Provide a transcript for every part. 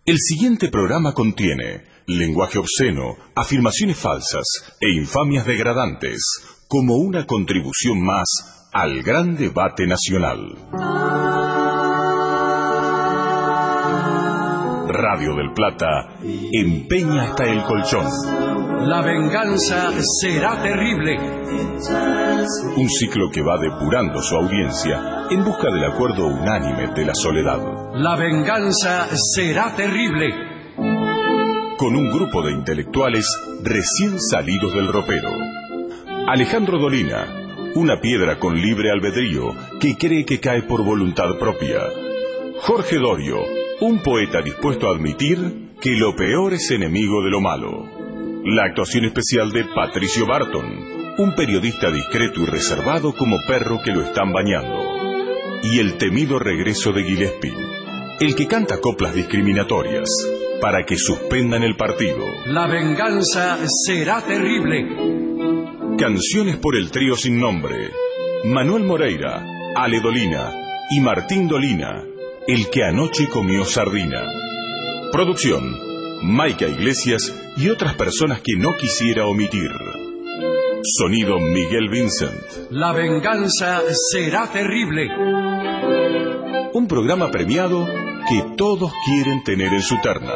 El siguiente programa contiene lenguaje obsceno, afirmaciones falsas e infamias degradantes, como una contribución más al gran debate nacional. Radio del Plata empeña hasta el colchón. La venganza será terrible. Un ciclo que va depurando su audiencia en busca del acuerdo unánime de la soledad. La venganza será terrible. Con un grupo de intelectuales recién salidos del ropero. Alejandro Dolina, una piedra con libre albedrío que cree que cae por voluntad propia. Jorge Dorio, un poeta dispuesto a admitir que lo peor es enemigo de lo malo. La actuación especial de Patricio Barton, un periodista discreto y reservado como perro que lo están bañando. Y el temido regreso de Gillespie, el que canta coplas discriminatorias para que suspendan el partido. La venganza será terrible. Canciones por el trío sin nombre: Manuel Moreira, Ale Dolina y Martín Dolina, el que anoche comió sardina. Producción: Maica Iglesias y otras personas que no quisiera omitir. Sonido: Miguel Vincent. La venganza será terrible. Un programa premiado que todos quieren tener en su terna.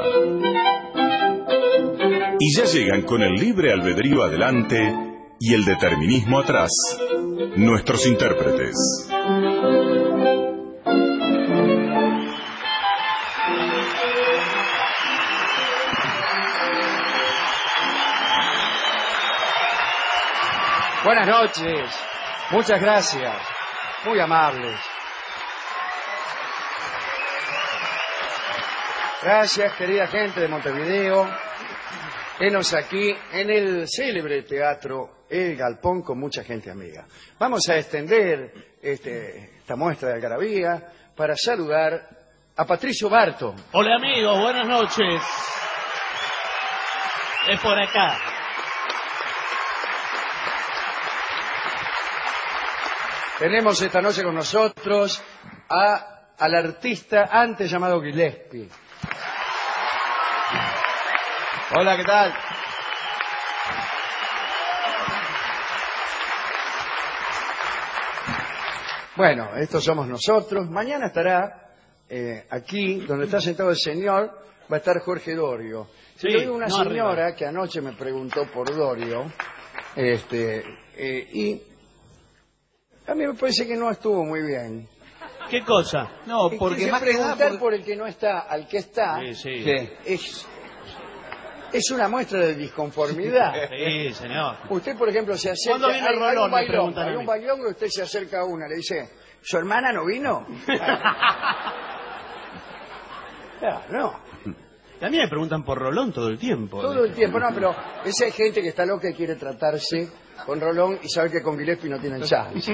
Y ya llegan con el libre albedrío adelante y el determinismo atrás, nuestros intérpretes. Buenas noches, muchas gracias, muy amables. Gracias, querida gente de Montevideo. Venos aquí en el célebre teatro El Galpón con mucha gente amiga. Vamos a extender esta muestra de algarabía para saludar a Patricio Barton. Hola amigos, buenas noches. Es por acá. Tenemos esta noche con nosotros al artista antes llamado Gillespie. Hola, ¿qué tal? Bueno, estos somos nosotros. Mañana estará aquí, donde está sentado el señor, va a estar Jorge Dorio. Sí, Yo digo una señora arriba, que anoche me preguntó por Dorio, y a mí me parece que no estuvo muy bien. ¿Qué cosa? No, porque más que preguntar nada... por el que no está al que está Sí. es una muestra de disconformidad. Sí, señor. Usted, por ejemplo, se acerca... ¿Cuándo vino Rolón? Me preguntan a hay mí. un bailongo y usted se acerca a una, le dice, ¿su hermana no vino? No. Y a mí me preguntan por Rolón todo el tiempo. Todo el tiempo, no, pero esa hay gente que está loca y quiere tratarse con Rolón y sabe que con Gillespie no tienen chance.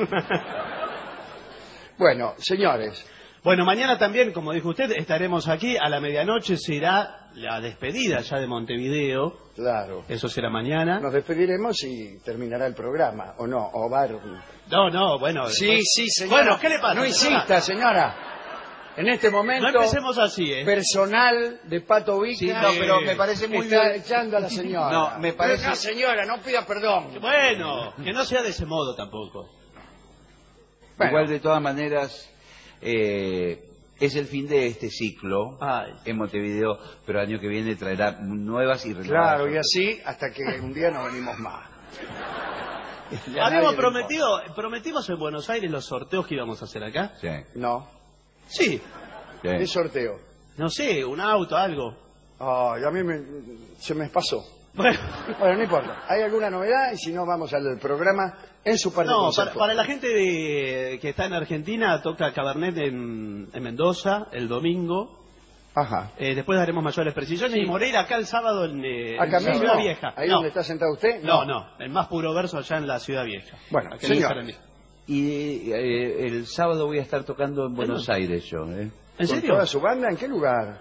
Bueno, señores. Bueno, mañana también, como dijo usted, estaremos aquí. A la medianoche será la despedida ya de Montevideo. Claro. Eso será mañana. Nos despediremos y terminará el programa, ¿o no? ¿O va? No, bueno. Sí, después... sí, señora. Bueno, ¿qué le pasa? No insista, señora. En este momento... No empecemos así, Personal de Pato Vica... Sí, no, pero me parece muy está bien. echando a la señora. No, me parece... Pero no, señora, no pida perdón. Bueno, que no sea de ese modo tampoco. Bueno. Igual, de todas maneras, es el fin de este ciclo en Montevideo, pero el año que viene traerá nuevas y renovadas. Claro, y así hasta que un día no venimos más. Habíamos prometimos en Buenos Aires los sorteos que íbamos a hacer acá. Sí. No. Sí, ¿Qué sorteo? no sé, un auto, algo. Ay, a mí se me pasó. Bueno, Bueno, no importa. ¿Hay alguna novedad? Y si no, vamos al programa en su parte no, conceptual. para la gente que está en Argentina, toca Cabernet en Mendoza el domingo. Ajá. Después daremos mayores precisiones. Y Moreira acá el sábado en Acá la mismo, Ciudad Vieja. ahí No, donde está sentado usted. no, el más puro verso allá en la Ciudad Vieja. Bueno, Acá en señor. Sarandí. Y el sábado voy a estar tocando en Buenos Aires yo. ¿En ¿Con serio? toda su banda? ¿En qué lugar?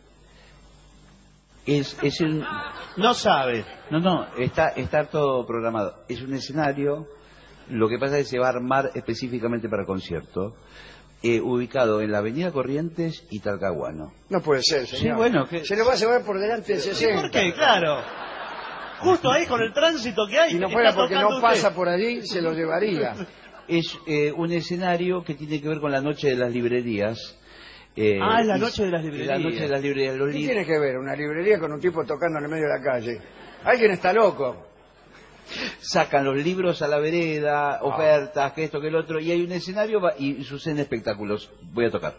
Es un... No sabe. No, está todo programado. Es un escenario, lo que pasa es que se va a armar específicamente para concierto. ubicado en la avenida Corrientes y Talcahuano. No puede ser, señor. Sí, bueno, que... Se lo va a llevar por delante de 60. ¿Por qué? Claro. Justo ahí con el tránsito que hay. Si no está fuera porque no tocando pasa usted. por allí, se lo llevaría. Es un escenario que tiene que ver con la noche de las librerías. Es la noche de las librerías. La noche de las librerías. ¿Qué tiene que ver una librería con un tipo tocando en el medio de la calle? Alguien está loco. Sacan los libros a la vereda, ofertas, que esto, que el otro, y hay un escenario y suceden espectáculos. Voy a tocar.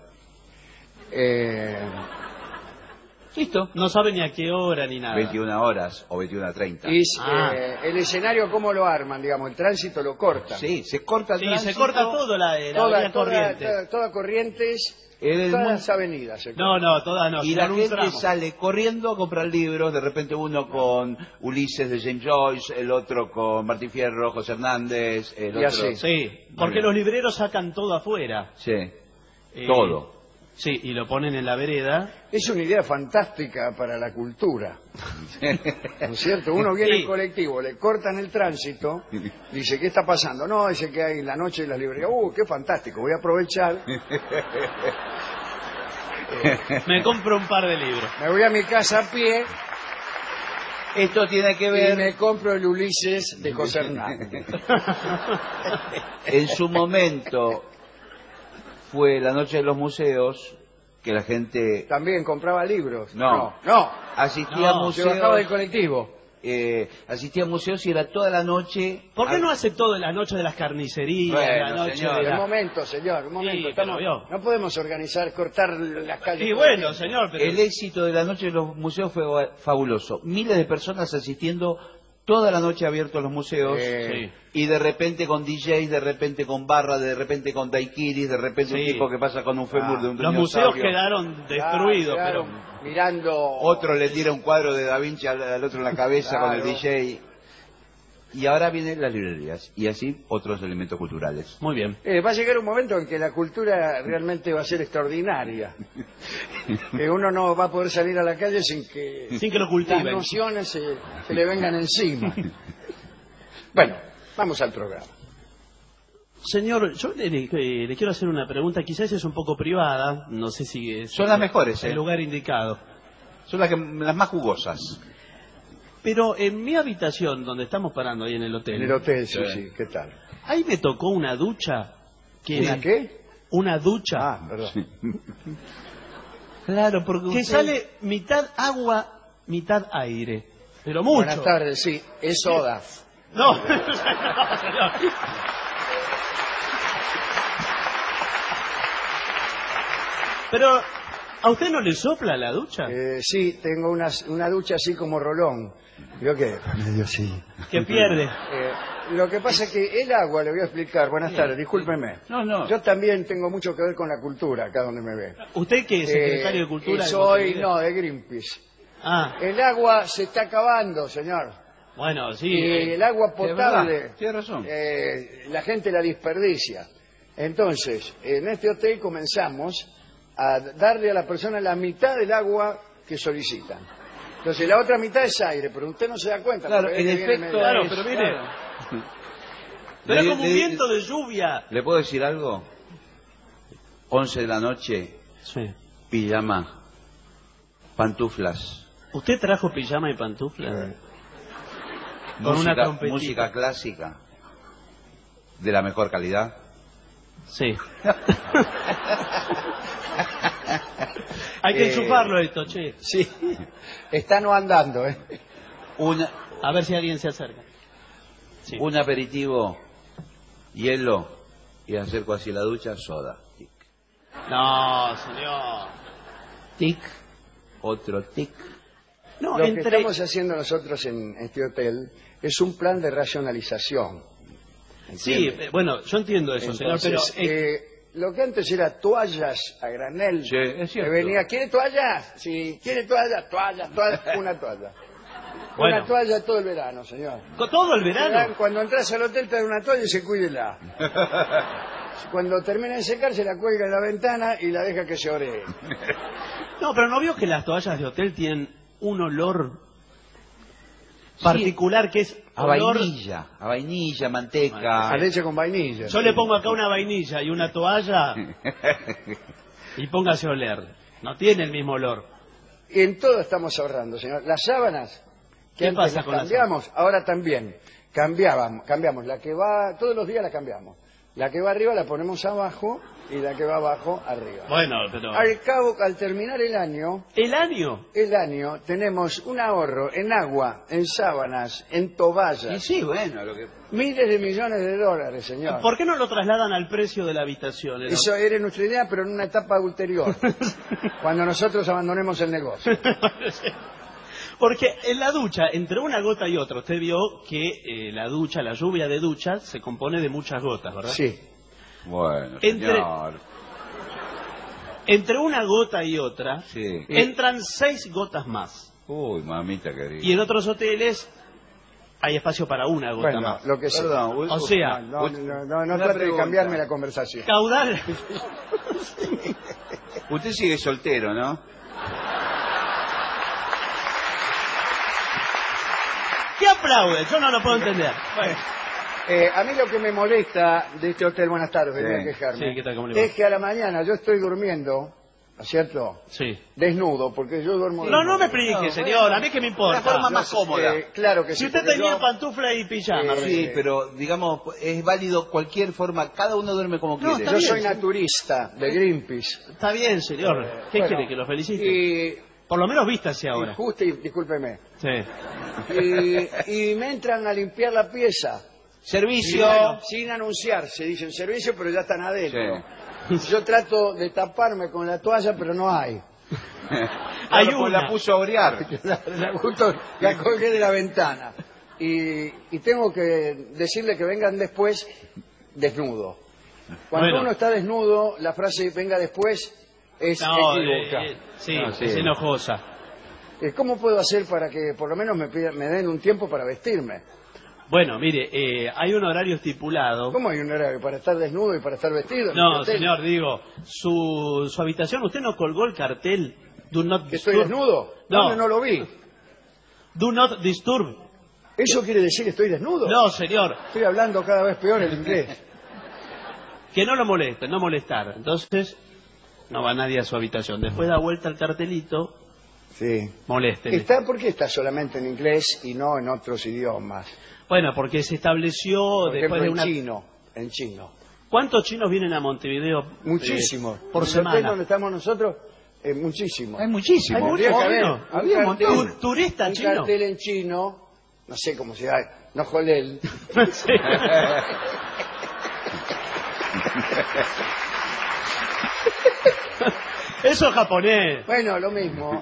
Listo. No sabe ni a qué hora ni nada. 21 horas o 21:30. Y el escenario, ¿cómo lo arman? Digamos, el tránsito lo corta. Sí, se corta el tránsito. se corta todo la avenida Corrientes. Toda Corrientes, El todas mundo- las avenidas. se No, todas no. Y será la un gente tramo. sale corriendo a comprar libros, de repente uno con Ulises de James Joyce, el otro con Martín Fierro, José Hernández, el Y otro... así. Sí, porque bien. los libreros sacan todo afuera. Sí, todo. Sí, y lo ponen en la vereda. Es una idea fantástica para la cultura. ¿No es cierto? Uno viene Sí. en colectivo, le cortan el tránsito, dice, ¿qué está pasando? No, dice que hay la noche de las librerías. ¡Qué fantástico! Voy a aprovechar. Me compro un par de libros. Me voy a mi casa a pie Esto tiene que y ver... me compro el Ulises de José Hernández. En su momento fue la noche de los museos, que la gente También compraba libros. No. asistía No, a Se bajaba del museos, colectivo. asistía a museos y era toda la noche... ¿Por qué no hace todo en la noche de las carnicerías, Bueno, la noche señor, de Un la... momento, señor, un momento. Sí, pero vio. No podemos organizar, cortar las calles. Sí, bueno, señor, pero... El éxito de la noche de los museos fue fabuloso. Miles de personas asistiendo toda la noche abiertos los museos. Sí. Y de repente con DJs, de repente con barra, de repente con daiquiris, de repente un Sí. tipo que pasa con un fémur de un Los museos dinosaurio. quedaron destruidos, Quedaron pero... mirando. Otro le tira un cuadro de Da Vinci al otro en la cabeza con el Claro. DJ. Y ahora vienen las librerías y así otros elementos culturales. Muy bien. Va a llegar un momento en que la cultura realmente va a ser extraordinaria. Que uno no va a poder salir a la calle sin que Sin que lo las cultiven. nociones se le vengan encima. Bueno, vamos al programa. Señor, yo le quiero hacer una pregunta, quizás es un poco privada, no sé si es Son las mejores, el lugar indicado. Son las más jugosas. Pero en mi habitación, donde estamos parando ahí en el hotel, En el hotel, sí, Sí. sí, ¿qué tal? ahí me tocó una ducha. ¿Una qué? Una ducha. Ah, perdón. Claro, porque Que sale mitad agua, mitad aire. Pero mucho. Buenas tardes, sí, es soda. No, no, señor. Pero, ¿a usted no le sopla la ducha? Sí, tengo una ducha así como Rolón. Creo que medio sí. Que pierde. Lo que pasa es que el agua, le voy a explicar, buenas tardes, discúlpeme. No. Yo también tengo mucho que ver con la cultura, acá donde me ve. ¿Usted qué es secretario de Cultura? de Soy, Montevideo? no, de Greenpeace. Ah, El agua se está acabando, señor. bueno, sí. Y el agua es verdad, potable, tiene razón. la gente la desperdicia. Entonces, en este hotel comenzamos a darle a la persona la mitad del agua que solicitan. Entonces, la otra mitad es aire, pero usted no se da cuenta. Claro, porque el ve que viene efecto medio- Claro, es- pero mire. claro. Pero es Le- como un le- viento de lluvia. ¿Le puedo decir algo? 11 de la noche, Sí. pijama, pantuflas, ¿Usted trajo pijama y pantufla? Con una trompetita. música clásica de la mejor calidad. Sí. Hay que enchufarlo esto, che. Sí, está no andando, ¿eh? A ver si alguien se acerca. Sí. Un aperitivo, hielo, y acerco hacia la ducha, soda. Tic, No, señor. tic, otro tic. No, Lo que estamos haciendo nosotros en este hotel es un plan de racionalización. Sí, ¿entiende? bueno, yo entiendo eso, Entonces, señor, pero... lo que antes era toallas a granel, Sí, es cierto. que venía, ¿quiere toallas? Sí, ¿quiere toallas? Toallas, una toalla. Bueno. Una toalla todo el verano, señor. ¿Con todo el verano? Cuando entras al hotel te dan una toalla y se cuídela. Cuando termina de secar se la cuelga en la ventana y la deja que se oree. No, pero ¿no vio que las toallas de hotel tienen un olor particular que es a olor... vainilla, manteca. A leche con vainilla. Yo le pongo acá una vainilla y una toalla y póngase a oler. No tiene el mismo olor. Y en todo estamos ahorrando, señor. Las sábanas, que ¿Qué antes pasa las con las cambiamos, ahora también. Cambiamos. La que va, todos los días la cambiamos. La que va arriba la ponemos abajo y la que va abajo arriba. Bueno, pero... Al cabo, al terminar el año, ¿El año? tenemos un ahorro en agua, en sábanas, en toallas. Y sí, bueno, lo que... Miles de millones de dólares, señor. ¿Por qué no lo trasladan al precio de la habitación? Eso era nuestra idea, pero en una etapa ulterior, cuando nosotros abandonemos el negocio. Porque en la ducha, entre una gota y otra, usted vio que la ducha, la lluvia de ducha, se compone de muchas gotas, ¿verdad? Sí. Bueno, Entre una gota y otra, Sí. entran 6 gotas más. Uy, mamita querida. Y en otros hoteles hay espacio para una gota Bueno, más. lo que sea. Perdón, O sea, No Una trate de pregunta. cambiarme la conversación. caudal... Usted sigue soltero, ¿no? ¿Qué aplaude? Yo no lo puedo entender. Bueno, A mí lo que me molesta de este hotel, buenas tardes, venía a quejarme, Sí, ¿qué tal? ¿Cómo le va? es que a la mañana yo estoy durmiendo, ¿no es cierto? sí. Desnudo, porque yo duermo No, no me desnudo. explique, señor. A mí que me importa. La forma más cómoda. Claro que Si sí. usted porque tenía yo- pantufla y pijama. Sí, pero digamos, es válido cualquier forma, cada uno duerme como No, quiere. está Yo bien, soy sí. naturista de Greenpeace. Está bien, señor. ¿Qué Bueno, quiere? ¿Que lo felicite? Y, Por lo menos vístase ahora. discúlpeme. Sí. Y me entran a limpiar la pieza. Servicio. Sin anunciarse, dicen servicio, pero ya están adentro. Sí. Yo trato de taparme con la toalla, pero no hay. Hay Claro, pues una. la puso a orear. Justo la colgué de la ventana. Y tengo que decirle que vengan después desnudo. Cuando Bueno. uno está desnudo, la frase venga después es No, equívoca. sí, No, sí. es enojosa. ¿Cómo puedo hacer para que por lo menos me den un tiempo para vestirme? Bueno, mire, hay un horario estipulado. ¿Cómo hay un horario para estar desnudo y para estar vestido? en No, este hotel? señor, digo, su habitación, ¿usted no colgó el cartel Do Not ¿Que estoy Disturb? desnudo? No. ¿Dónde no lo vi? Do Not Disturb. ¿Eso quiere decir que estoy desnudo? No, señor, Estoy hablando cada vez peor el inglés. que no lo moleste, no molestar. Entonces, no va nadie a su habitación. Después da vuelta el cartelito, Sí. moléstele. ¿Por qué está solamente en inglés y no en otros idiomas? Bueno, porque se estableció Por después ejemplo, de una... en chino. ¿Cuántos chinos vienen a Montevideo? Muchísimos. Por En el hotel semana. donde estamos nosotros, muchísimos. Hay muchísimo. Hay Tendría que haber bueno, había un montón. ¿Turista un chino? cartel en chino, no sé cómo se llama, no jolel. Sí. Eso es japonés. Bueno, lo mismo.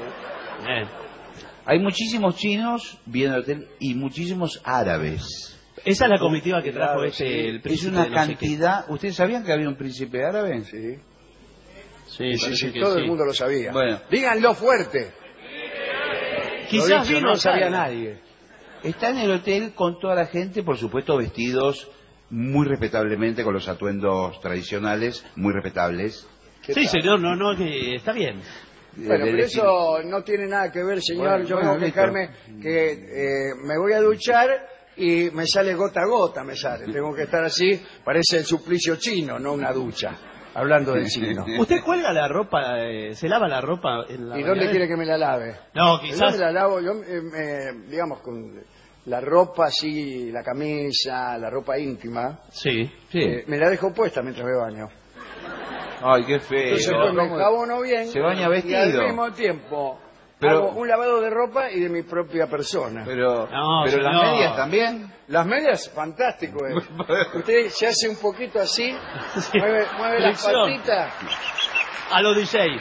Hay muchísimos chinos viendo el hotel y muchísimos árabes. Esa es la comitiva que trajo Claro, este, sí. el Es príncipe una de no sé qué. cantidad. ¿Ustedes sabían que había un príncipe árabe? Sí, Sí, sí, parece sí, que todo sí. el mundo lo sabía. Bueno. Díganlo fuerte. Quizás Lo dicho, vino no lo sabía acá. nadie. Está en el hotel con toda la gente, por supuesto, vestidos muy respetablemente con los atuendos tradicionales, muy respetables. ¿Qué Sí, tal? señor, no, que está bien. Bueno, Del pero estilo. eso no tiene nada que ver, señor. Bueno, Yo bueno, tengo que listo. quejarme que me voy a duchar y me sale gota a gota, me sale. Tengo que estar así, parece el suplicio chino, no una ducha. Hablando del chino. ¿Usted cuelga la ropa, se lava la ropa en la ¿Y dónde bañadera? quiere que me la lave? No, Yo quizás... me la lavo, digamos, con la ropa así, la camisa, la ropa íntima, Sí. me la dejo puesta mientras me baño. Ay, qué feo. Entonces pues, me jabono bien Se baña y vestido. al mismo tiempo Pero- hago un lavado de ropa y de mi propia persona. Pero, No, pero las señor. medias también. Las medias, fantástico es. Usted se hace un poquito así, Sí. mueve las Flexión. patitas. A los DJ.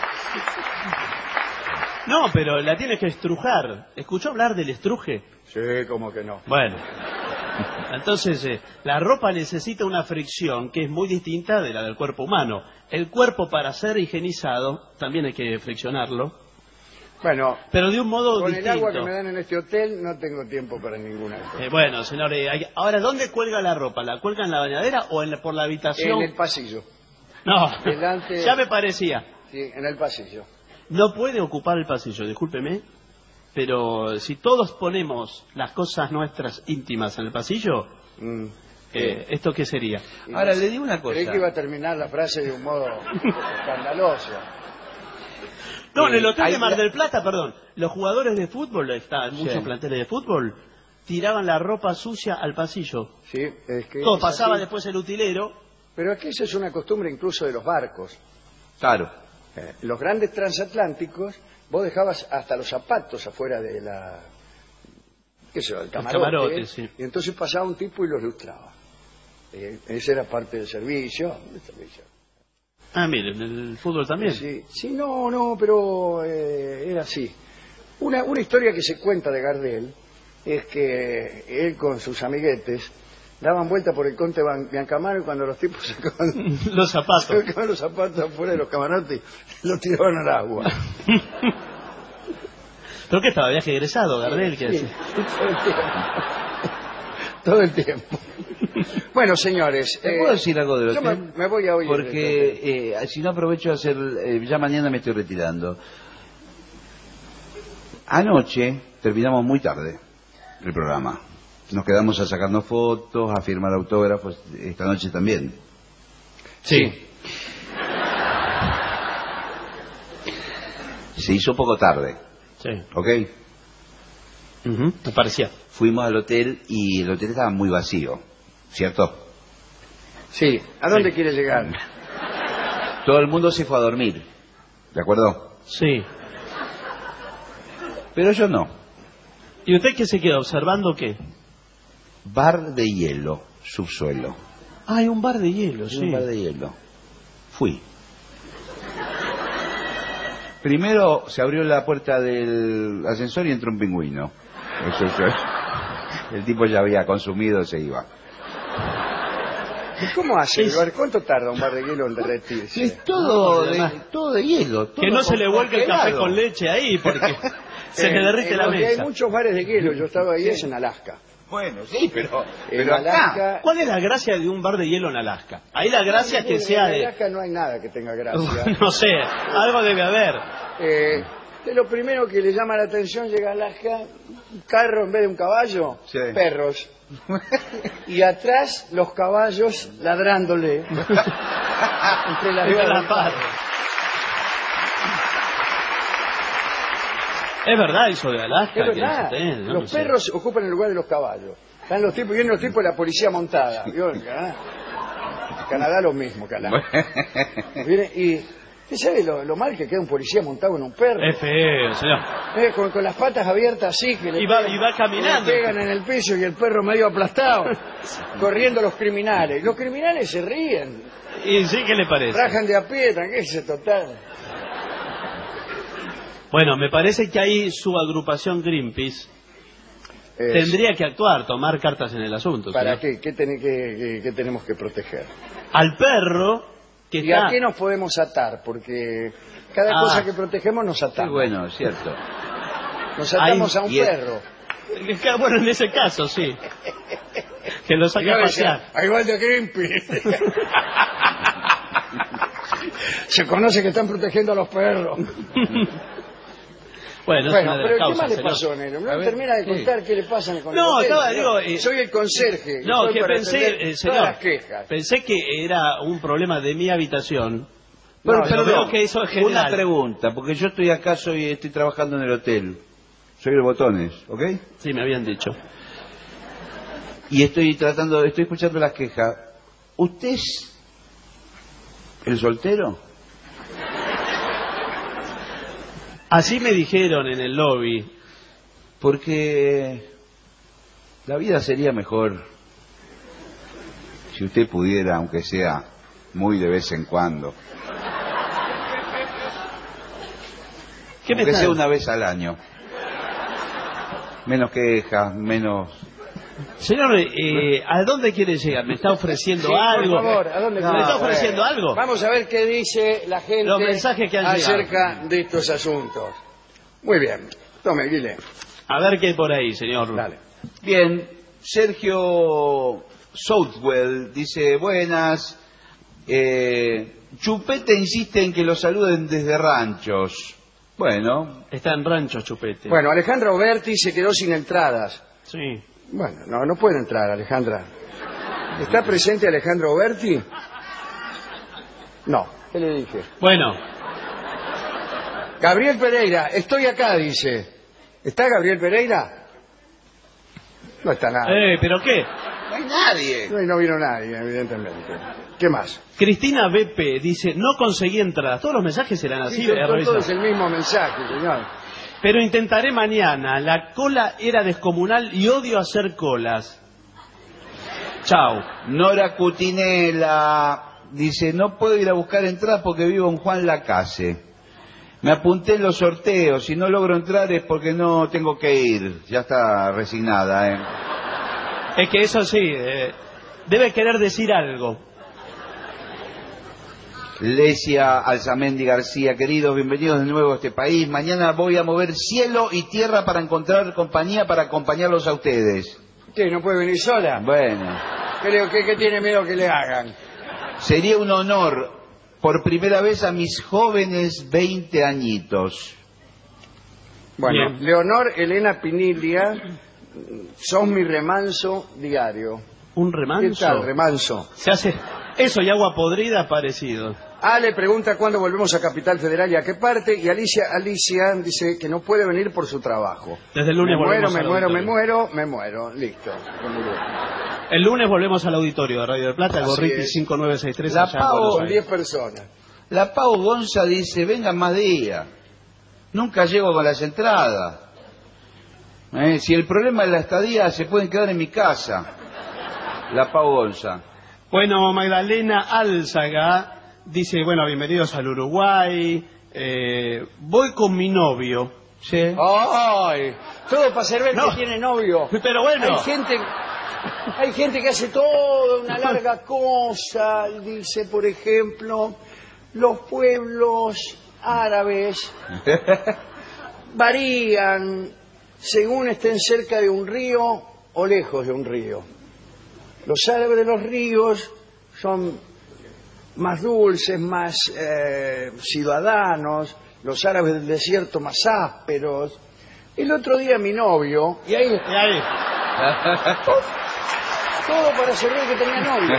No, pero la tienes que estrujar. ¿Escuchó hablar del estruje? Sí, como que no. Bueno. Entonces, la ropa necesita una fricción que es muy distinta de la del cuerpo humano. El cuerpo, para ser higienizado, también hay que friccionarlo, Bueno, pero de un modo con el distinto. agua que me dan en este hotel no tengo tiempo para ninguna cosa. Bueno, señor, ahora, ¿dónde cuelga la ropa? ¿La cuelga en la bañadera o por la habitación? En el pasillo. No, delante- ya me parecía. Sí, en el pasillo. No puede ocupar el pasillo, discúlpeme. pero si todos ponemos las cosas nuestras íntimas en el pasillo, ¿esto qué sería? Ahora, le digo una cosa. Creí que iba a terminar la frase de un modo escandaloso. No, en el hotel de Mar del Plata, perdón, los jugadores de fútbol, en muchos planteles de fútbol, tiraban la ropa sucia al pasillo. Sí, es que todo pasaba así. Después el utilero. Pero aquí esa es una costumbre incluso de los barcos. Claro. Los grandes transatlánticos, vos dejabas hasta los zapatos afuera de la... ¿Qué sé yo? El camarote. Sí. Y entonces pasaba un tipo y los lustraba. Esa era parte del servicio. Ah, mire, en el fútbol también. Sí, no, pero era así. Una historia que se cuenta de Gardel es que él con sus amiguetes daban vuelta por el Conde Biancamano y cuando los tipos sacaban los zapatos afuera de los camarotes, los tiraban al agua. ¿Pero qué estaba? ¿Viaje egresado, Gardel? ¿Qué hace? Todo el tiempo. Bueno, señores... ¿Te puedo decir algo del hotel? Yo me voy a oír. Porque si no aprovecho de hacer... ya mañana me estoy retirando. Anoche terminamos muy tarde el programa. Nos quedamos a sacarnos fotos, a firmar autógrafos. Esta noche también. Sí. Se hizo poco tarde. Sí. ¿Ok? Me parecía. Fuimos al hotel y el hotel estaba muy vacío, ¿cierto? Sí. ¿A dónde quiere llegar? Todo el mundo se fue a dormir, ¿de acuerdo? Sí. Pero yo no. ¿Y usted qué se queda observando qué? Bar de hielo, subsuelo. Ah, hay un bar de hielo, sí. Un bar de hielo. Fui. Primero se abrió la puerta del ascensor y entró un pingüino. El tipo ya había consumido, se iba. ¿Y cómo hace? ¿Cuánto tarda un bar de hielo en derretirse? Es todo de hielo. Todo que no se le vuelque el café con leche ahí, porque se le derrite la mesa. Hay muchos bares de hielo, yo estaba ahí, es en Alaska. Bueno, sí, pero Alaska... ¿Cuál es la gracia de un bar de hielo en Alaska? Ahí la gracia es que sea de... En Alaska no hay nada que tenga gracia. No sé, algo debe haber. De lo primero que le llama la atención, llega a Alaska, un carro en vez de un caballo, perros. Y atrás los caballos ladrándole. Entre las patas. Es verdad eso de Alaska. Es verdad. Los perros ocupan el lugar de los caballos. Están los tipos, vienen los tipos de la policía montada. Canadá lo mismo, Canadá. Y ¿usted sabe lo mal que queda un policía montado en un perro? Es feo, señor. Con las patas abiertas así, que y va caminando. Le pegan en el piso y el perro medio aplastado. Corriendo los criminales. Los criminales se ríen. ¿Y sí qué le parece? Rajan de a pie, ¿qué es total? Bueno, me parece que ahí su agrupación Greenpeace tendría que actuar, tomar cartas en el asunto. ¿Para qué? ¿Qué tenemos que proteger? Al perro que ¿Y a qué nos podemos atar? Porque cada cosa que protegemos nos atamos. Sí, bueno, es cierto. Nos atamos a un perro. Bueno, en ese caso, sí. Que lo saque a pasear. Ahí va el de Greenpeace. Se conoce que están protegiendo a los perros. Bueno, pero ¿qué más le pasó, Nero? No termina de contar qué le pasa con el hotel. Soy el conserje. No, que pensé, señor, pensé que era un problema de mi habitación. Pero veo que eso es general. Una pregunta, porque yo estoy acá, estoy trabajando en el hotel. Soy el Botones, ¿ok? Sí, me habían dicho. Y estoy escuchando las quejas. ¿Usted es el soltero? Así me dijeron en el lobby. Porque la vida sería mejor si usted pudiera, aunque sea muy de vez en cuando. Aunque sea una vez al año. Menos quejas, menos... Señor, ¿a dónde quiere llegar? ¿Me está ofreciendo algo? Por favor, ¿a dónde ¿Me está ofreciendo algo? Vamos a ver qué dice la gente Los mensajes que han acerca de estos asuntos. Muy bien. Tome, Guile. A ver qué hay por ahí, señor. Dale. Bien, Sergio Southwell dice, buenas. Chupete insiste en que lo saluden desde Ranchos. Bueno. Está en Rancho Chupete. Bueno, Alejandra Oberti se quedó sin entradas. Sí. Bueno, no puede entrar, Alejandra. ¿Está presente Alejandra Oberti? No. ¿Qué le dije? Bueno. Gabriel Pereira, estoy acá, dice. ¿Está Gabriel Pereira? No está nadie. ¿Pero qué? No hay nadie. No vino nadie, evidentemente. ¿Qué más? Cristina BP dice, no conseguí entradas. Todos los mensajes serán así. Sí, todo es el mismo mensaje, señor. Pero intentaré mañana. La cola era descomunal y odio hacer colas. Chao. Nora Cutinela dice, no puedo ir a buscar entradas porque vivo en Juan Lacase. Me apunté en los sorteos. Si no logro entrar es porque no tengo que ir. Ya está resignada, Es que eso sí, debe querer decir algo. Lesia Alzamendi García, queridos, bienvenidos de nuevo a este país. Mañana voy a mover cielo y tierra para encontrar compañía para acompañarlos a ustedes. ¿Qué, no puede venir sola? Bueno. Creo que tiene miedo que le hagan. Sería un honor, por primera vez a mis jóvenes 20 añitos. Bueno, Bien. Leonor Elena Piniglia, sos mi remanso diario. ¿Un remanso? ¿Qué tal, remanso? Se hace eso y agua podrida parecido. Ale pregunta cuándo volvemos a Capital Federal y a qué parte, y Alicia dice que no puede venir por su trabajo. Desde el lunes volvemos al auditorio. me muero, listo. El lunes volvemos al auditorio de Radio del Plata, el Así Gorriti es. 5963. La allá en Pau, Buenos Con Aires. 10 personas. La Pau Gonza dice, vengan más días. Nunca llego con las entradas. Si el problema es la estadía, se pueden quedar en mi casa. La Pau Gonza. Bueno, Magdalena Álzaga dice, bueno, bienvenidos al Uruguay. Voy con mi novio. Sí. ¡Ay! Todo para hacer ver No. que tiene novio. Pero bueno. Hay gente que hace toda una larga cosa. Dice, por ejemplo, los pueblos árabes varían según estén cerca de un río o lejos de un río. Los árabes de los ríos son más dulces, más ciudadanos. Los árabes del desierto más ásperos. El otro día mi novio, y ahí todo para hacer ver que tenía novio.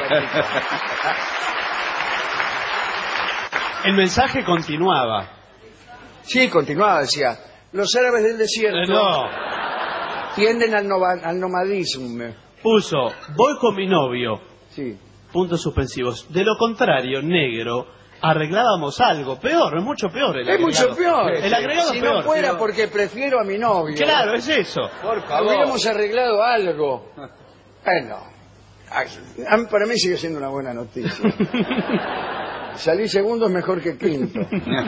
El mensaje continuaba. Sí, continuaba, decía, los árabes del desierto No, tienden al nomadismo. puso, voy con mi novio. Sí. Puntos suspensivos. De lo contrario, negro, arreglábamos algo. Peor, es mucho peor el Es agregado. mucho peor. El agregado si es peor. no fuera porque prefiero a mi novio. Claro, es eso. Por favor. Hubiéramos arreglado algo. Bueno, para mí sigue siendo una buena noticia. Salí segundo es mejor que quinto.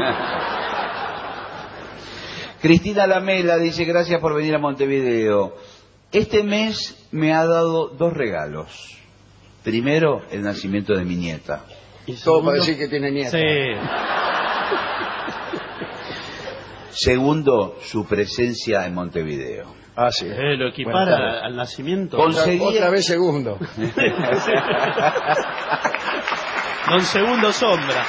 Cristina Lamela dice, gracias por venir a Montevideo. Este mes me ha dado 2 regalos. Primero, el nacimiento de mi nieta. ¿Y Todo segundo? para decir que tiene nieta. Sí. Segundo, su presencia en Montevideo. Ah, sí. Lo Buenas equipara tardes. al nacimiento. Otra vez segundo. Don Segundo Sombra.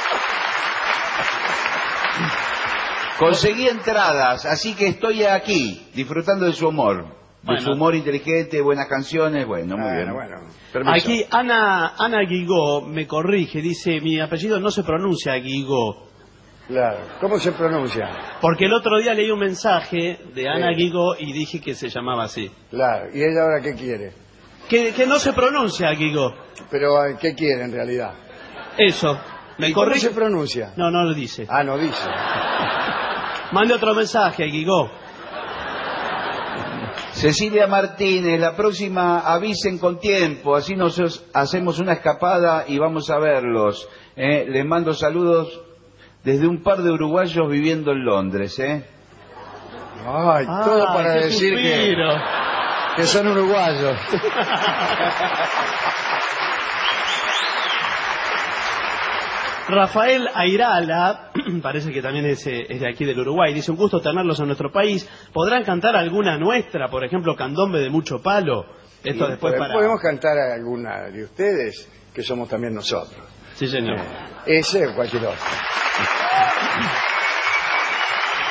Conseguí entradas, así que estoy aquí, disfrutando de su humor. De Bueno. su humor inteligente, buenas canciones, bueno, muy bien. Bueno, permiso. Aquí Ana Guigó me corrige, dice, mi apellido no se pronuncia Guigó. Claro. ¿Cómo se pronuncia? Porque el otro día leí un mensaje de Ana Sí. Guigó y dije que se llamaba así. Claro. ¿Y ella ahora qué quiere? Que no se pronuncia Guigó. Pero, ¿qué quiere en realidad? Eso. Me ¿Y cómo corrige. se pronuncia? No lo dice. Ah, no dice. Mande otro mensaje, Guigó. Cecilia Martínez, la próxima avisen con tiempo, así nos hacemos una escapada y vamos a verlos. Les mando saludos desde un par de uruguayos viviendo en Londres. Ay, todo para qué decir suspiro. que son uruguayos. Rafael Airala, parece que también es de aquí del Uruguay, dice, un gusto tenerlos en nuestro país. ¿Podrán cantar alguna nuestra? Por ejemplo, Candombe de Mucho Palo. Esto después para... Podemos cantar a alguna de ustedes, que somos también nosotros. Sí, señor. Ese o cualquier otro.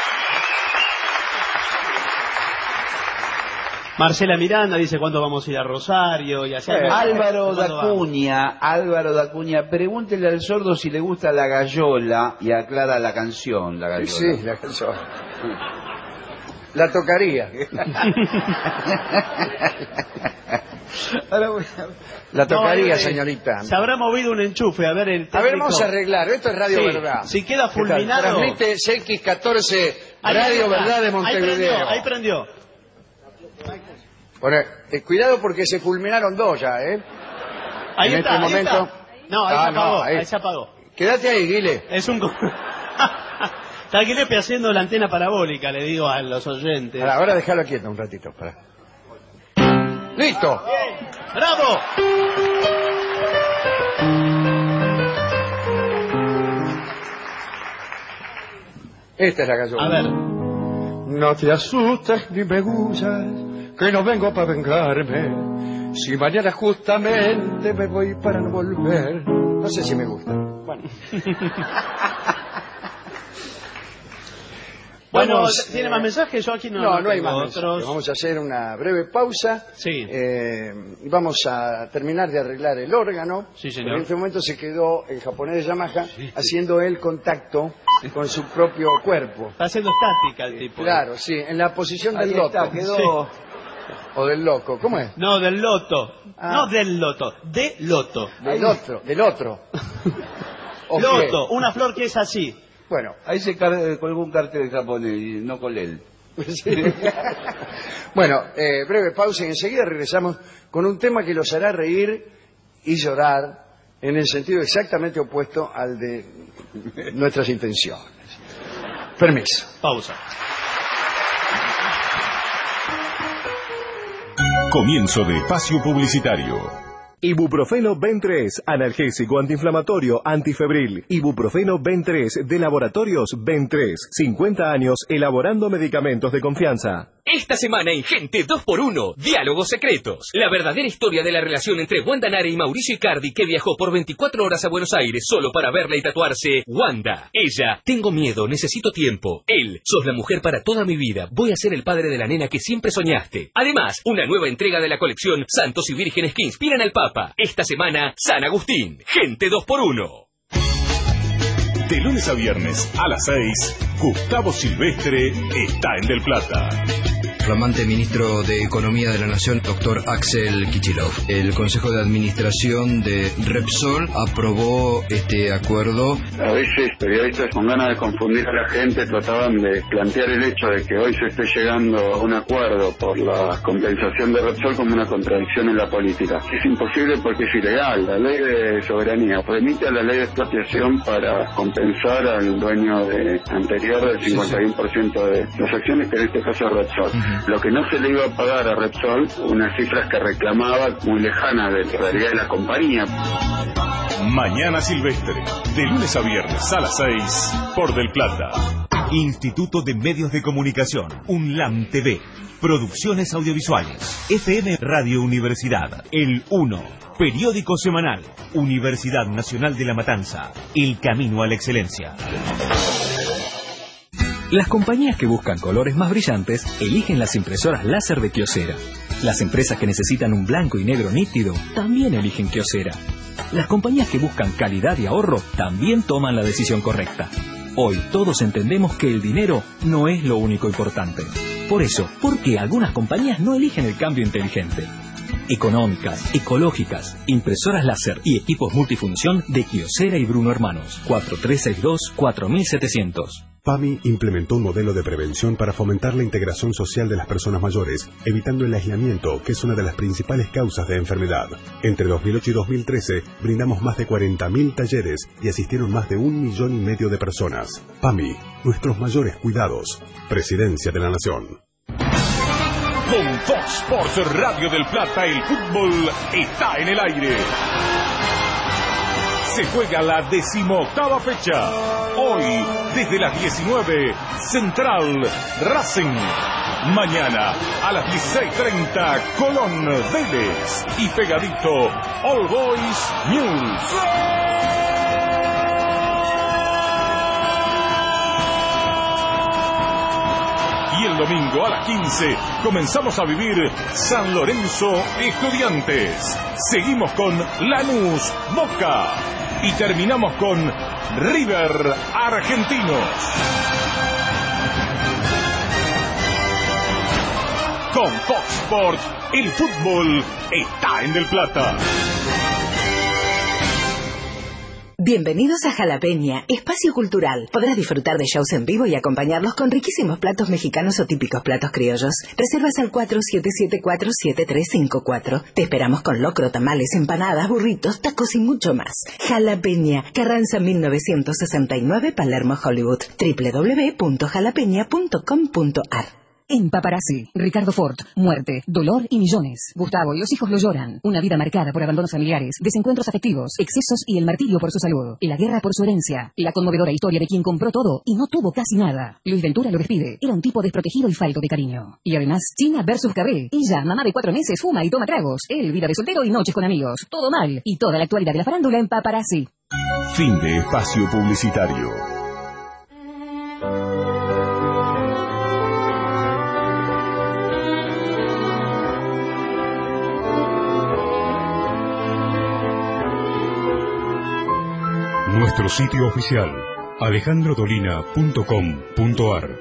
Marcela Miranda dice cuándo vamos a ir a Rosario y así. Álvaro Dacuña, pregúntele al sordo si le gusta la gallola y aclara la canción, la gallola. Sí, la canción. La tocaría. La tocaría, señorita. Se habrá movido un enchufe, a ver el técnico. A ver, vamos a arreglar. Esto es Radio Verdad. Si queda fulminado. Transmite CX14 Radio Verdad de Montevideo. Ahí prendió. Bueno, cuidado porque se fulminaron dos ya, ¿eh? Ahí en está, este momento. Está. No, ahí se apagó, ahí se apagó. Quédate ahí, Guile. Es un... Está Guilepe haciendo la antena parabólica, le digo a los oyentes. Ahora déjalo quieto un ratito. ¡Listo! Bien. ¡Bravo! Esta es la gallola. A ver. No te asustes ni me huyas, que no vengo para vengarme. Si mañana justamente me voy para no volver. No sé si me gusta. Bueno. Bueno, ¿tiene más mensajes? Yo aquí no hay más otros. mensajes. Vamos a hacer una breve pausa. Sí. Vamos a terminar de arreglar el órgano. Sí, señor. En este momento se quedó el japonés de Yamaha haciendo el contacto con su propio cuerpo. Está haciendo estática el tipo. Claro, sí, en la posición del Ahí loto. está, quedó... Sí. O del loco, ¿cómo es? No, del loto. Ah. No del loto, de loto. Del otro. ¿O Loto, qué? una flor que es así. Bueno. Ahí se colgó un cartel japonés, y no con él. Bueno, breve pausa y enseguida regresamos con un tema que los hará reír y llorar en el sentido exactamente opuesto al de nuestras intenciones. Permiso. Pausa. Comienzo de espacio publicitario. Ibuprofeno Ben 3, analgésico antiinflamatorio, antifebril. Ibuprofeno Ben 3 de Laboratorios Ben 3. 50 años elaborando medicamentos de confianza. Esta semana en Gente 2x1, Diálogos Secretos. La verdadera historia de la relación entre Wanda Nara y Mauricio Icardi, que viajó por 24 horas a Buenos Aires solo para verla y tatuarse. Wanda. Ella, tengo miedo, necesito tiempo. Él, sos la mujer para toda mi vida. Voy a ser el padre de la nena que siempre soñaste. Además, una nueva entrega de la colección Santos y Vírgenes que inspiran al Papa. Esta semana, San Agustín. Gente 2x1. De lunes a viernes a las 6, Gustavo Silvestre está en Del Plata. Flamante ministro de Economía de la Nación, doctor Axel Kicillof. El Consejo de Administración de Repsol aprobó este acuerdo. A veces periodistas con ganas de confundir a la gente trataban de plantear el hecho de que hoy se esté llegando a un acuerdo por la compensación de Repsol como una contradicción en la política. Es imposible porque es ilegal. La ley de soberanía permite a la ley de expropiación para compensar al dueño anterior del 51% de las acciones, que en este caso es Repsol. Lo que no se le iba a pagar a Repsol, unas cifras que reclamaba muy lejanas de la realidad de la compañía. Mañana Silvestre, de lunes a viernes a las 6, por Del Plata. Instituto de Medios de Comunicación, UNLAM TV. Producciones audiovisuales. FM Radio Universidad, El 1. Periódico semanal. Universidad Nacional de La Matanza. El camino a la excelencia. Las compañías que buscan colores más brillantes eligen las impresoras láser de Kyocera. Las empresas que necesitan un blanco y negro nítido también eligen Kyocera. Las compañías que buscan calidad y ahorro también toman la decisión correcta. Hoy todos entendemos que el dinero no es lo único importante. Por eso, ¿por qué algunas compañías no eligen el cambio inteligente? Económicas, ecológicas, impresoras láser y equipos multifunción de Kyocera y Bruno Hermanos. 4362-4700. PAMI implementó un modelo de prevención para fomentar la integración social de las personas mayores, evitando el aislamiento, que es una de las principales causas de enfermedad. Entre 2008 y 2013, brindamos más de 40.000 talleres y asistieron más de 1,5 millones de personas. PAMI, nuestros mayores cuidados. Presidencia de la Nación. Con Fox Sports Radio del Plata, el fútbol está en el aire. Se juega la 18ª fecha. Hoy, desde las 19, Central Racing. Mañana, a las 16:30, Colón Vélez. Y pegadito, All Boys News. Y el el domingo a las 15 comenzamos a vivir San Lorenzo Estudiantes. Seguimos con Lanús Boca y terminamos con River Argentinos. Con Fox Sports, el fútbol está en Del Plata. Bienvenidos a Jalapeña, espacio cultural. Podrás disfrutar de shows en vivo y acompañarlos con riquísimos platos mexicanos o típicos platos criollos. Reservas al 4774-7354. Te esperamos con locro, tamales, empanadas, burritos, tacos y mucho más. Jalapeña, Carranza 1969, Palermo, Hollywood. www.jalapeña.com.ar. En Paparazzi, Ricardo Ford, muerte, dolor y millones. Gustavo y los hijos lo lloran. Una vida marcada por abandonos familiares, desencuentros afectivos, excesos y el martirio por su salud. Y la guerra por su herencia. La conmovedora historia de quien compró todo y no tuvo casi nada. Luis Ventura lo despide. Era un tipo desprotegido y falto de cariño. Y además, China versus Cabré. Ella, mamá de 4 meses, fuma y toma tragos. Él, vida de soltero y noches con amigos. Todo mal. Y toda la actualidad de la farándula en Paparazzi. Fin de espacio publicitario. Nuestro sitio oficial, alejandrodolina.com.ar.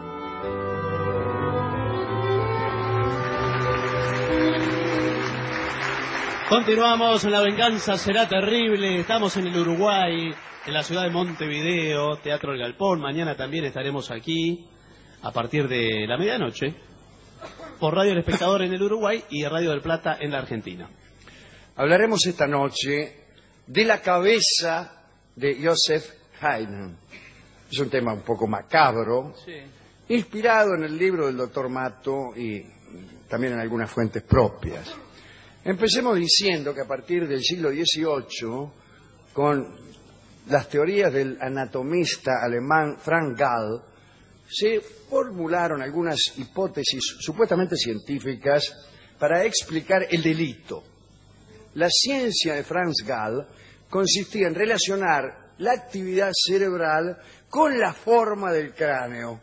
Continuamos, La venganza será terrible. Estamos en el Uruguay, en la ciudad de Montevideo, Teatro El Galpón. Mañana también estaremos aquí a partir de la medianoche por Radio El Espectador en el Uruguay y Radio del Plata en la Argentina. Hablaremos esta noche de la cabeza de Joseph Haydn. Es un tema un poco macabro, sí, inspirado en el libro del Dr. Mato y también en algunas fuentes propias. Empecemos diciendo que a partir del siglo XVIII, con las teorías del anatomista alemán Frank Gall, se formularon algunas hipótesis supuestamente científicas para explicar el delito. La ciencia de Franz Gall consistía en relacionar la actividad cerebral con la forma del cráneo.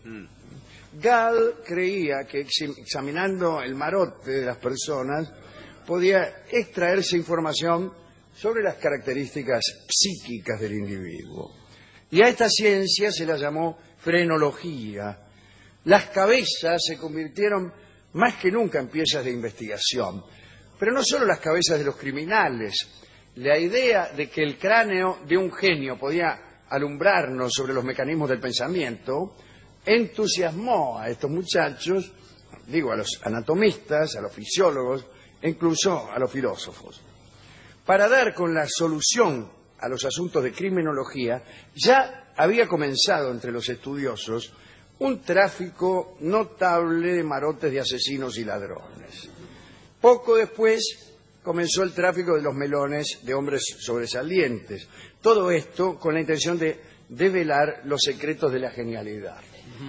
Gall creía que examinando el marote de las personas podía extraerse información sobre las características psíquicas del individuo. Y a esta ciencia se la llamó frenología. Las cabezas se convirtieron más que nunca en piezas de investigación, pero no solo las cabezas de los criminales. La idea de que el cráneo de un genio podía alumbrarnos sobre los mecanismos del pensamiento entusiasmó a estos muchachos, digo, a los anatomistas, a los fisiólogos e incluso a los filósofos. Para dar con la solución a los asuntos de criminología, ya había comenzado entre los estudiosos un tráfico notable de marotes de asesinos y ladrones. Poco después comenzó el tráfico de los melones de hombres sobresalientes. Todo esto con la intención de develar los secretos de la genialidad.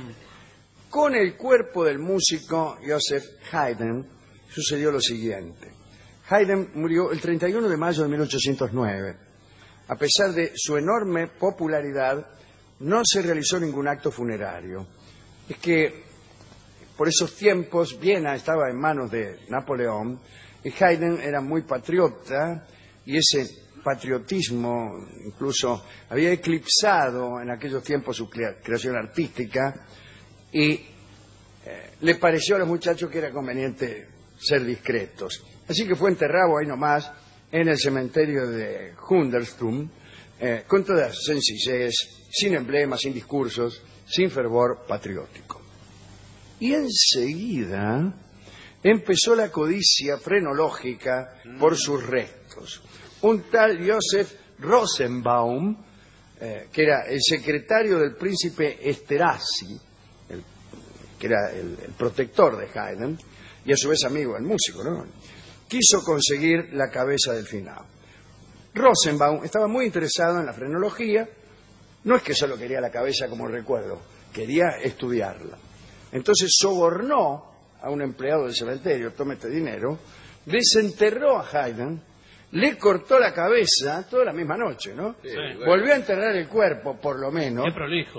Con el cuerpo del músico Joseph Haydn sucedió lo siguiente. Haydn murió el 31 de mayo de 1809. A pesar de su enorme popularidad, no se realizó ningún acto funerario. Es que por esos tiempos Viena estaba en manos de Napoleón y Haydn era muy patriota y ese patriotismo incluso había eclipsado en aquellos tiempos su creación artística y le pareció a los muchachos que era conveniente ser discretos. Así que fue enterrado ahí nomás en el cementerio de Hunderstum con toda sencillez, sin emblemas, sin discursos, sin fervor patriótico. Y enseguida empezó la codicia frenológica por sus restos. Un tal Joseph Rosenbaum, que era el secretario del príncipe Esterházy, que era el protector de Haydn, y a su vez amigo del músico, ¿no?, quiso conseguir la cabeza del finado. Rosenbaum estaba muy interesado en la frenología, no es que solo quería la cabeza como recuerdo, quería estudiarla. Entonces sobornó a un empleado del cementerio, tome este dinero, desenterró a Haydn, le cortó la cabeza, toda la misma noche, ¿no? Sí, bueno. Volvió a enterrar el cuerpo, por lo menos. Qué prolijo.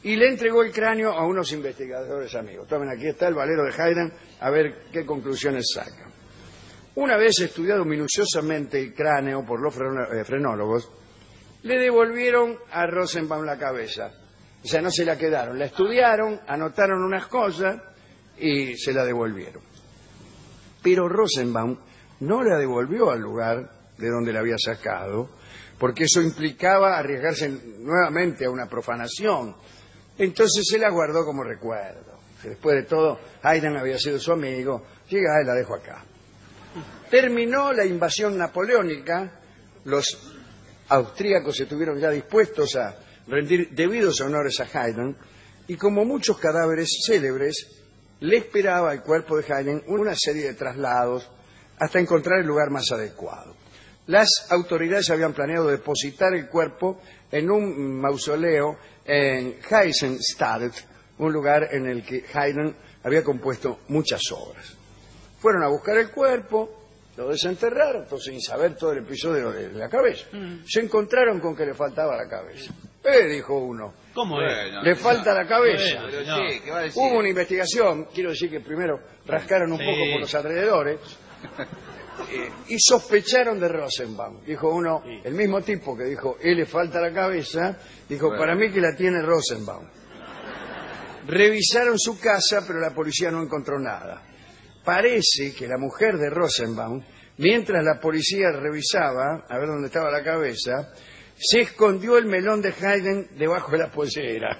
y le entregó el cráneo a unos investigadores amigos. Tomen, aquí está el valero de Haydn, a ver qué conclusiones sacan. Una vez estudiado minuciosamente el cráneo por los frenólogos, le devolvieron a Rosenbaum la cabeza. O sea, no se la quedaron, la estudiaron, anotaron unas cosas y se la devolvieron. Pero Rosenbaum no la devolvió al lugar de donde la había sacado, porque eso implicaba arriesgarse nuevamente a una profanación. Entonces se la guardó como recuerdo. Después de todo, Haydn había sido su amigo. Llega, la dejo acá. Terminó la invasión napoleónica, los austríacos estuvieron ya dispuestos a rendir debidos honores a Haydn, y como muchos cadáveres célebres, le esperaba al cuerpo de Haydn una serie de traslados hasta encontrar el lugar más adecuado. Las autoridades habían planeado depositar el cuerpo en un mausoleo en Eisenstadt, un lugar en el que Haydn había compuesto muchas obras. Fueron a buscar el cuerpo, lo desenterraron, pues, sin saber todo el episodio de la cabeza. Se encontraron con que le faltaba la cabeza. Dijo uno. ¿Cómo es? Le falta la cabeza. Bueno, sí, ¿qué va a decir? Hubo una investigación, quiero decir que primero rascaron un poco por los alrededores, y sospecharon de Rosenbaum. Dijo uno, el mismo tipo que dijo, le falta la cabeza, dijo, para mí que la tiene Rosenbaum. Revisaron su casa, pero la policía no encontró nada. Parece que la mujer de Rosenbaum, mientras la policía revisaba, a ver dónde estaba la cabeza, se escondió el melón de Haydn debajo de la pollera.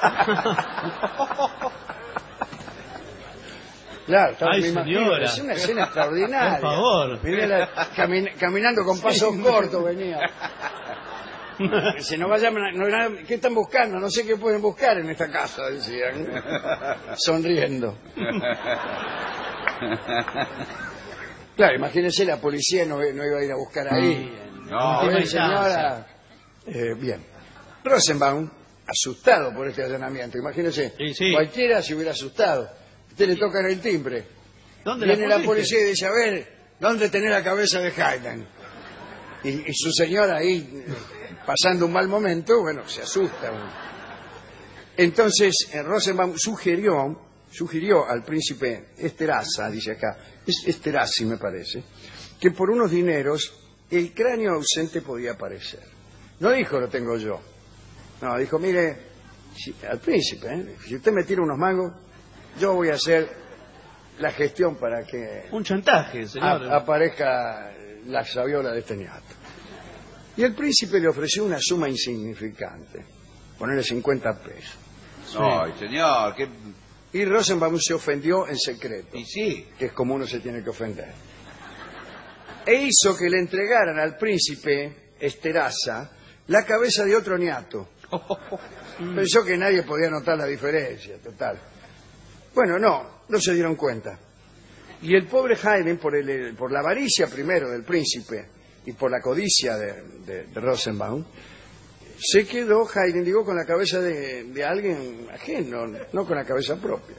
Claro, Ay, me imagino, señora. es una escena extraordinaria. Por favor. Venía caminando con pasos cortos, venía. Dice, no vayan, ¿qué están buscando? No sé qué pueden buscar en esta casa, decían, sonriendo. Claro, imagínense, la policía no iba a ir a buscar ahí. No, señora. Bien. Rosenbaum, asustado por este allanamiento, imagínense, cualquiera se hubiera asustado. Usted le tocan el timbre. Viene la policía y dice, a ver, ¿dónde tenés la cabeza de Haydn? Y su señora ahí, pasando un mal momento, bueno, se asusta. Entonces, Rosenbaum sugirió al príncipe Esterhazy, dice acá, es Esterhazy me parece, que por unos dineros el cráneo ausente podía aparecer. No dijo, lo tengo yo. No, dijo, mire, al príncipe, si usted me tira unos mangos, yo voy a hacer la gestión para que... Un chantaje, señor. Aparezca la sabiola de este niato. Y el príncipe le ofreció una suma insignificante, ponerle 50 pesos. No, señor, ¿qué...? Y Rosenbaum se ofendió en secreto. Y sí. Que es como uno se tiene que ofender. E hizo que le entregaran al príncipe Esterhazy la cabeza de otro niato. Pensó que nadie podía notar la diferencia, total. Bueno, no se dieron cuenta. Y el pobre Haydn, por la avaricia primero del príncipe y por la codicia de Rosenbaum, se quedó, Haydn, digo, con la cabeza de alguien ajeno, no con la cabeza propia.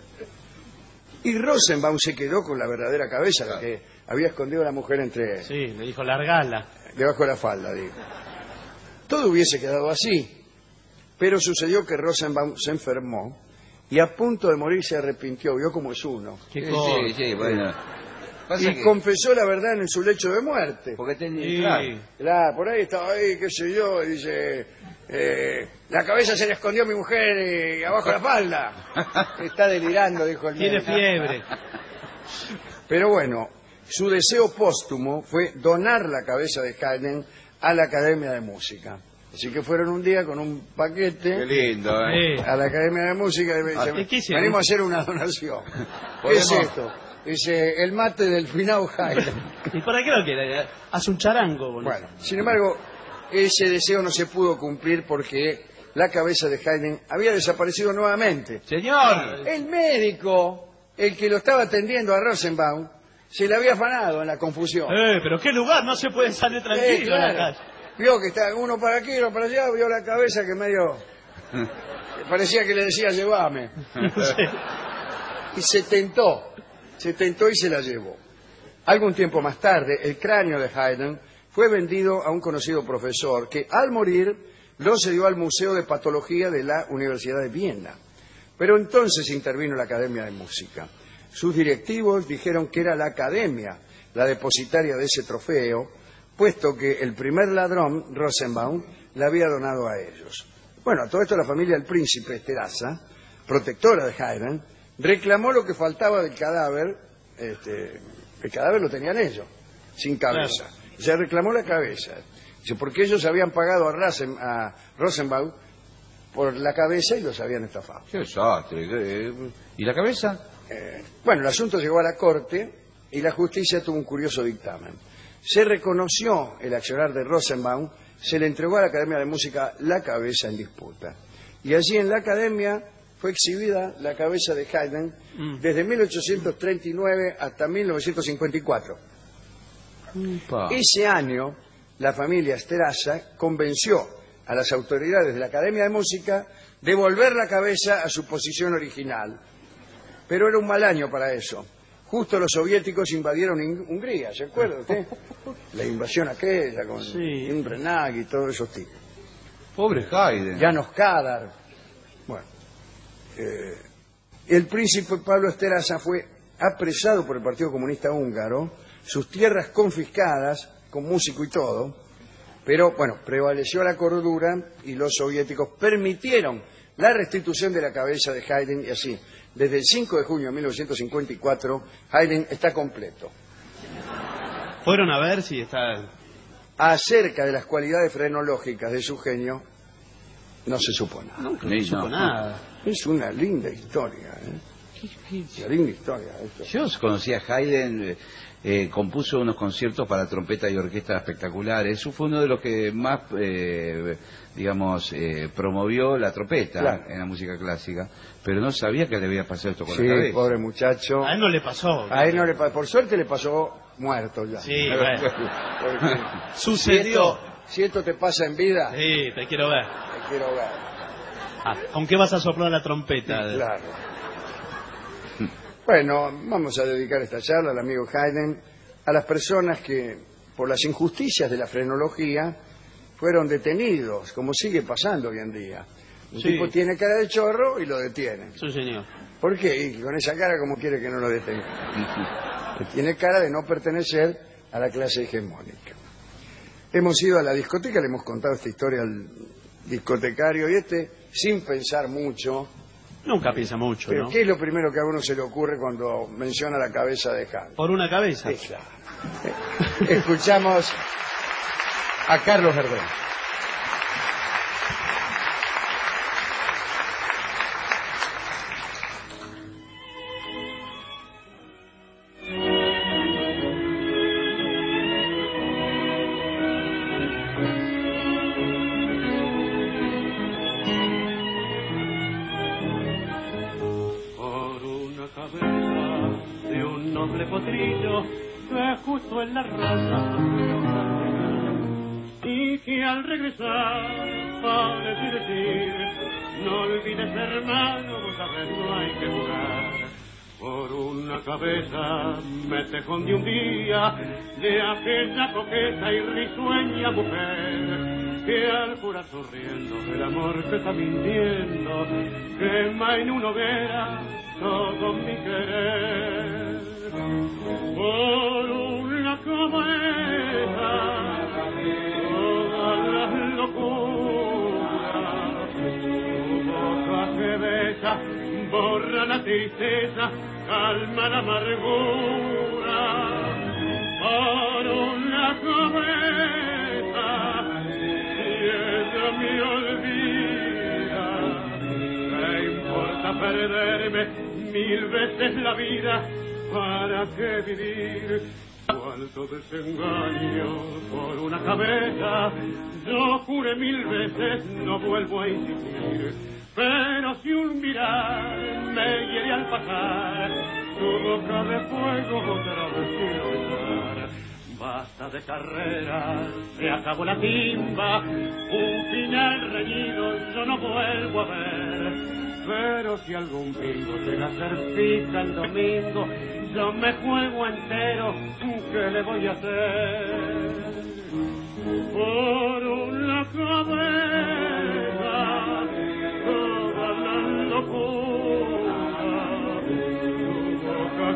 Y Rosenbaum se quedó con la verdadera cabeza, la que había escondido la mujer entre... Sí, le dijo, largala. Debajo de la falda, digo. Todo hubiese quedado así, pero sucedió que Rosenbaum se enfermó y a punto de morir se arrepintió, vio cómo es uno. Sí, bueno. Y confesó la verdad en su lecho de muerte. Porque tenía... Claro, por ahí estaba ahí, qué sé yo, y dice... la cabeza se le escondió a mi mujer abajo de la falda. Está delirando, dijo el médico. Tiene fiebre. Pero bueno, su deseo póstumo fue donar la cabeza de Haydn a la Academia de Música. Así que fueron un día con un paquete. Qué lindo, ¿eh? A la Academia de Música y dicen, venimos a hacer una donación. ¿Qué es esto? Dice, el mate del finado Haydn. ¿Y para qué lo quiere? Hace un charango, boludo. Bueno, sin embargo, ese deseo no se pudo cumplir porque la cabeza de Haydn había desaparecido nuevamente. ¡Señor! El médico, el que lo estaba atendiendo a Rosenbaum, se le había afanado en la confusión. Pero qué lugar, no se puede salir tranquilo claro. en la calle. Vio que está uno para aquí, uno para allá, vio la cabeza que medio... parecía que le decía, llévame. Y se tentó y se la llevó. Algún tiempo más tarde, el cráneo de Haydn fue vendido a un conocido profesor que, al morir, lo cedió al Museo de Patología de la Universidad de Viena. Pero entonces intervino la Academia de Música. Sus directivos dijeron que era la Academia la depositaria de ese trofeo, puesto que el primer ladrón, Rosenbaum, le había donado a ellos. Bueno, a todo esto la familia del príncipe Esterházy, protectora de Haydn, reclamó lo que faltaba del cadáver. El cadáver lo tenían ellos, sin cabeza. Claro. Se reclamó la cabeza. Dice, porque ellos habían pagado a Rosenbaum por la cabeza y los habían estafado. Qué desastre. ¿Y la cabeza? Bueno, el asunto llegó a la corte y la justicia tuvo un curioso dictamen. Se reconoció el accionar de Rosenbaum, se le entregó a la Academia de Música la cabeza en disputa. Y allí en la Academia fue exhibida la cabeza de Haydn desde 1839 hasta 1954. Ese año, la familia Esterházy convenció a las autoridades de la Academia de Música de volver la cabeza a su posición original. Pero era un mal año para eso. Justo los soviéticos invadieron Hungría, ¿se acuerda usted? La invasión aquella con Imre Nagy y todos esos tipos. Pobre Haydn. János Kadar. Bueno, el príncipe Pablo Esterházy fue apresado por el Partido Comunista Húngaro, sus tierras confiscadas, con músico y todo, pero bueno, prevaleció la cordura y los soviéticos permitieron la restitución de la cabeza de Haydn y así. Desde el 5 de junio de 1954, Haydn está completo. Fueron a ver si está... Acerca de las cualidades frenológicas de su genio, no se supo nada. No se supo nada. Es una linda historia, Una linda historia. Esto. Yo conocía a Haydn, compuso unos conciertos para trompeta y orquesta espectaculares. Eso fue uno de los que más, promovió la trompeta en la música clásica. Pero no sabía que le había pasado esto con la cabeza. Pobre muchacho. A él no le pasó. A él no le pasó. Por suerte le pasó muerto ya. Sí, bueno. Sucedió. Si esto te pasa en vida... Sí, te quiero ver. Te quiero ver. ¿Con qué vas a soplar la trompeta? Sí, claro. Bueno, vamos a dedicar esta charla al amigo Haydn, a las personas que, por las injusticias de la frenología, fueron detenidos, como sigue pasando hoy en día. Un tipo tiene cara de chorro y lo detienen. Sí, señor. ¿Por qué? Y con esa cara, ¿cómo quiere que no lo detengan? Tiene cara de no pertenecer a la clase hegemónica. Hemos ido a la discoteca, le hemos contado esta historia al discotecario y sin pensar mucho... Nunca piensa mucho, pero ¿no? ¿qué es lo primero que a uno se le ocurre cuando menciona la cabeza de Haydn? ¿Por una cabeza? Sí, claro. Escuchamos a Carlos Gardel. En la raza y que al regresar parece decir no olvides hermano, vos sabés no hay que jugar por una cabeza me tejón de un día de aquella coqueta y risueña mujer que al jurar sonriendo el amor que está mintiendo quema en una hoguera todo mi querer por una cabeza todas las locuras tu boca que besa borra la tristeza calma la amargura por una cabeza y ella me olvida ¿qué importa perderme 1000 veces la vida? ¿Para qué vivir? Cuánto desengaño por una cabeza. Yo juré 1000 veces, no vuelvo a insistir. Pero si un mirar me hiere al pasar, tu boca de fuego otra vez quiero besar. Basta de carreras, se acabó la timba, un final reñido yo no vuelvo a ver. Pero si algún bingo llega a ser fija el domingo, yo me juego entero, ¿qué le voy a hacer? Por una cabeza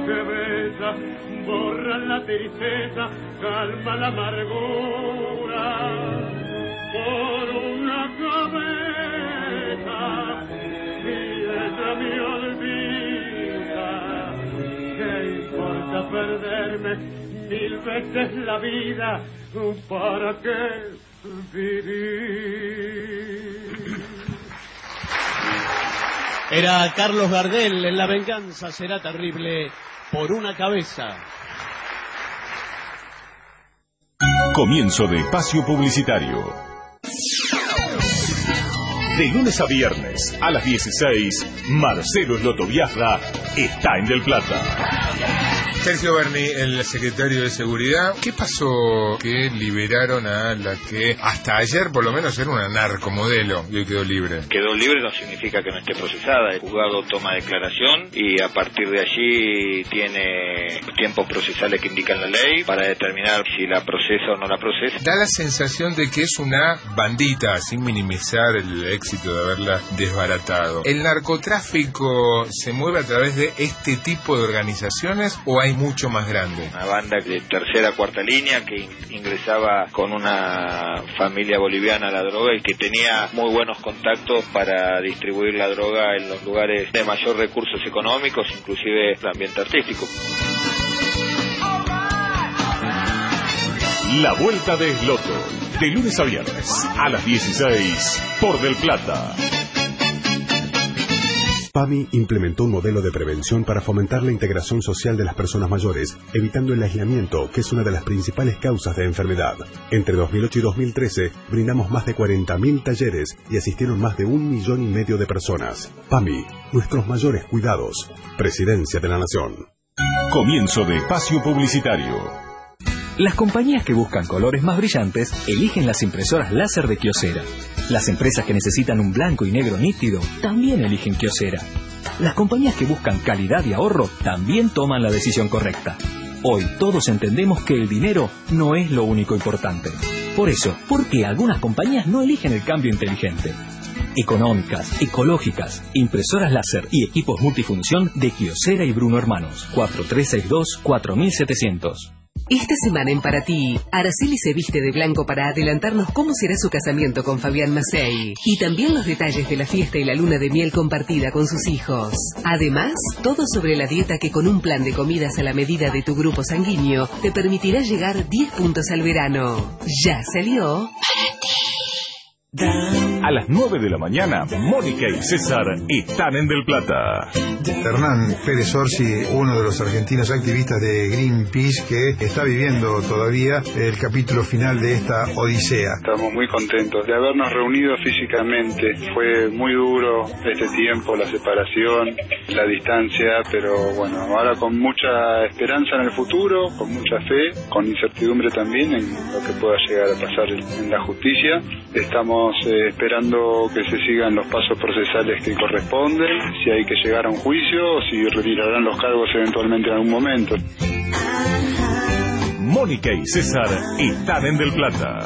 que besa, borra la tristeza, calma la amargura. Por una cabeza, y ella me olvida. ¿Qué importa perderme 1000 veces la vida? ¿Para qué vivir? Era Carlos Gardel en La venganza será terrible por una cabeza. Comienzo de espacio publicitario. De lunes a viernes a las 16, Marcelo Slotoviazda está en Del Plata. Sergio Berni, el secretario de Seguridad, ¿qué pasó que liberaron a la que hasta ayer por lo menos era una narcomodelo y hoy quedó libre? Quedó libre no significa que no esté procesada. El juzgado toma declaración y a partir de allí tiene tiempos procesales que indican la ley para determinar si la procesa o no la procesa. Da la sensación de que es una bandita, sin minimizar el éxito de haberla desbaratado. ¿El narcotráfico se mueve a través de este tipo de organizaciones o hay mucho más grande? Una banda de tercera, cuarta línea que ingresaba con una familia boliviana a la droga y que tenía muy buenos contactos para distribuir la droga en los lugares de mayor recursos económicos, inclusive el ambiente artístico. La Vuelta de Esloto, de lunes a viernes a las 16 por Del Plata. PAMI implementó un modelo de prevención para fomentar la integración social de las personas mayores, evitando el aislamiento, que es una de las principales causas de enfermedad. Entre 2008 y 2013, brindamos más de 40.000 talleres y asistieron más de 1,5 millones de personas. PAMI, nuestros mayores cuidados. Presidencia de la Nación. Comienzo de espacio publicitario. Las compañías que buscan colores más brillantes eligen las impresoras láser de Kyocera. Las empresas que necesitan un blanco y negro nítido también eligen Kyocera. Las compañías que buscan calidad y ahorro también toman la decisión correcta. Hoy todos entendemos que el dinero no es lo único importante. Por eso, ¿por qué algunas compañías no eligen el cambio inteligente? Económicas, ecológicas, impresoras láser y equipos multifunción de Kyocera y Bruno Hermanos. 4362-4700. Esta semana en Para Ti, Araceli se viste de blanco para adelantarnos cómo será su casamiento con Fabián Macei y también los detalles de la fiesta y la luna de miel compartida con sus hijos. Además, todo sobre la dieta que con un plan de comidas a la medida de tu grupo sanguíneo te permitirá llegar 10 puntos al verano. Ya salió Para Ti. A las 9 de la mañana, Mónica y César están en Del Plata. Hernán Pérez Orsi, uno de los argentinos activistas de Greenpeace, que está viviendo todavía el capítulo final de esta odisea. Estamos muy contentos de habernos reunido físicamente. Fue muy duro este tiempo, la separación, la distancia, pero bueno, ahora con mucha esperanza en el futuro, con mucha fe, con incertidumbre también en lo que pueda llegar a pasar en la justicia. Estamos esperando que se sigan los pasos procesales que corresponden, si hay que llegar a un juicio o si retirarán los cargos eventualmente en algún momento. Mónica y César están en Del Plata.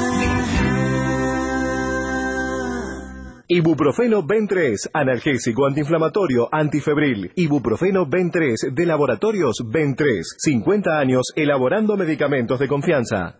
Ibuprofeno Ben3, analgésico antiinflamatorio antifebril. Ibuprofeno Ben3 de Laboratorios Ben3. 50 años elaborando medicamentos de confianza.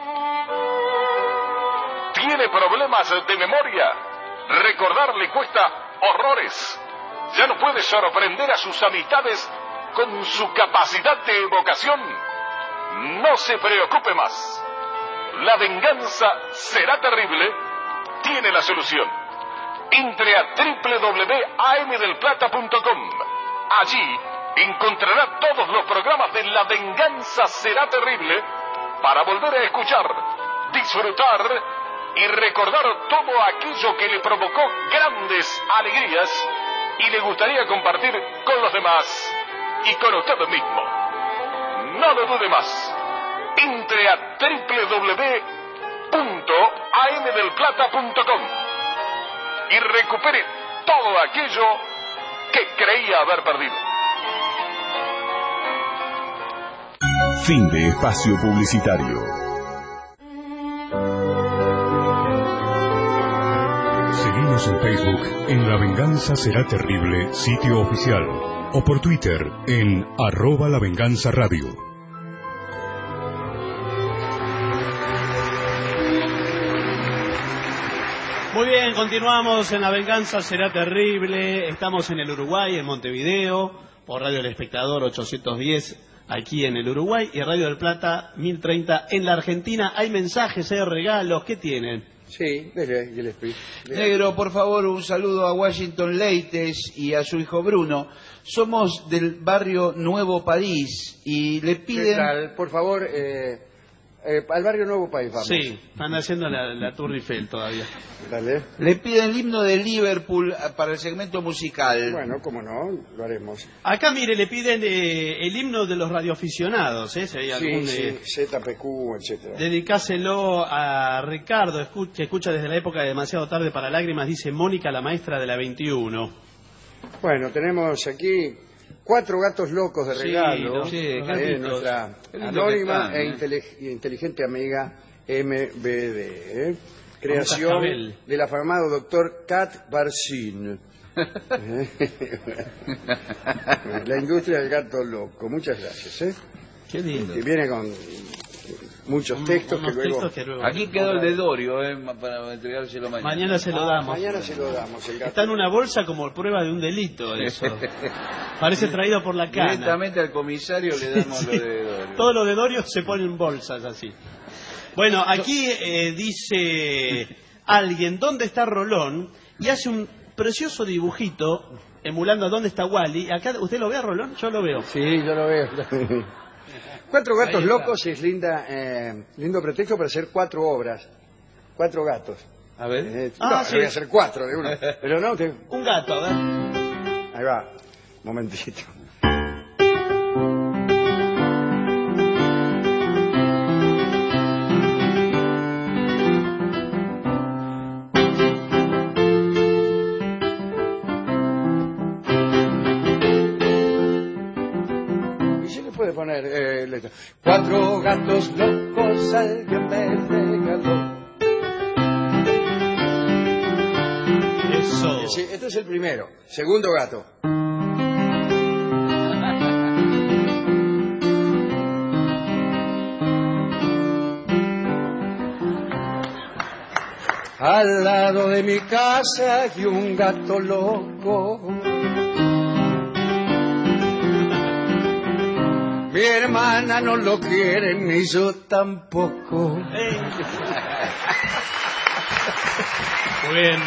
¿Tiene problemas de memoria? Recordar le cuesta horrores. Ya no puede sorprender a sus amistades con su capacidad de evocación. No se preocupe más. La venganza será terrible. Tiene la solución. Entre a www.amdelplata.com. Allí encontrará todos los programas de La venganza será terrible para volver a escuchar, disfrutar y recordar todo aquello que le provocó grandes alegrías y le gustaría compartir con los demás y con usted mismo. No lo dude más. Entre a www.amdelplata.com y recupere todo aquello que creía haber perdido. Fin de espacio publicitario. Seguimos en Facebook en La Venganza Será Terrible, sitio oficial. o por Twitter en @lavenganzaradio. Muy bien, continuamos en La Venganza Será Terrible. Estamos en el Uruguay, en Montevideo, por Radio El Espectador 810, aquí en el Uruguay, y Radio del Plata 1030 en la Argentina. Hay mensajes, hay regalos, ¿qué tienen? Sí, dele. Negro, por favor, un saludo a Washington Leites y a su hijo Bruno. Somos del barrio Nuevo París y le piden... ¿Qué tal? Por favor, al barrio Nuevo París vamos. Sí, están haciendo la Tour Eiffel todavía. Dale. Le piden el himno de Liverpool para el segmento musical. Bueno, cómo no, lo haremos. Acá, mire, le piden el himno de los radioaficionados, ¿eh? Si hay algún, sí, ZPQ, etcétera. Dedicáselo a Ricardo, que escucha desde la época de Demasiado Tarde para Lágrimas, dice Mónica, la maestra de la 21. Bueno, tenemos aquí 4 gatos locos de regalo. Nuestra anónima e inteligente amiga MBD. Creación del afamado doctor Cat Barcin. La industria del gato loco. Muchas gracias. Qué lindo. Que viene con muchos textos que luego... Aquí quedó el de Dorio, para entregárselo mañana. Mañana se lo damos. Mañana se lo damos. El gato. Está en una bolsa como prueba de un delito, eso. Parece traído por la cana. Directamente al comisario le damos lo de Dorio. Todo lo de Dorio se pone en bolsas así. Bueno, aquí dice alguien, ¿dónde está Rolón? Y hace un precioso dibujito emulando a dónde está Wally. Acá, ¿usted lo ve a Rolón? Yo lo veo. Sí, yo lo veo. 4 gatos locos es lindo pretexto para hacer 4 obras. 4 gatos. A ver. Sí. Voy a hacer 4 de una. Pero no, un gato, a ver. Ahí va. Momentito. Puede poner letra. 4 gatos locos alguien me regaló. Eso. Sí, este es el primero. Segundo gato. Al lado de mi casa hay un gato loco. Mi hermana no lo quiere, ni yo tampoco. Muy bien.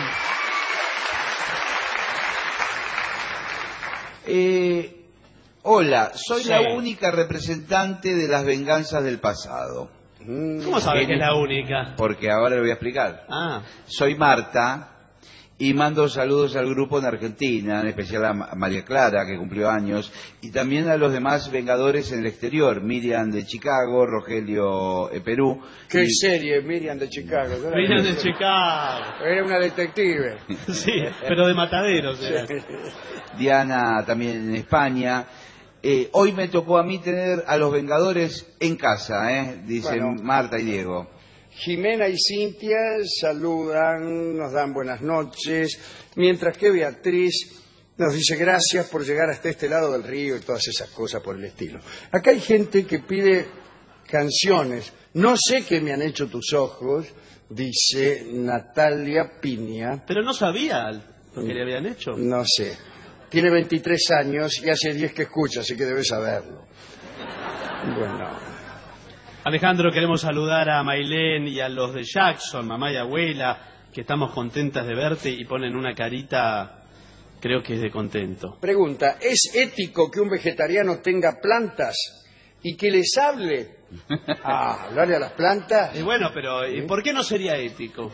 Hola, soy la única representante de las venganzas del pasado. ¿Cómo sabe que es la única? Porque ahora le voy a explicar. Ah. Soy Marta y mando saludos al grupo en Argentina, en especial a María Clara, que cumplió años, y también a los demás vengadores en el exterior, Miriam de Chicago, Rogelio Perú. ¿Qué serie, Miriam de Chicago? Miriam de Chicago. Era una detective. Sí, pero de mataderos. Sí. Diana también en España. Hoy me tocó a mí tener a los vengadores en casa, dicen Marta y Diego. Jimena y Cintia saludan, nos dan buenas noches, mientras que Beatriz nos dice gracias por llegar hasta este lado del río y todas esas cosas por el estilo. Acá hay gente que pide canciones. No sé qué me han hecho tus ojos, dice Natalia Piña. Pero no sabía lo que le habían hecho. No sé. Tiene 23 años y hace 10 que escucha, así que debe saberlo. Bueno... Alejandro, queremos saludar a Mailén y a los de Jackson, mamá y abuela, que estamos contentas de verte y ponen una carita, creo que es de contento. Pregunta, ¿es ético que un vegetariano tenga plantas y que les hable? ¿Hablarle a las plantas? Y bueno, pero ¿y por qué no sería ético?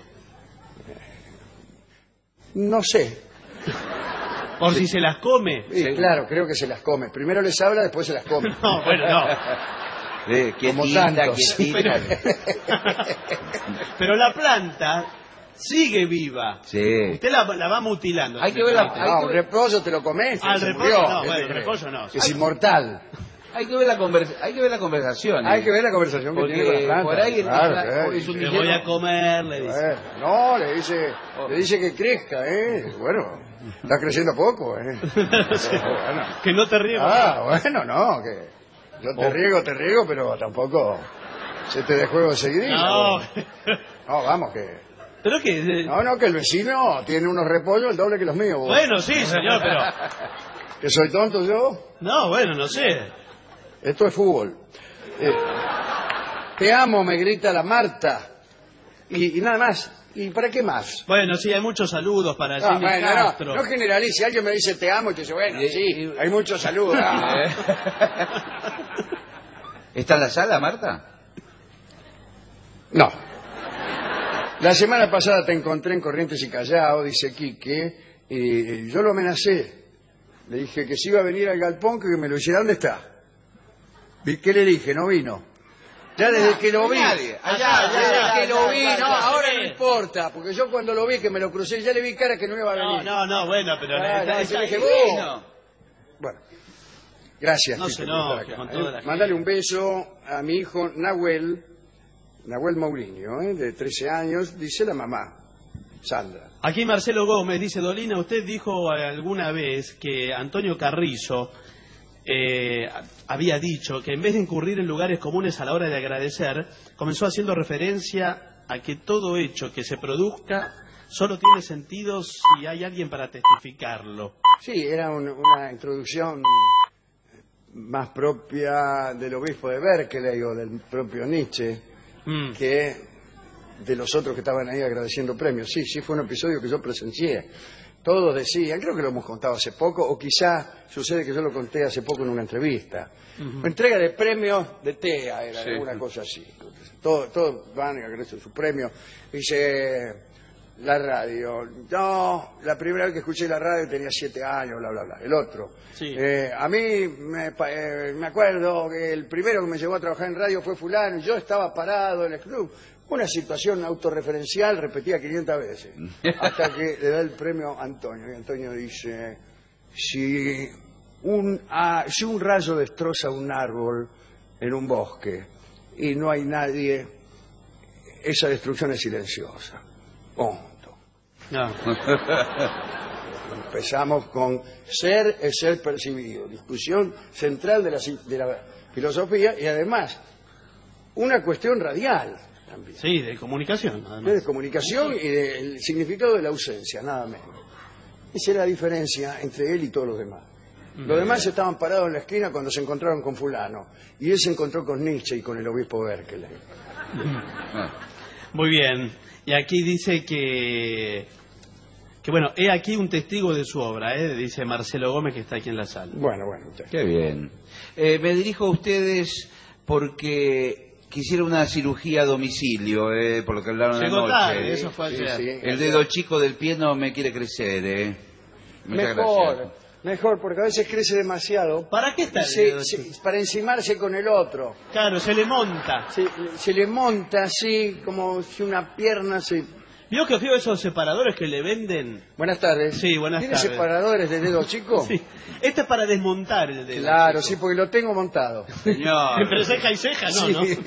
No sé. ¿Por si se las come? Sí, claro, creo que se las come. Primero les habla, después se las come. No, bueno, no. Como tantos. Pero la planta sigue viva. Sí. Usted la va mutilando. Hay que ver un repollo te lo comes. Al repollo no, bueno, el repollo no. Es inmortal. Hay que ver la conversación. Hay que ver la conversación que tiene con la planta. Por ahí es me voy a comer, le dice. No, le dice que crezca, Bueno. Está creciendo poco, ¿eh? Sí. Bueno. Que no te riego. Bueno, no, que yo te riego, pero tampoco se te dé juego seguidito. No. No, vamos, que... ¿Pero qué? No, que el vecino tiene unos repollos el doble que los míos. Vos. Bueno, sí, señor, pero... ¿Que soy tonto yo? No, bueno, no sé. Esto es fútbol. Te amo, me grita la Marta. Y nada más. ¿Y para qué más? Bueno, sí, hay muchos saludos para Jimmy bueno, Castro. no generalice. Alguien me dice te amo y te dice, bueno, sí, hay muchos saludos. ¿Está en la sala, Marta? No. La semana pasada te encontré en Corrientes y Callao, dice Quique, y yo lo amenacé. Le dije que si iba a venir al galpón, que me lo hiciera. ¿Dónde está? ¿Qué le dije? No vino. Ya desde que lo vi. Desde que lo vi, no, ahora no importa, porque yo cuando lo vi, que me lo crucé, ya le vi cara que no iba a venir. No, bueno, pero... le dije, vos. Bueno, gracias. No se enoje con toda la gente. Mándale un beso a mi hijo Nahuel Mourinho, de 13 años, dice la mamá, Sandra. Aquí Marcelo Gómez dice, Dolina, usted dijo alguna vez que Antonio Carrizo había dicho que en vez de incurrir en lugares comunes a la hora de agradecer, comenzó haciendo referencia a que todo hecho que se produzca solo tiene sentido si hay alguien para testificarlo. Sí, era una introducción más propia del obispo de Berkeley o del propio Nietzsche que de los otros que estaban ahí agradeciendo premios. Sí, fue un episodio que yo presencié. Todos decían, creo que lo hemos contado hace poco, o quizá sucede que yo lo conté hace poco en una entrevista. Entrega de premios de TEA, era alguna cosa así. Todos van y agradecen su premio. Dice la radio, no, la primera vez que escuché la radio tenía 7 años, bla, bla, bla. El otro, a mí me acuerdo que el primero que me llevó a trabajar en radio fue fulano, y yo estaba parado en el club. Una situación autorreferencial repetida 500 veces, hasta que le da el premio a Antonio. Y Antonio dice, si un rayo destroza un árbol en un bosque y no hay nadie, esa destrucción es silenciosa. Punto. No. Empezamos con ser es ser percibido, discusión central de la filosofía y además una cuestión radial. También. Sí, de comunicación. Además. De comunicación y del significado de la ausencia, nada menos. Esa es la diferencia entre él y todos los demás. Los demás estaban parados en la esquina cuando se encontraron con fulano. Y él se encontró con Nietzsche y con el obispo Berkeley. Muy bien. Y aquí dice que bueno, he aquí un testigo de su obra, dice Marcelo Gómez, que está aquí en la sala. Bueno. Qué bien. Me dirijo a ustedes porque... quisiera una cirugía a domicilio, por lo que hablaron anoche. Tarde, eso fue ayer. Sí. El dedo chico del pie no me quiere crecer, Muchas gracias. Mejor, porque a veces crece demasiado. ¿Para qué está para encimarse con el otro. Claro, se le monta. Se le monta así, como si una pierna se... ¿Vio que fío esos separadores que le venden? Buenas tardes. Sí, buenas tardes. ¿Tiene separadores de dedo chico? Sí. Este es para desmontar el dedo. Claro, chico. sí, porque lo tengo montado. Señor. Entre ceja y ceja, ¿no? Sí.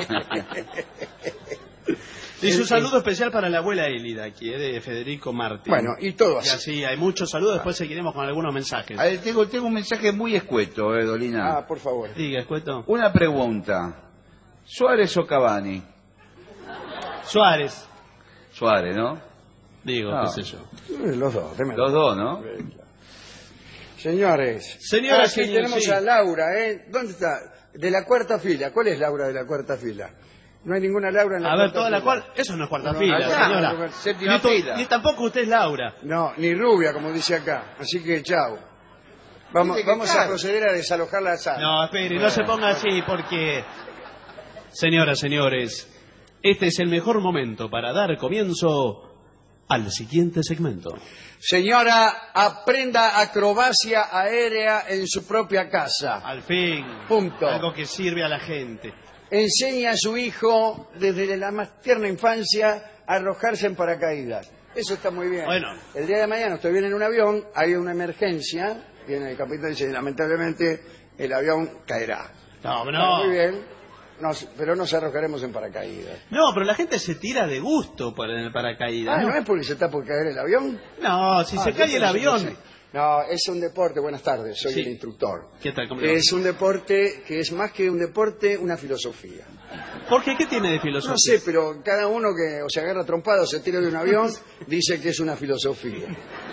Dice un saludo especial para la abuela Élida, aquí, de Federico Martín. Bueno, y todo así. Y así, hay muchos saludos, después seguiremos con algunos mensajes. A ver, tengo un mensaje muy escueto, Dolina. Por favor. Diga, escueto. Una pregunta. ¿Suárez o Cavani? Suárez, ¿no? digo, qué sé yo. Los dos, démelo. Los dos, ¿no? Señores. Señoras, aquí tenemos a Laura, ¿Dónde está? De la cuarta fila. ¿Cuál es Laura de la cuarta fila? No hay ninguna Laura en la cuarta fila. A ver, toda la cual... Eso no es cuarta fila, allá, señora. Séptima fila. Ni tampoco usted es Laura. No, ni rubia, como dice acá. Así que chao. Vamos a proceder a desalojar la sala. No, espere, no se ponga así porque... Señoras, señores, este es el mejor momento para dar comienzo al siguiente segmento. Señora, aprenda acrobacia aérea en su propia casa. Al fin. Punto. Algo que sirve a la gente. Enseña a su hijo desde la más tierna infancia a arrojarse en paracaídas. Eso está muy bien. Bueno. El día de mañana usted viene en un avión, hay una emergencia, viene el capitán y dice, lamentablemente el avión caerá. No. Muy bien. pero nos arrojaremos en paracaídas. No, pero la gente se tira de gusto en el paracaídas. ¿No es porque se está por caer el avión? No, si se cae el avión... No, es un deporte, buenas tardes, soy el instructor. ¿Qué tal? ¿Cómo le va? Es un deporte que es más que un deporte, una filosofía. ¿Por qué? ¿Qué tiene de filosofía? No sé, pero cada uno que o se agarra trompado o se tira de un avión dice que es una filosofía.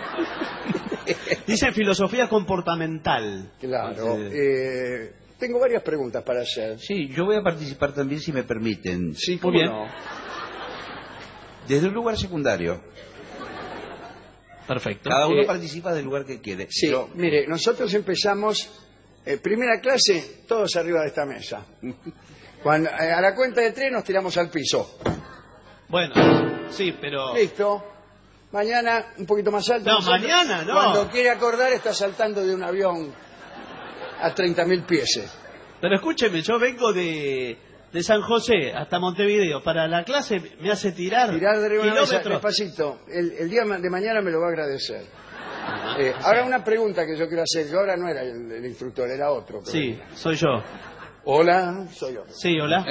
Dice filosofía comportamental. Claro. Tengo varias preguntas para hacer. Sí, yo voy a participar también si me permiten. Sí, ¿cómo no? Desde un lugar secundario. Perfecto. Cada uno participa del lugar que quiere. Sí, mire, nosotros empezamos, primera clase, todos arriba de esta mesa. Cuando, a la cuenta de 3 nos tiramos al piso. Bueno, sí, pero... Listo. Mañana un poquito más alto. No, mañana no. Cuando quiere acordar está saltando de un avión a 30.000 pies. Pero escúcheme, yo vengo de San José hasta Montevideo. Para la clase me hace tirar de una mesa, kilómetros. despacito. El día de mañana me lo va a agradecer. Ahora una pregunta que yo quiero hacer. Yo ahora no era el instructor, era otro. Pero... Sí, soy yo. Hola, soy yo. Sí, hola.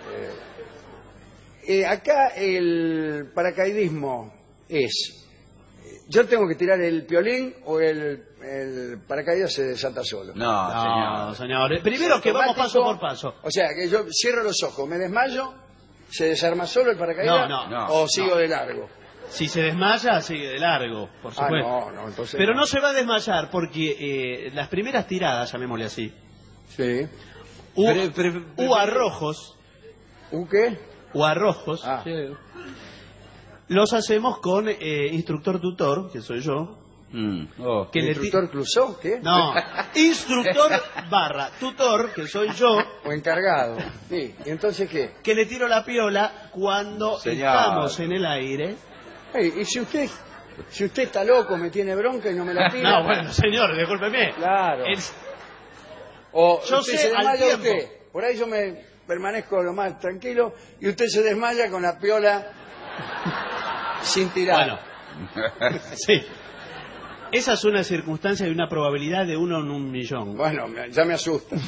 Acá el paracaidismo es... ¿Yo tengo que tirar el piolín o el paracaídas se desata solo? No, señor. Primero que vamos paso por paso. O sea, que yo cierro los ojos, me desmayo, ¿se desarma solo el paracaídas? No. ¿O sigo de largo? Si se desmaya, sigue de largo, por supuesto. Entonces pero no se va a desmayar porque las primeras tiradas, llamémosle así, sí. U arrojos. ¿U qué? U arrojos. Sí. Los hacemos con instructor tutor, que soy yo. Que ¿Instructor Clouseau? ¿Qué? No, instructor / tutor, que soy yo. O encargado. Sí. ¿Y entonces qué? Que le tiro la piola cuando estamos en el aire. Y si usted está loco, me tiene bronca y no me la tira. No, bueno, señor, discúlpeme. Claro. O yo usted sé se desmaya al tiempo. Usted. Por ahí yo me permanezco lo más tranquilo y usted se desmaya con la piola sin tirar. Bueno, sí. Esa es una circunstancia y una probabilidad de 1 en 1.000.000. Bueno, ya me asusta.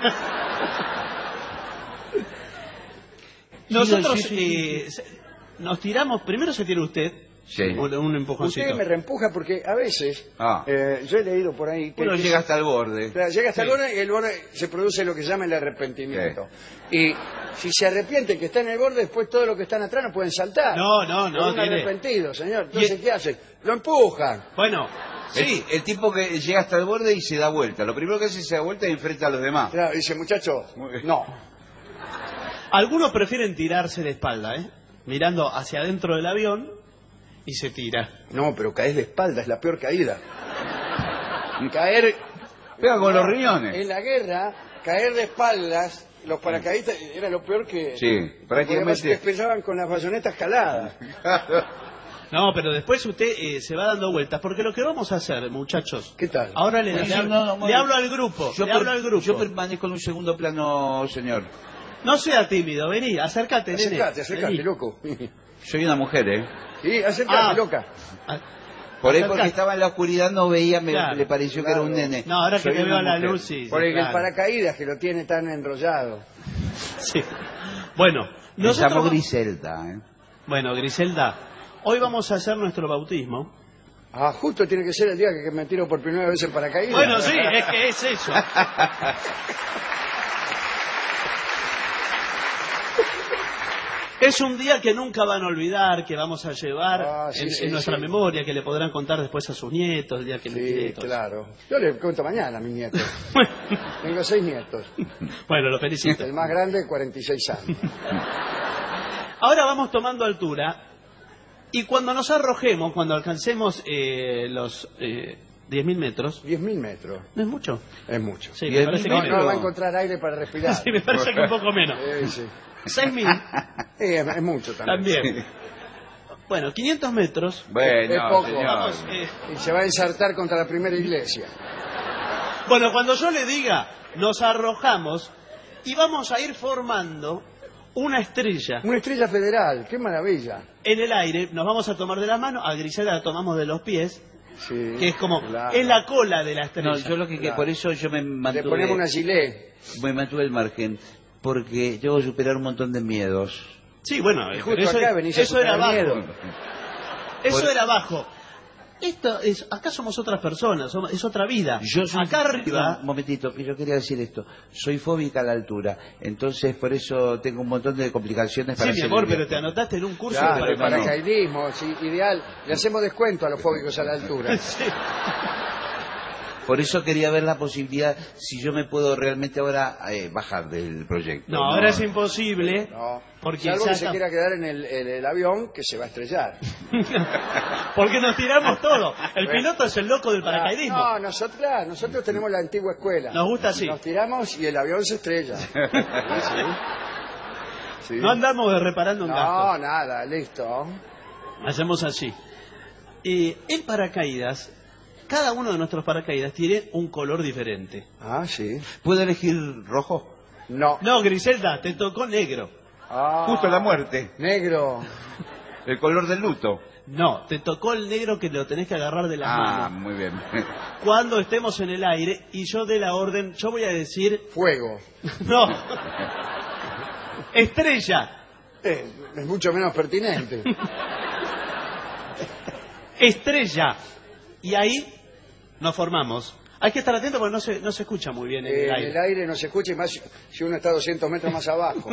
Nosotros nos tiramos, primero se tira usted, un empujoncito. Usted me reempuja porque a veces, yo he leído por ahí... Uno llega hasta el borde. Llega hasta el borde y el borde se produce lo que se llama el arrepentimiento. Y si se arrepiente que está en el borde, después todos los que están atrás no pueden saltar. No. Son arrepentidos, señor. Entonces, ¿qué hacen? Lo empujan. Bueno... Sí, el tipo que llega hasta el borde y se da vuelta. Lo primero que hace es se da vuelta y enfrenta a los demás. Claro, dice, muchacho, no. Algunos prefieren tirarse de espalda, mirando hacia adentro del avión y se tira. No, pero caes de espalda, es la peor caída. Caer... Pega con los riñones. En la guerra, caer de espaldas, los paracaidistas, era lo peor que... Sí, prácticamente... Despejaban con las bayonetas caladas. No, pero después usted se va dando vueltas, porque lo que vamos a hacer, muchachos... ¿Qué tal? Ahora le hablo al grupo, Yo permanezco en un segundo plano, señor. No sea tímido, vení, acércate, nene. Acércate, loco. Soy una mujer, Sí, acércate, loca. Por ahí, porque estaba en la oscuridad, no veía, le pareció que era un nene. No, ahora que te veo a la luz, sí. Porque el paracaídas que lo tiene tan enrollado. Sí. Bueno, Me llamo Griselda, Bueno, Griselda, hoy vamos a hacer nuestro bautismo. Justo tiene que ser el día que me tiro por primera vez en paracaídas. Bueno, sí, es que es eso. Es un día que nunca van a olvidar, que vamos a llevar en nuestra memoria, que le podrán contar después a sus nietos, el día que Sí, claro. Yo le cuento mañana a mis nietos. Tengo 6 nietos. Bueno, lo felicito. El más grande, 46 años. Ahora vamos tomando altura y cuando nos arrojemos, cuando alcancemos los 10.000 metros... 10.000 metros. ¿No es mucho? Es mucho. Sí, me parece que no va a encontrar aire para respirar. Sí, me parece que un poco menos. Sí. 6.000. Es mucho también. También. Bueno, 500 metros. Bueno, es poco. señor. Vamos, y se va a ensartar contra la primera iglesia. Bueno, cuando yo le diga, nos arrojamos y vamos a ir formando una estrella. Una estrella federal, qué maravilla. En el aire, nos vamos a tomar de la mano, a Griselda la tomamos de los pies, sí, que es como, claro, es la cola de la estrella. No, yo lo que por eso yo me mantuve... Le ponemos una gilet. Me mantuve el margen. porque tengo que superar un montón de miedos. Sí, bueno, Justo pero acá venís a eso era superar abajo. miedo. Eso era abajo. Acá somos otras personas, es otra vida. Yo soy, acá arriba... Un momentito, yo quería decir esto. Soy fóbica a la altura, entonces por eso tengo un montón de complicaciones para Sí, mi hacer amor, el pero viaje. te anotaste en un curso Claro, de el paracaidismo, sí, ideal. Le hacemos descuento a los fóbicos a la altura. Sí. Por eso quería ver la posibilidad, si yo me puedo realmente ahora bajar del proyecto. No, ahora es imposible. No, Porque salvo ya que se está- quiera quedar en el avión que se va a estrellar. Porque nos tiramos todo. El piloto es el loco del paracaidismo. No, nosotros tenemos la antigua escuela. Nos gusta así. Nos tiramos y el avión se estrella. Sí. No andamos reparando un gasto. No, nada, listo. Hacemos así. En paracaídas, cada uno de nuestros paracaídas tiene un color diferente. Ah, sí. ¿Puedo elegir rojo? No. No, Griselda, te tocó negro. Ah, Justo la muerte. negro. El color del luto. No, te tocó el negro que lo tenés que agarrar de las manos. Muy bien. Cuando estemos en el aire y yo dé la orden, yo voy a decir... Fuego. No. Estrella. Es mucho menos pertinente. Estrella. Y ahí nos formamos. Hay que estar atento porque no se escucha muy bien en el En aire. el aire no se escucha y más si uno está 200 metros más abajo.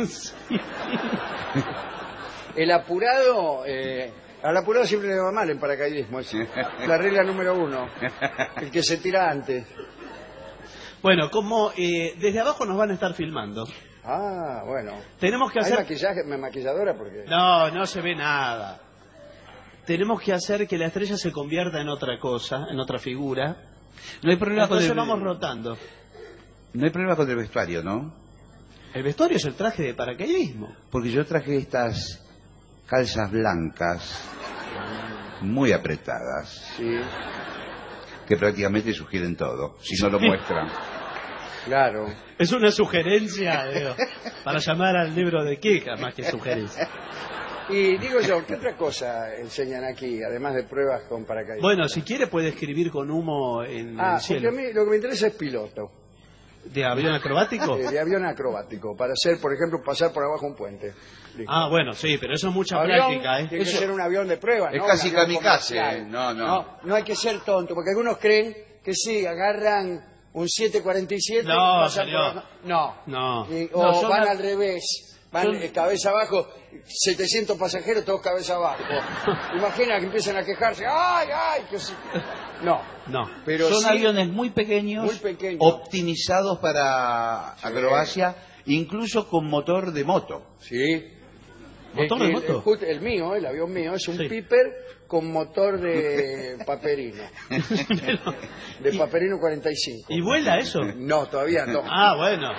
El apurado... al apurado siempre le va mal en paracaidismo. Es la regla número 1. El que se tira antes. Bueno, como desde abajo nos van a estar filmando. Ah, bueno. Tenemos que ¿Hay hacer... maquillaje, maquilladora? Porque... No se ve nada. Tenemos que hacer que la estrella se convierta en otra cosa, en otra figura. No hay problema con Entonces el... vamos rotando. No hay problema con el vestuario, ¿no? El vestuario es el traje de paracaidismo. Porque yo traje estas calzas blancas, muy apretadas, Sí, que prácticamente sugieren todo, si no lo muestran. claro. Es una sugerencia para llamar al libro de Kika, más que sugerencia. Y digo yo, ¿qué otra cosa enseñan aquí, además de pruebas con paracaidismo? Bueno, si quiere puede escribir con humo en el porque cielo. a mí lo que me interesa es piloto, ¿De avión acrobático? de avión acrobático, para hacer, por ejemplo, pasar por abajo un puente. Listo. Ah, bueno, sí, pero eso es mucha Avión, práctica, Tiene que Eso- ser un avión de prueba, es ¿no? casi Un avión kamikaze, comercial. no. No hay que ser tonto, porque algunos creen que sí, agarran un 747 No, y pasan señor. por abajo. No. No. O No, son van la- al revés. Van cabeza abajo, 700 pasajeros, todos cabeza abajo. Imagina que empiezan a quejarse. ¡Ay, ay! Que sí. No. No. Pero Son sí, aviones muy pequeños, muy pequeños. optimizados para acrobacia, incluso con motor de moto. Sí. ¿Motor de moto? El mío, el avión mío, es un Sí. Piper con motor de Paperino. De Paperino 45. ¿Y vuela eso? No, todavía no. Ah, bueno.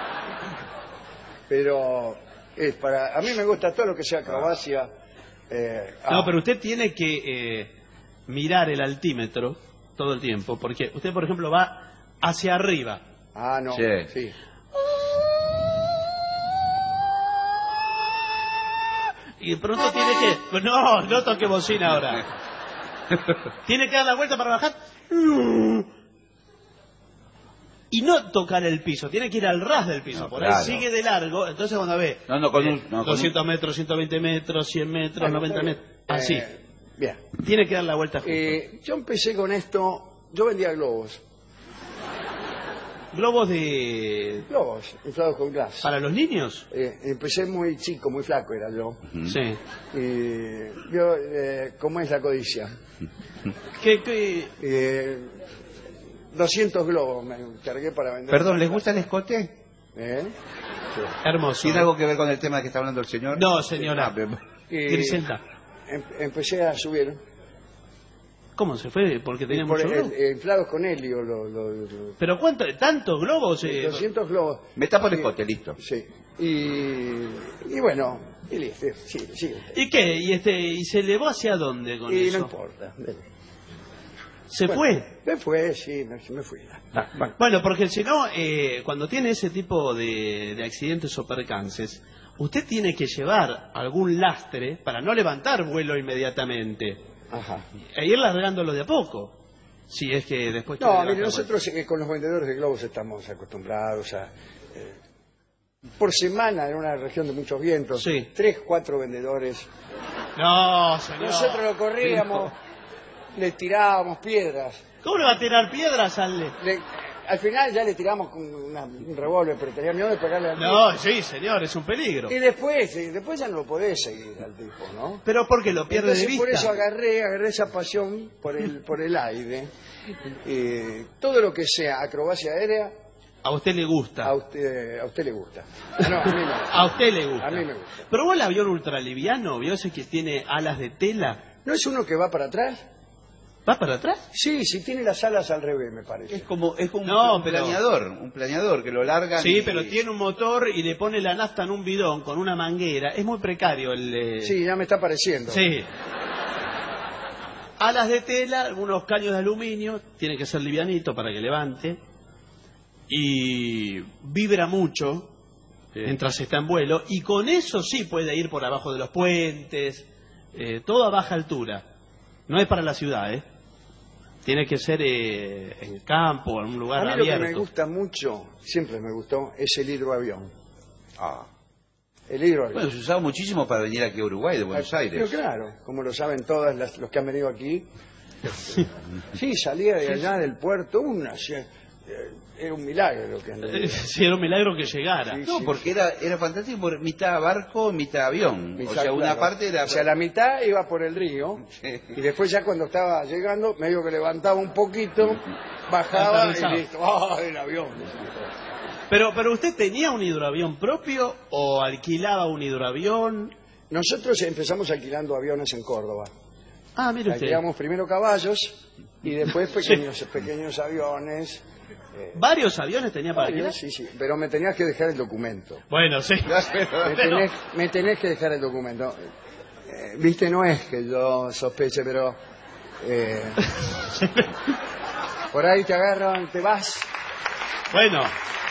Pero es para... A mí me gusta todo lo que sea acrobacia. No, pero usted tiene que mirar el altímetro todo el tiempo, porque usted, por ejemplo, va hacia arriba. Ah, no. Sí. Sí. Y de pronto tiene que... No toque bocina ahora. Tiene que dar la vuelta para bajar. Y no tocar el piso, tiene que ir al ras del piso. No, Por claro. ahí sigue de largo, entonces cuando ve Con un 200 metros, 120 metros, 100 metros, Bueno, 90 metros, así. Bien. Tiene que dar la vuelta justo. Yo empecé con esto... Yo vendía globos. Globos de... Globos inflados con gas. ¿Para los niños? Empecé muy chico, muy flaco era yo. Sí. Y yo, ¿cómo es la codicia? ¿Qué? 200 globos me cargué para vender. Perdón, ¿les gusta el escote? Sí. Hermoso. ¿Tiene algo que ver con el tema que está hablando el señor? No, señora. Y Griselda. empecé a subir. ¿Cómo se fue? Porque tenía Por mucho globo. inflados con helio. ¿Pero cuánto? ¿Tantos globos? 200 globos. Me tapo el escote, listo. Sí. Y bueno, y listo. Sí. ¿Y qué? ¿Y se elevó hacia dónde con Y eso? no importa. ¿Se Bueno, fue? Me fue, sí, me fui. Bueno, porque si no, cuando tiene ese tipo de accidentes o percances, usted tiene que llevar algún lastre para no levantar vuelo inmediatamente. Ajá. E ir largándolo de a poco. Si es que después... No, mire, nosotros con los vendedores de globos estamos acostumbrados a... Por semana, en una región de muchos vientos, 3, 4 vendedores. No, señor. Nosotros lo corríamos, le tirábamos piedras. ¿Cómo le va a tirar piedras al...? Al final ya le tiramos con un revólver, pero tenía miedo de pegarle al tipo. No, sí, señor, es un peligro. Y después ya no lo podés seguir al tipo, ¿no? Pero porque lo pierde de vista. Por eso agarré agarré esa pasión por el aire. Todo lo que sea acrobacia aérea. A usted le gusta. A usted le gusta. No, a mí no. A usted le gusta. A mí me gusta. ¿Probó el avión ultraliviano? ¿Vio ese que tiene alas de tela? ¿No es uno que va para atrás? ¿Va para atrás? Sí, tiene las alas al revés, me parece. Es como un planeador que lo larga. Sí, pero tiene un motor y le pone la nafta en un bidón con una manguera. Es muy precario el... Sí, ya me está pareciendo. Sí. Alas de tela, algunos caños de aluminio, tiene que ser livianito para que levante. Y vibra mucho mientras está en vuelo. Y con eso sí puede ir por abajo de los puentes, todo a baja altura. No es para la ciudad, Tiene que ser en el campo, en un lugar abierto. A mí lo que me gusta mucho, siempre me gustó, es el hidroavión. El hidroavión. Bueno, se usaba muchísimo para venir aquí a Uruguay, de Buenos Aires. Pero claro, como lo saben todos los que han venido aquí. Sí, salía de allá del puerto, era un milagro lo que sí, era un milagro que llegara. No, porque era fantástico, por mitad barco, mitad avión. Una parte era... O sea, la mitad iba por el río, y después ya cuando estaba llegando, medio que levantaba un poquito, bajaba y listo. El avión! Pero usted tenía un hidroavión propio o alquilaba un hidroavión. Nosotros empezamos alquilando aviones en Córdoba. Mire usted. Alquilamos primero caballos y después pequeños aviones. ¿Varios aviones tenía para alquilar? Sí, pero me tenías que dejar el documento. Bueno, sí. Me tenés que dejar el documento. Viste, no es que yo sospeche, pero... por ahí te agarran, te vas. Bueno.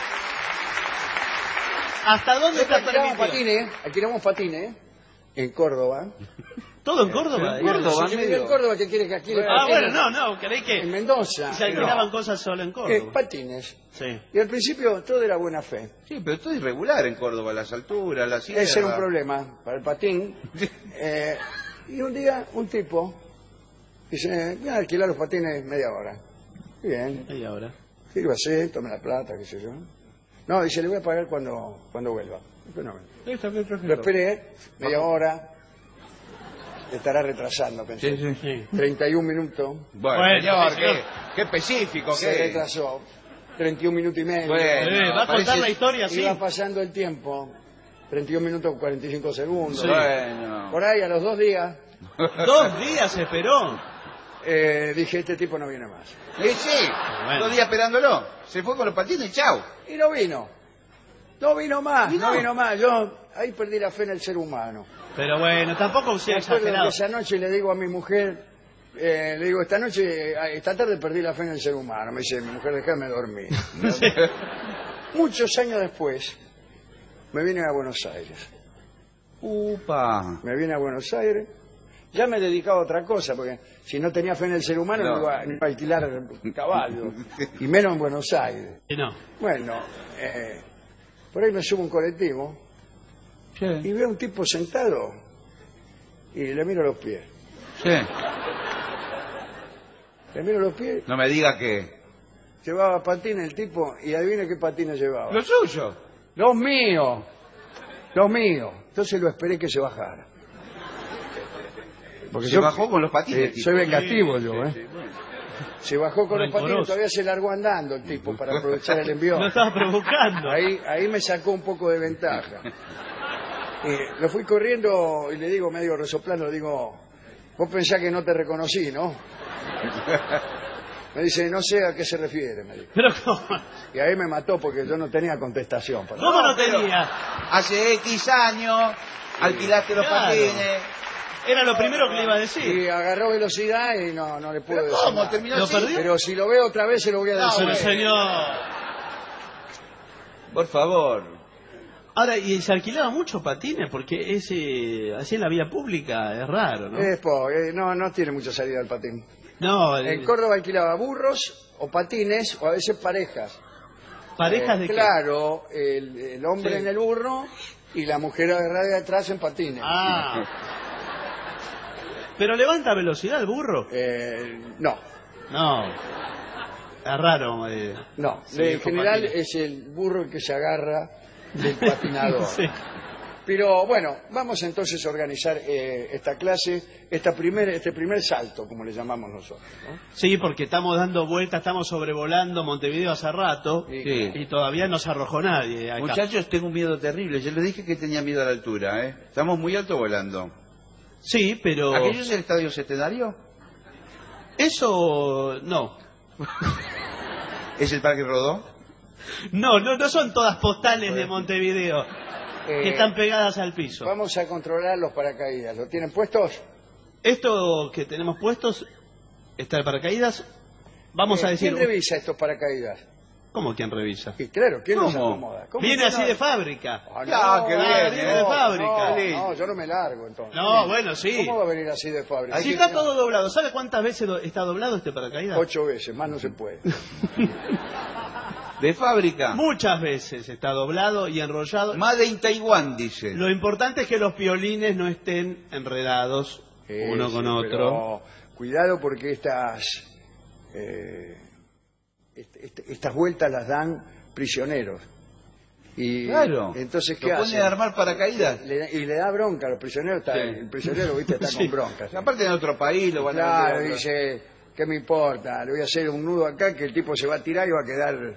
¿Hasta dónde está permitido? Alquilamos patines en Córdoba. ¿Todo en Córdoba? En Córdoba, ¿qué quiere que alquile? Bueno, creí que... En Mendoza. Se alquilaban cosas solo en Córdoba. Patines. Sí. Y al principio todo era buena fe. Sí, pero todo es irregular en Córdoba, las alturas, las sierras. Ese era un problema para el patín. Y un día, un tipo dice, voy a alquilar los patines media hora. Bien. Media hora. Sírvase, tome la plata, qué sé yo. No, dice, le voy a pagar cuando vuelva. Lo esperé, media hora. Estará retrasando, pensé. Sí. 31 minutos. Bueno, señor, qué específico. Se retrasó. 31 minutos y medio. Bueno, va a contar la historia así. Iba pasando el tiempo. 31 minutos 45 segundos. Sí. Bueno. Por ahí, a los 2 días. 2 días esperó. Dije, este tipo no viene más. Sí, bueno. 2 días esperándolo. Se fue con los patines y chau. Y no vino. No vino más. Yo ahí perdí la fe en el ser humano. Pero bueno, tampoco usted exagerado. Esa noche le digo a mi mujer, esta tarde perdí la fe en el ser humano. Me dice, mi mujer, déjame dormir. Sí. Muchos años después, me vine a Buenos Aires. Me vine a Buenos Aires. Ya me dedicaba a otra cosa, porque si no tenía fe en el ser humano no iba a alquilar caballos, y menos en Buenos Aires. No. Bueno, por ahí me subo un colectivo y veo a un tipo sentado y le miro los pies. Sí. Le miro los pies. No me diga que... Llevaba patines el tipo y adivine qué patines llevaba. ¿Los suyos? Los míos. Entonces lo esperé que se bajara. Porque se bajó con los patines. Soy vengativo yo, Se bajó con los patines, todavía se largó andando el tipo para aprovechar el envío. Lo estaba provocando. Ahí me sacó un poco de ventaja. Lo fui corriendo y le digo, medio resoplando, le digo, vos pensás que no te reconocí, ¿no? Me dice, no sé a qué se refiere, me dijo. ¿Pero cómo? Y ahí me mató porque yo no tenía contestación. ¿Cómo no tenía? Hace X años alquilaste los patines. Era lo primero que le iba a decir. Y agarró velocidad y no le puedo decir. ¿Cómo? ¿Terminó así? ¿Lo perdió? Pero si lo veo otra vez se lo voy a decir. Pero señor. Por favor. Ahora, ¿y se alquilaba mucho patines? Porque así en la vía pública es raro, ¿no? No tiene mucha salida el patín. No. En Córdoba alquilaba burros o patines o a veces parejas. ¿Parejas de qué? Claro, el hombre en el burro y la mujer agarrada de atrás en patines. Ah. ¿Pero levanta velocidad el burro? No. No. Es raro. No, sí, en general patines. es el burro el que se agarra del patinador. Sí. Pero bueno, vamos entonces a organizar esta clase, este primer salto, como le llamamos nosotros, ¿no? Sí, porque estamos dando vueltas, estamos sobrevolando Montevideo hace rato y todavía no se arrojó nadie acá. Muchachos, tengo un miedo terrible. Yo les dije que tenía miedo a la altura, ¿eh? Estamos muy alto volando. Sí, pero... ¿Aquello es el Estadio Centenario? Eso... no. ¿Es el Parque Rodó? No son todas postales de Montevideo que están pegadas al piso. Vamos a controlar los paracaídas. ¿Lo tienen puestos? Esto que tenemos puestos, está el paracaídas. Vamos a decir... ¿Quién revisa estos paracaídas? ¿Cómo quién revisa? Y claro, ¿quién los acomoda? Viene así de fábrica. Ah, qué viene de fábrica. No, yo no me largo entonces. No, bueno, sí. ¿Cómo va a venir así de fábrica? Si está todo doblado, ¿sabe cuántas veces está doblado este paracaídas? 8 veces, más no se puede. ¿De fábrica? Muchas veces está doblado y enrollado. Made in Taiwán, dice. Lo importante es que los piolines no estén enredados uno con otro. Pero cuidado porque estas vueltas las dan prisioneros. Y claro. Entonces, ¿qué ¿Lo hacen? ponen a armar paracaídas? Y le da bronca a los prisioneros. El prisionero, viste, está con bronca. Aparte en otro país lo van a Claro, vender. dice, ¿qué me importa? Le voy a hacer un nudo acá que el tipo se va a tirar y va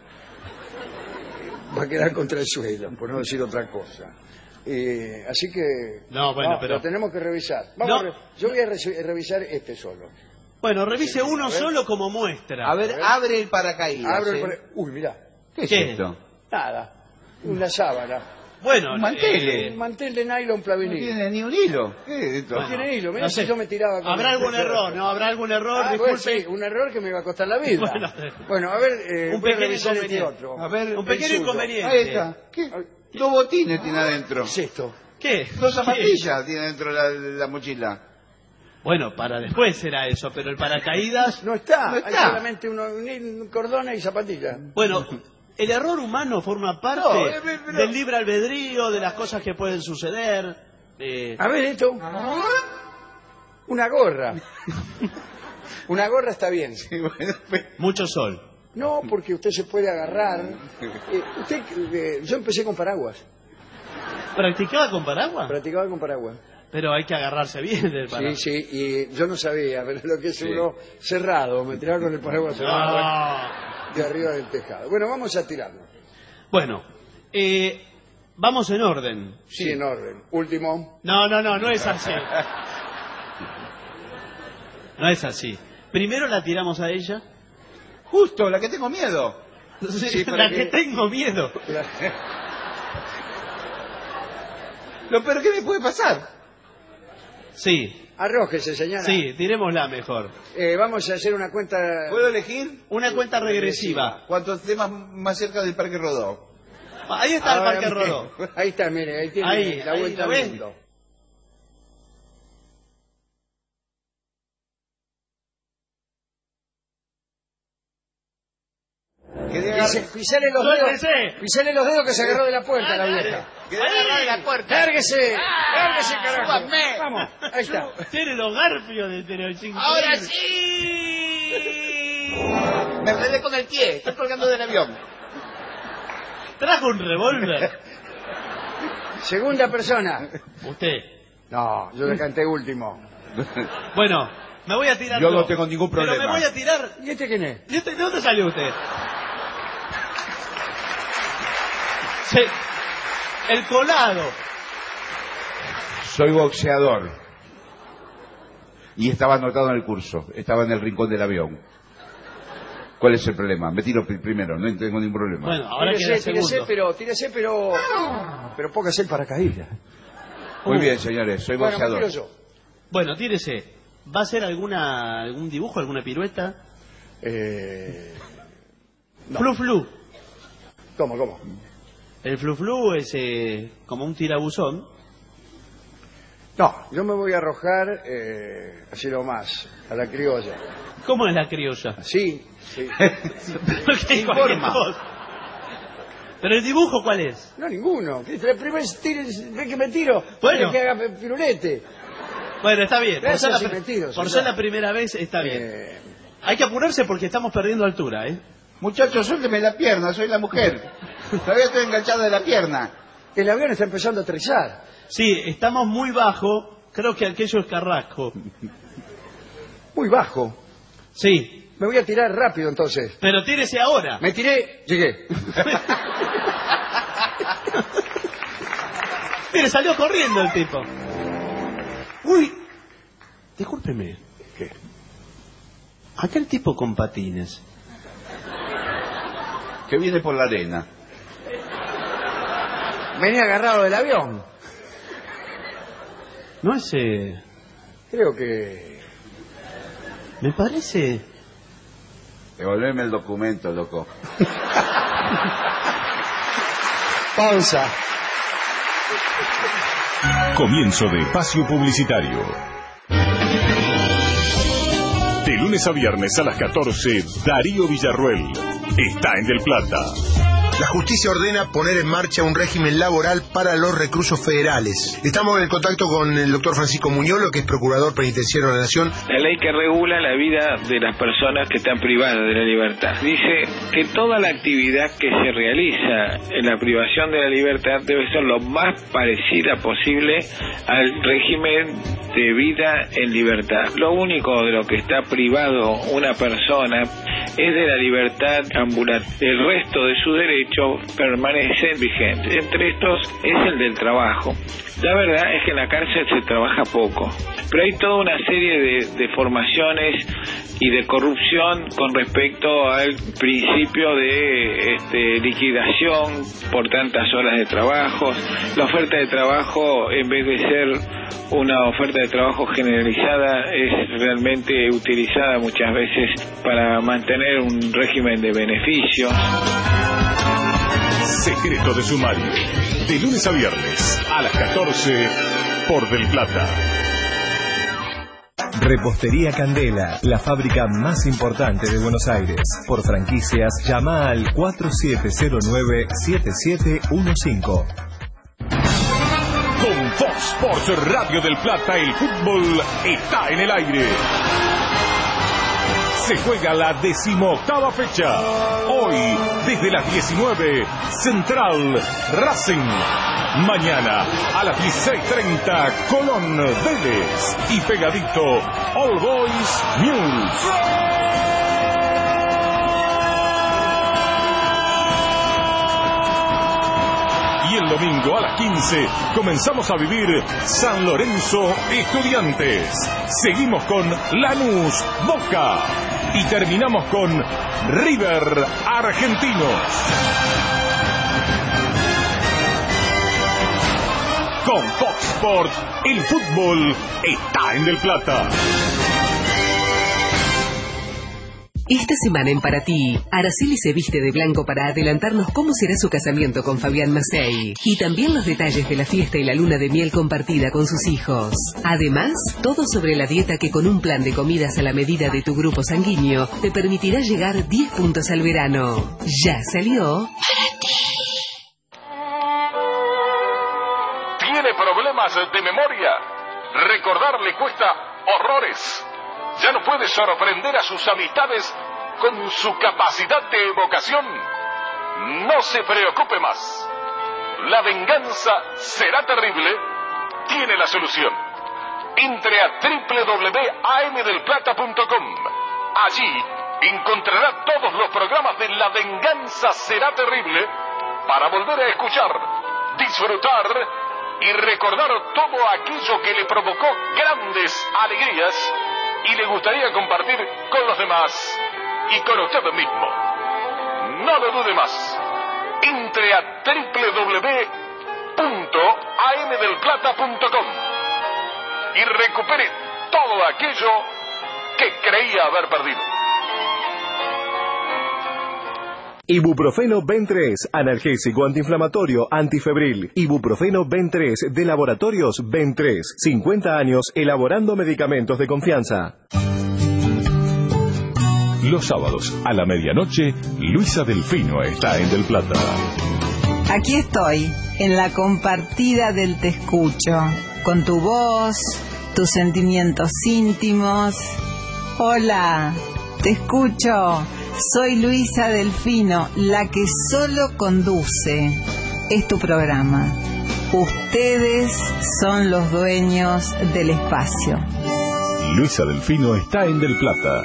a quedar contra el suelo, por no decir otra cosa. Así que pero lo tenemos que revisar. Yo voy a revisar este solo. Bueno, revise uno solo como muestra. A ver, abre el paracaídas. Uy, mirá. ¿Qué es esto? Nada, una sábana. Bueno, un mantel. Un mantel de nylon plavinil. No tiene ni un hilo. ¿Qué es esto? No tiene hilo, mirá no sé. si yo me tiraba con Habrá algún error, ¿no? Habrá algún error, bueno, disculpe. sí, un error que me va a costar la vida. Bueno, a ver, un voy a pequeño revisar este inconveniente. otro. A ver, Un pequeño inconveniente. Ahí está. ¿Qué? 2 botines tiene adentro. ¿Qué es esto? ¿Qué? 2 zapatillas tiene dentro la mochila. Bueno, para después será eso, pero el paracaídas... No está, No está. hay solamente un cordón y zapatillas. Bueno, el error humano forma parte del libre albedrío, de las cosas que pueden suceder. A ver esto. Una gorra. Una gorra está bien. Mucho sol. No, porque usted se puede agarrar. Yo empecé con paraguas. ¿Practicaba con paraguas? Practicaba con paraguas. Pero hay que agarrarse bien del paraguas. Sí, y yo no sabía, pero lo que es uno cerrado. Me tiraba con el paraguas cerrado de arriba del tejado. Bueno, vamos a tirarnos. Bueno, vamos en orden. Sí, en orden. Último. No es así. No es así. Primero la tiramos a ella. Justo, la que tengo miedo. Sí, la que tengo miedo. Lo peor que me puede pasar. Sí. Arrójese, señora. Sí, tirémosla mejor. Vamos a hacer una cuenta... ¿Puedo elegir? Una cuenta regresiva. ¿Cuántos temas más cerca del Parque Rodó? Ahí está el Parque Rodó. Ahí está, mire, ahí tiene la vuelta al mundo. Pisale los dedos que se agarró de la puerta la vieja. de la puerta. ¡Lárguese! ¡Lárguese, carajo! Vamos, ahí está. Tiene los garfios de Terochín. ¡Ahora sí! Me enredé con el pie, estoy colgando del avión. Trajo un revólver. Segunda persona. Usted. No, yo le canté último. Bueno, me voy a tirar. Yo no tengo ningún problema. Pero me voy a tirar. ¿Y este quién es? ¿Y este, de dónde salió usted? Sí. El colado. Soy boxeador. Y estaba anotado en el curso. Estaba en el rincón del avión. ¿Cuál es el problema? Me tiro primero, no tengo ningún problema. Bueno, ahora tírese, pero póngase el paracaídas. Muy bien, señores, soy boxeador. Me tiro yo. Bueno, tírese. ¿Va a hacer algún dibujo, alguna pirueta? No. Flu-flu. ¿Cómo? El flu-flu es como un tirabuzón. No, yo me voy a arrojar así nomás, a la criolla. ¿Cómo es la criolla? Sí. ¿Qué informa? ¿Pero el dibujo cuál es? No, ninguno. La primera vez que me tiro, Bueno. que haga pirulete. Bueno, está bien. Gracias, Por y metido, ser señor. la primera vez está bien. Hay que apurarse porque estamos perdiendo altura, ¿eh? Muchachos, suélteme la pierna, soy la mujer. Todavía estoy enganchada de la pierna. El avión está empezando a aterrizar. Sí, estamos muy bajo. Creo que aquello es Carrasco. Muy bajo. Sí. Me voy a tirar rápido entonces. Pero tírese ahora. Me tiré, llegué. Mire, salió corriendo el tipo. Uy, discúlpeme. ¿Qué? Aquel tipo con patines. Que viene por la arena. Venía agarrado del avión. No es... Creo que... Me parece... Devolveme el documento, loco. Pausa. Comienzo de espacio publicitario. De lunes a viernes a las 14, Darío Villarruel está en Del Plata. La justicia ordena poner en marcha un régimen laboral para los reclusos federales. Estamos en contacto con el doctor Francisco Muñolo, que es procurador penitenciario de la Nación. La ley que regula la vida de las personas que están privadas de la libertad dice que toda la actividad que se realiza en la privación de la libertad debe ser lo más parecida posible al régimen de vida en libertad. Lo único de lo que está privado una persona es de la libertad ambulante. El resto de sus derechos permanecen vigentes. Entre estos es el del trabajo. La verdad es que en la cárcel se trabaja poco, pero hay toda una serie de formaciones y de corrupción con respecto al principio de liquidación por tantas horas de trabajo. La oferta de trabajo, en vez de ser una oferta de trabajo generalizada, es realmente utilizada muchas veces para mantener un régimen de beneficios. Secreto de sumario. De lunes a viernes a las 14 por Del Plata. Repostería Candela, la fábrica más importante de Buenos Aires. Por franquicias, llama al 4709-7715. Con Fox Sports Radio Del Plata, el fútbol está en el aire. Se juega la 18ª fecha. Hoy, desde las 19, Central Racing. Mañana, a las 16:30, Colón Vélez. Y pegadito, All Boys News. Y el domingo a las 15 comenzamos a vivir San Lorenzo Estudiantes. Seguimos con Lanús Boca y terminamos con River Argentinos. Con Fox Sports, el fútbol está en Del Plata. Esta semana en Para Ti, Araceli se viste de blanco para adelantarnos cómo será su casamiento con Fabián Macei y también los detalles de la fiesta y la luna de miel compartida con sus hijos. Además, todo sobre la dieta que con un plan de comidas a la medida de tu grupo sanguíneo te permitirá llegar 10 puntos al verano. Ya salió Para Ti. ¿Tiene problemas de memoria? Recordar le cuesta horrores. Ya no puede sorprender a sus amistades con su capacidad de evocación. No se preocupe más. La venganza será terrible. Tiene la solución. Entre a www.amdelplata.com. Allí encontrará todos los programas de La venganza será terrible para volver a escuchar, disfrutar y recordar todo aquello que le provocó grandes alegrías y le gustaría compartir con los demás y con usted mismo. No lo dude más. Entre a www.amdelplata.com y recupere todo aquello que creía haber perdido. Ibuprofeno Ben 3, analgésico antiinflamatorio, antifebril. Ibuprofeno Ben 3 de Laboratorios Ben 3. 50 años elaborando medicamentos de confianza. Los sábados a la medianoche, Luisa Delfino está en Del Plata. Aquí estoy, en la compartida del Te Escucho, con tu voz, tus sentimientos íntimos. Hola, te escucho. Soy Luisa Delfino, la que solo conduce. Es tu programa. Ustedes son los dueños del espacio. Luisa Delfino está en Del Plata.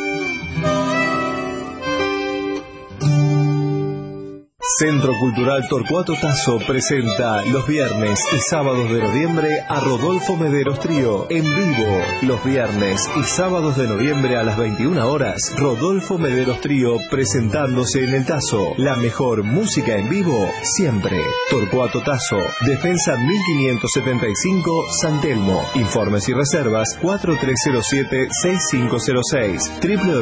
Centro Cultural Torcuato Tasso presenta los viernes y sábados de noviembre a Rodolfo Mederos Trío en vivo. Los viernes y sábados de noviembre a las 21 horas, Rodolfo Mederos Trío presentándose en el Tasso. La mejor música en vivo siempre. Torcuato Tasso, Defensa 1575, San Telmo. Informes y reservas 4307-6506,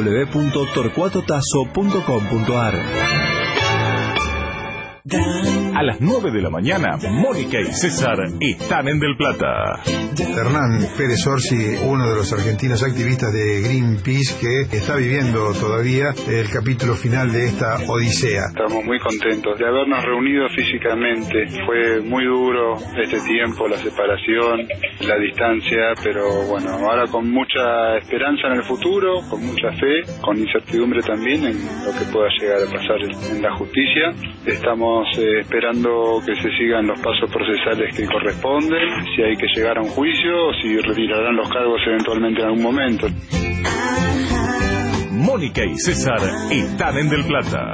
www.torcuatotasso.com.ar. A las 9 de la mañana, Mónica y César están en Del Plata. Hernán Pérez Orsi, uno de los argentinos activistas de Greenpeace, que está viviendo todavía el capítulo final de esta odisea. Estamos muy contentos de habernos reunido físicamente. Fue muy duro este tiempo, la separación, la distancia, pero bueno, ahora con mucha esperanza en el futuro, con mucha fe, con incertidumbre también en lo que pueda llegar a pasar en la justicia. Estamos esperando que se sigan los pasos procesales que corresponden, si hay que llegar a un juicio o si retirarán los cargos eventualmente en algún momento. Mónica y César están en Del Plata.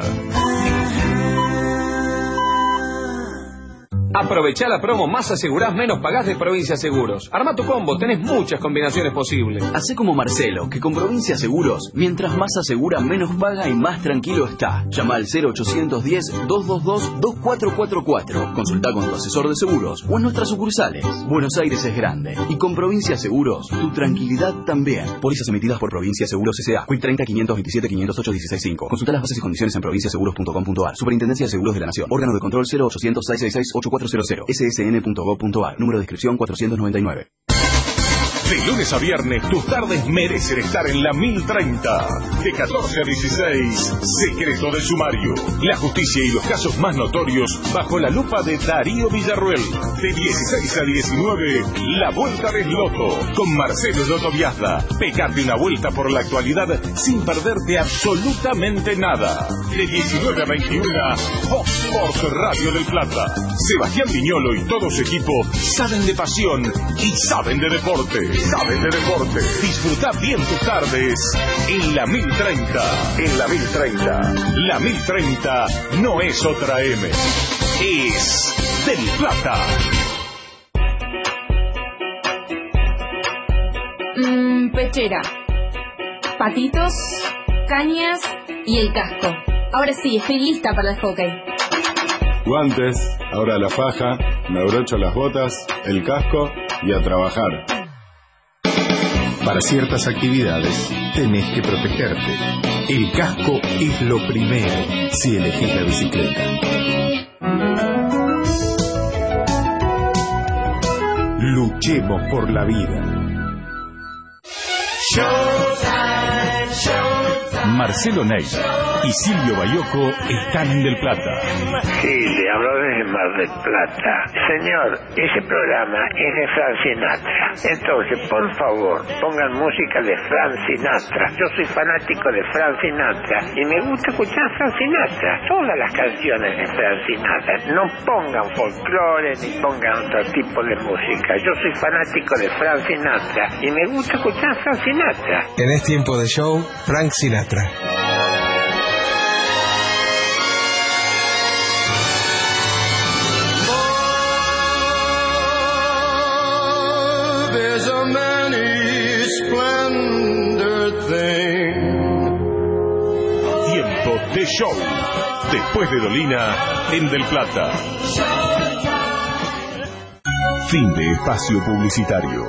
Aprovechá la promo Más Asegurás Menos Pagás de Provincia Seguros. Arma tu combo, tenés muchas combinaciones posibles. Hacé como Marcelo, que con Provincia Seguros, mientras más asegura, menos paga y más tranquilo está. Llama al 0810-222-2444. Consultá con tu asesor de seguros o en nuestras sucursales. Buenos Aires es grande y con Provincia Seguros, tu tranquilidad también. Pólizas emitidas por Provincia Seguros S.A. Quick 30 527 508 165. Consultá las bases y condiciones en provinciaseguros.com.ar. Superintendencia de Seguros de la Nación. Órgano de control 0800 666 8400. ssn.gov.ar. Número de inscripción 499. De lunes a viernes, tus tardes merecen estar en la 1030. De 14 a 16, Secreto del Sumario. La justicia y los casos más notorios bajo la lupa de Darío Villarruel. De 16 a 19, La Vuelta del Loto. Con Marcelo Loto Viazda. Pegate una vuelta por la actualidad sin perderte absolutamente nada. De 19 a 21, Fox Sports Radio del Plata. Sebastián Viñolo y todo su equipo saben de pasión y saben de deporte. Disfruta bien tus tardes en la 1030. En la 1030. La 1030 no es otra M. Es Del Plata. Pechera, patitos, cañas y el casco. Ahora sí, estoy lista para el hockey. Guantes, ahora la faja, me abrocho las botas, el casco y a trabajar. Para ciertas actividades tenés que protegerte. El casco es lo primero si elegís la bicicleta. Luchemos por la vida. Marcelo Ney y Silvio Bayoco están en Del Plata. Sí, le hablo desde Mar del Plata. Señor, ese programa es de Frank Sinatra. Entonces, por favor, pongan música de Frank Sinatra. Yo soy fanático de Frank Sinatra y me gusta escuchar Frank Sinatra. Todas las canciones de Frank Sinatra. No pongan folclore ni pongan otro tipo de música. Yo soy fanático de Frank Sinatra y me gusta escuchar Frank Sinatra. En este tiempo de show, Frank Sinatra. There's a many splendid thing. Tiempo de show. Después de Dolina, en Del Plata. Fin de espacio publicitario.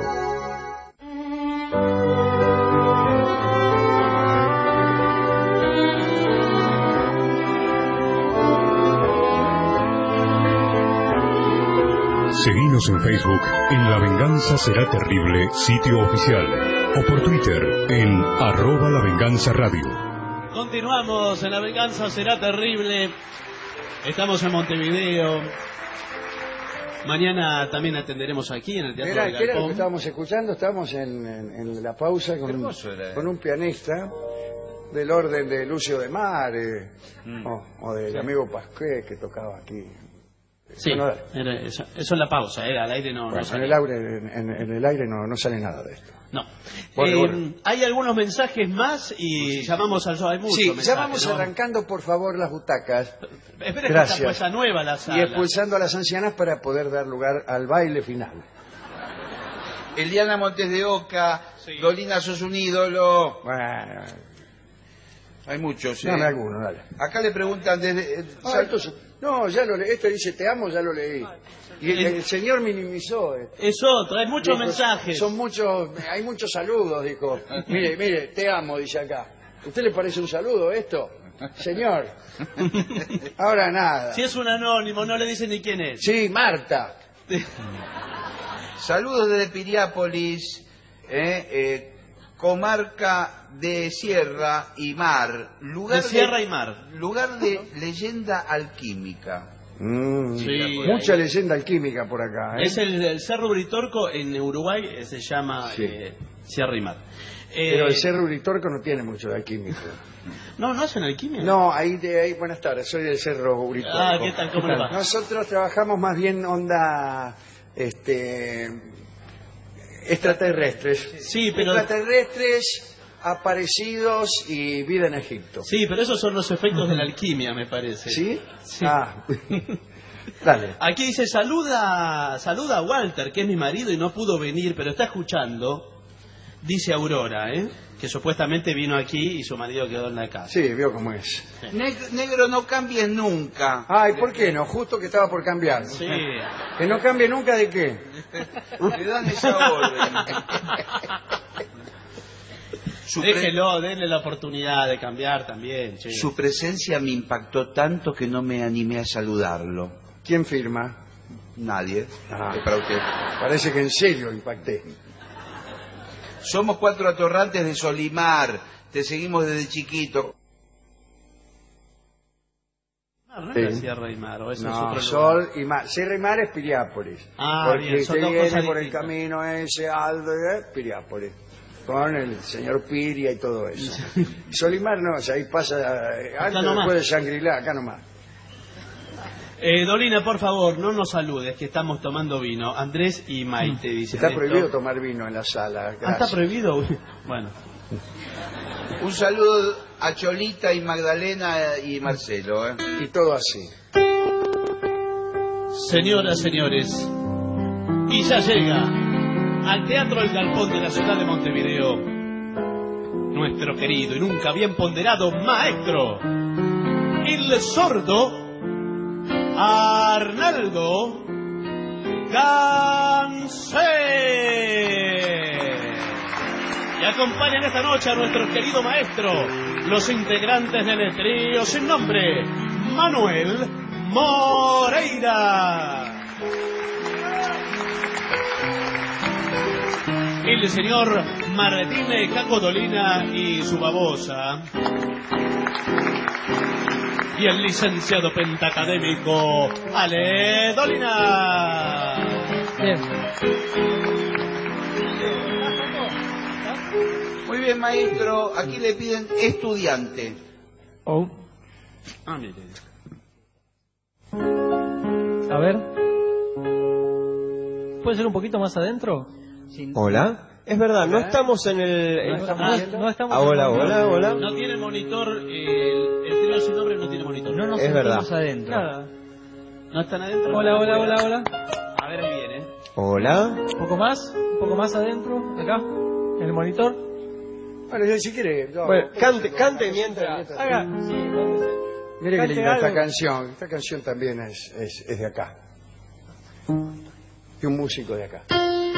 Seguinos en Facebook en La Venganza Será Terrible, sitio oficial, o por Twitter en @lavenganzaradio. Continuamos en La Venganza Será Terrible. Estamos en Montevideo. Mañana también atenderemos aquí en el Teatro del ¿Qué era lo que Galpón. estábamos escuchando? Estábamos en la pausa con un pianista del orden de Lucio de Mare o del amigo Pasqué que tocaba aquí. Sí, Bueno, dale. era eso es la pausa, era al aire no, Bueno, no en sale. el aire no sale nada de esto. No. Bueno. Hay algunos mensajes más y llamamos al show. Hay muchos Sí, mensajes, ya vamos ¿no? arrancando, por favor, las butacas. Espera, que Gracias. está puesta nueva la Y sala. expulsando a las ancianas para poder dar lugar al baile final. Eliana Montes de Oca, Dolina, sos un ídolo. Bueno, hay muchos. dame alguno, dale. Acá le preguntan desde... No, ya lo leí. Este dice te amo, ya lo leí. Y el señor minimizó. Es otro, hay muchos Dijo, mensajes. Hay muchos saludos, dijo. Mire, te amo, dice acá. ¿Usted le parece un saludo esto? Señor. Ahora nada. Si es un anónimo, no le dicen ni quién es. Sí, Marta. Saludos desde Piriápolis, comarca de Sierra y Mar. Lugar De Sierra y Mar. Lugar de leyenda alquímica. Sí, mucha leyenda alquímica por acá. Es el Cerro Uritorco en Uruguay, se llama Sierra y Mar. Pero el Cerro Uritorco no tiene mucho de alquímico. No hacen alquimia. No, ahí buenas tardes, soy del Cerro Uritorco. Ah, ¿qué tal? ¿Cómo le va? Nosotros trabajamos más bien onda extraterrestres. Sí, pero... Extraterrestres, aparecidos y vida en Egipto. Sí, pero esos son los efectos de la alquimia, me parece. ¿Sí? Sí. Ah, dale. Aquí dice, saluda a Walter, que es mi marido y no pudo venir, pero está escuchando. Dice Aurora, que supuestamente vino aquí y su marido quedó en la casa. Sí, vio cómo es. Negro, no cambies nunca. Ay, ¿por qué no? Justo que estaba por cambiar. Sí. ¿Que no cambie nunca de qué? Le dan esa orden. Déjelo, denle la oportunidad de cambiar también. Che. Su presencia me impactó tanto que no me animé a saludarlo. ¿Quién firma? Nadie. Es para usted. Parece que en serio impacté. Somos 4 atorrantes de Solimar. Te seguimos desde chiquito. No es Sierra y Mar, o eso es No, otro Sol lugar. y Mar. Sierra y Mar es Piriápolis. Ah, porque bien, son usted dos viene cosas por el distintas. camino ese, Aldo, Piriápolis. Con el señor Piria y todo eso. Solimar no, o sea, ahí pasa antes nomás. después de Shangri-La, acá nomás. Dolina, por favor, no nos saludes, que estamos tomando vino. Andrés y Maite, dice. Está prohibido tomar vino en la sala. Ah, ¿está prohibido? Bueno. Un saludo a Cholita y Magdalena y Marcelo. Y todo así. Señoras, señores, y ya llega al Teatro El Galpón de la ciudad de Montevideo nuestro querido y nunca bien ponderado maestro, el sordo Arnaldo Gansé. Y acompañan esta noche a nuestro querido maestro, los integrantes del trío sin nombre, Manuel Moreira. El señor Martín Caco Dolina y su babosa. Y el licenciado pentacadémico Ale Dolina. Bien. Muy bien, maestro. Aquí le piden estudiante. Oh. Ah, mire. A ver. ¿Puede ser un poquito más adentro? Hola. Es verdad, no estamos en el... No estamos Hola. No tiene monitor, el trío sin nombre no tiene monitor. No nos Es verdad. sentimos adentro. Nada. ¿No están adentro? Hola. A ver, ahí viene. Hola. Un poco más adentro, acá, en el monitor. Bueno, si quiere... No, Bueno, cante mientras... Haga. mire qué linda esta canción. Esta canción también es de acá. De un músico de acá.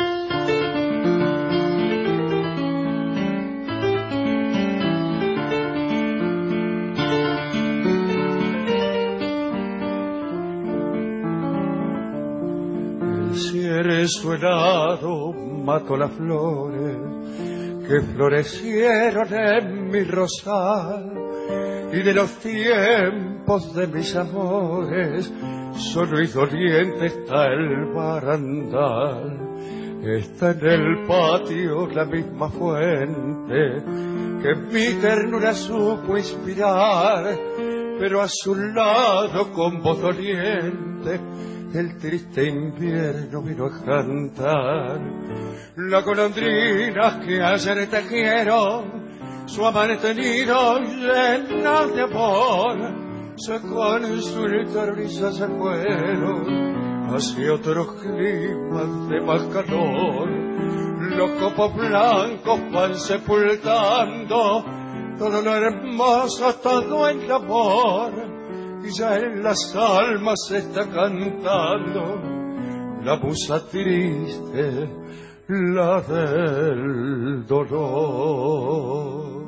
Cierzo helado mató las flores que florecieron en mi rosal, y de los tiempos campos de mis amores, solo y doliente está el barandal. Está en el patio la misma fuente que mi ternura supo inspirar, pero a su lado con voz doliente el triste invierno vino a cantar. Las golondrinas que ayer tejieron su amante nido llena de amor, se consultaron y se fueron hacia otros climas de más calor. Los copos blancos van sepultando todo lo hermoso, todo el amor, y ya en las almas se está cantando la musa triste, la del dolor.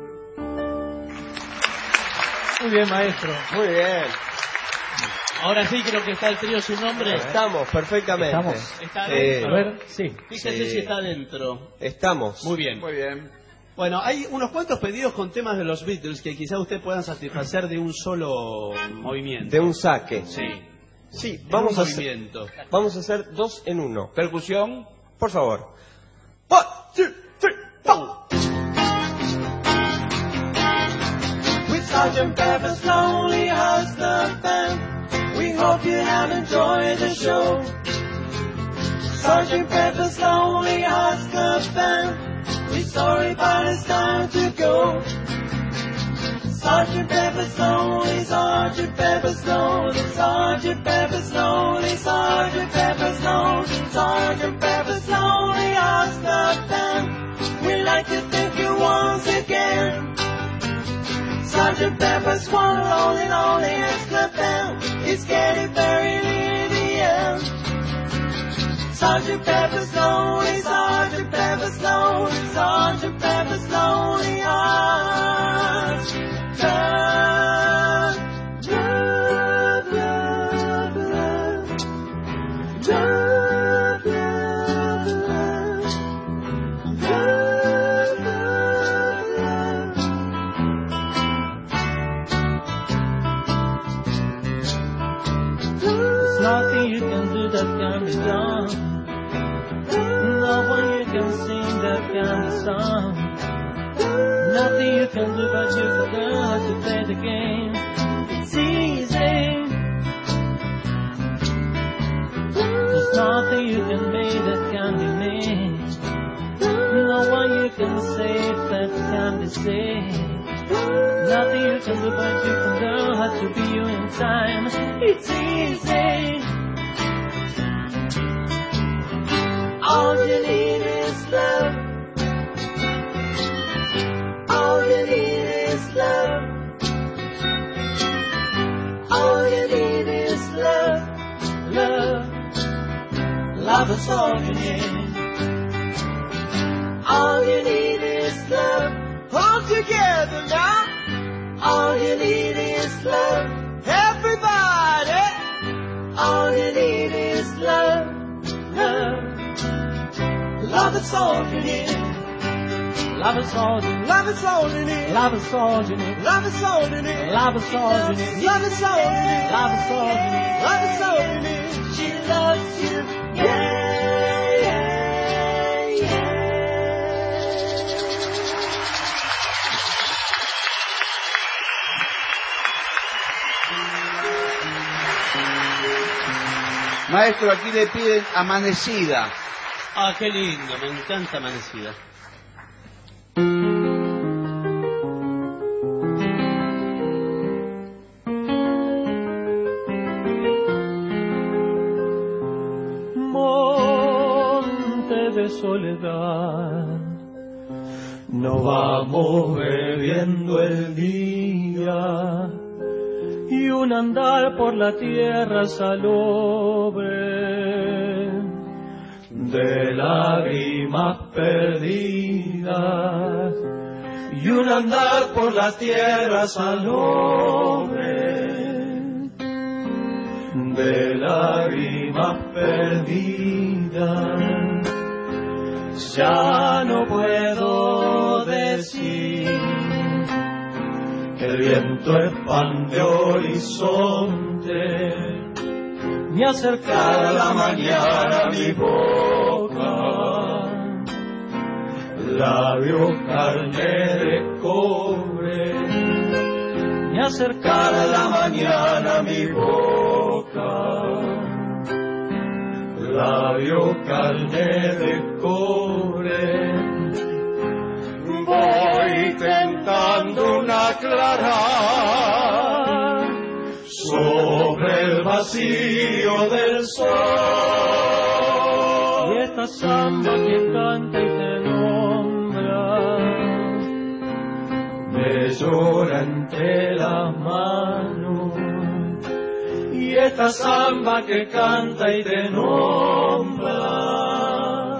Muy bien, maestro. Muy bien. Ahora sí creo que está el trío sin nombre. Estamos, perfectamente. ¿Está adentro? A ver, sí. Fíjese si está adentro. Estamos. Muy bien. Muy bien. Bueno, hay unos cuantos pedidos con temas de los Beatles que quizá usted puedan satisfacer de un solo movimiento. De un saque. Sí. Sí, En vamos un a movimiento. vamos a hacer 2 en 1. Percusión. Por favor. 1, 2, 3, 4. With Sgt. Pepper's Lonely Hearts Club Band, we hope you have enjoyed the show. Sgt. Pepper's Lonely Hearts Club Band, we're sorry but it's time to go. Sgt. Pepper's Lonely, Sgt. Pepper's Lonely, Sgt. Pepper's Lonely, Sgt. Pepper's Lonely, Sgt. Pepper's Lonely Hearts Club Band, we'd like to thank you once again. Sgt. Pepper's one lonely, lonely Hearts Club Band, it's getting very near the end. Sgt. Pepper's Lonely, Sgt. Pepper's Lonely, Sgt. Pepper's Lonely Hearts Club. Love, love, love. Love, love, love. Love, love, love. There's nothing you can do that can be done. No one you can sing that can be sung. Nothing you can do but you can learn how to play the game. It's easy. There's nothing you can make that can be made. No one you can save that can be saved. Nothing you can do but you can learn how to be you in time. It's easy. All you need is love. All you need is love. All you need is love. Love. Love is all you need. All you need is love. Hold together now. All you need is love. Everybody. All you need is love. Love. Love is all you need. Love is all you need. Love is all you need. Love is all you need. Love is all you need. Love is all you need. Love is all you need. Love is all you need. Love is all you need. She loves you. Yeah, yeah, yeah. Maestro, aquí le piden Amanecida. Ah, qué lindo, me encanta Amanecida. Monte de soledad, no vamos bebiendo el día y un andar por la tierra salobre de lágrimas perdidas y un andar por la tierra salobre de lágrimas perdidas. Ya no puedo decir que el viento expande horizonte, me acercará la mañana a mi boca, labios carne de cobre, me acercará la mañana a mi boca, labios carne de cobre. Voy tentando una aclarar sobre el vacío del sol, y esta samba que canta y te nombra me llora entre las manos, y esta samba que canta y te nombra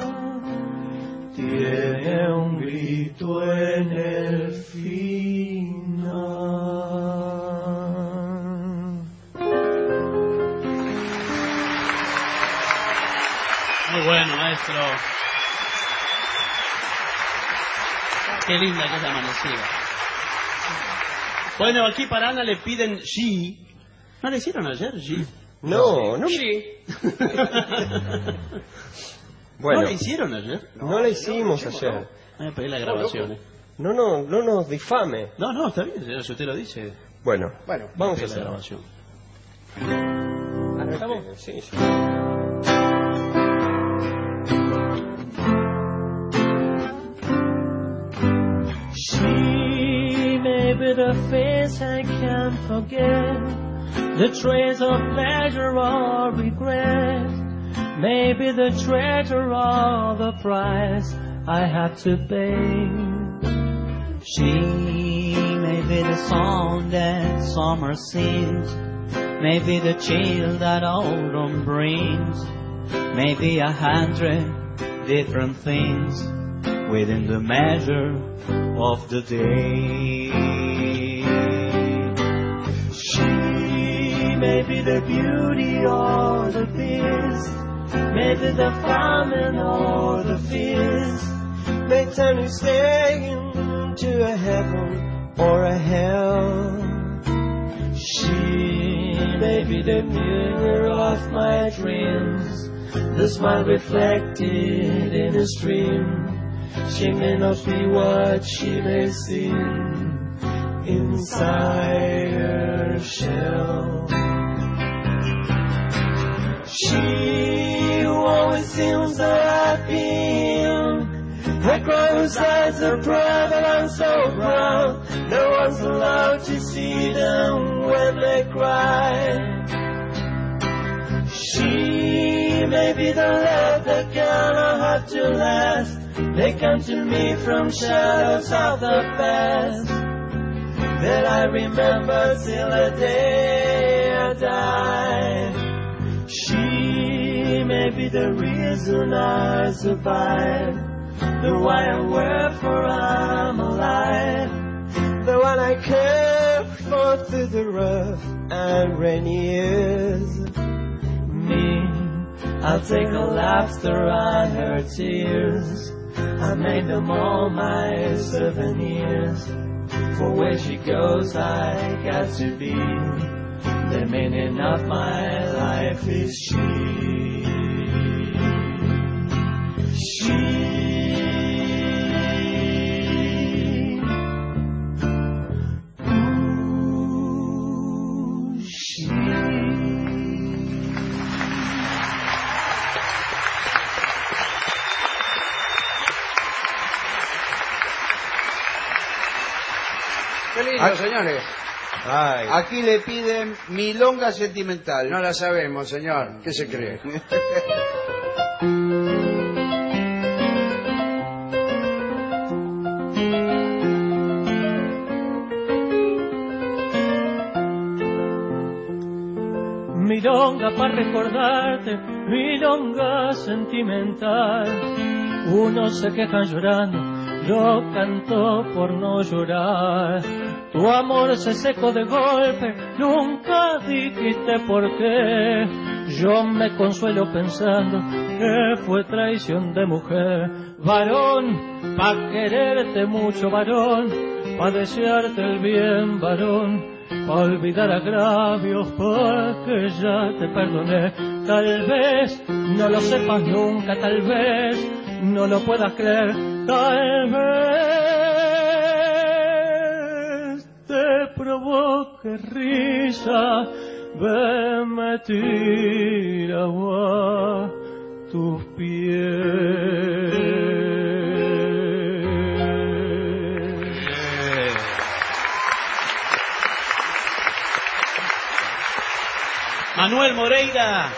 tiene un grito en el final. Muy bueno, maestro. Qué linda que es la amanecida. Bueno, aquí para Ana le piden G. ¿No le hicieron ayer G? No. Sí. Bueno, ¿No la hicieron ayer? No la hicimos ayer. Voy a pedir las grabaciones. No nos difame. No, está bien, si usted lo dice. Bueno, vamos a hacer hacer la grabación. ¿Arrancamos? Sí. She may be the face I can't forget, the trace of pleasure or regret, maybe the treasure or the price I had to pay. She may be the song that summer sings, maybe the chill that autumn brings, maybe 100 different things within the measure of the day. She may be the beauty or the beast, maybe the famine or the feast, may turn you stay into a heaven or a hell. She may be the mirror of my dreams, the smile reflected in a stream. She may not be what she may seem inside her shell. She who always seems so happy, her closed eyes are private and so proud, no one's allowed to see them when they cry. She may be the love that cannot have to last, they come to me from shadows of the past that I remember till the day I die. She may be the reason I survive, the why and wherefore I'm alive, the one I care for through the rough and rainy years. Me, I'll take a laughter and her tears, I made them all my souvenirs. For where she goes I got to be, the meaning of my life is she. Qué lindo, señores. Aquí le piden milonga sentimental. No la sabemos, señor. ¿Qué se cree? Milonga para recordarte, milonga sentimental. Unos se quejan llorando, yo canto por no llorar. Tu amor se secó de golpe, nunca dijiste por qué. Yo me consuelo pensando que fue traición de mujer. Varón, pa' quererte mucho, varón, pa' desearte el bien, varón, pa' olvidar agravios, porque ya te perdoné. Tal vez no lo sepas nunca, tal vez no lo puedas creer, tal vez te provoque risa verme tirado a tus pies. Manuel Moreira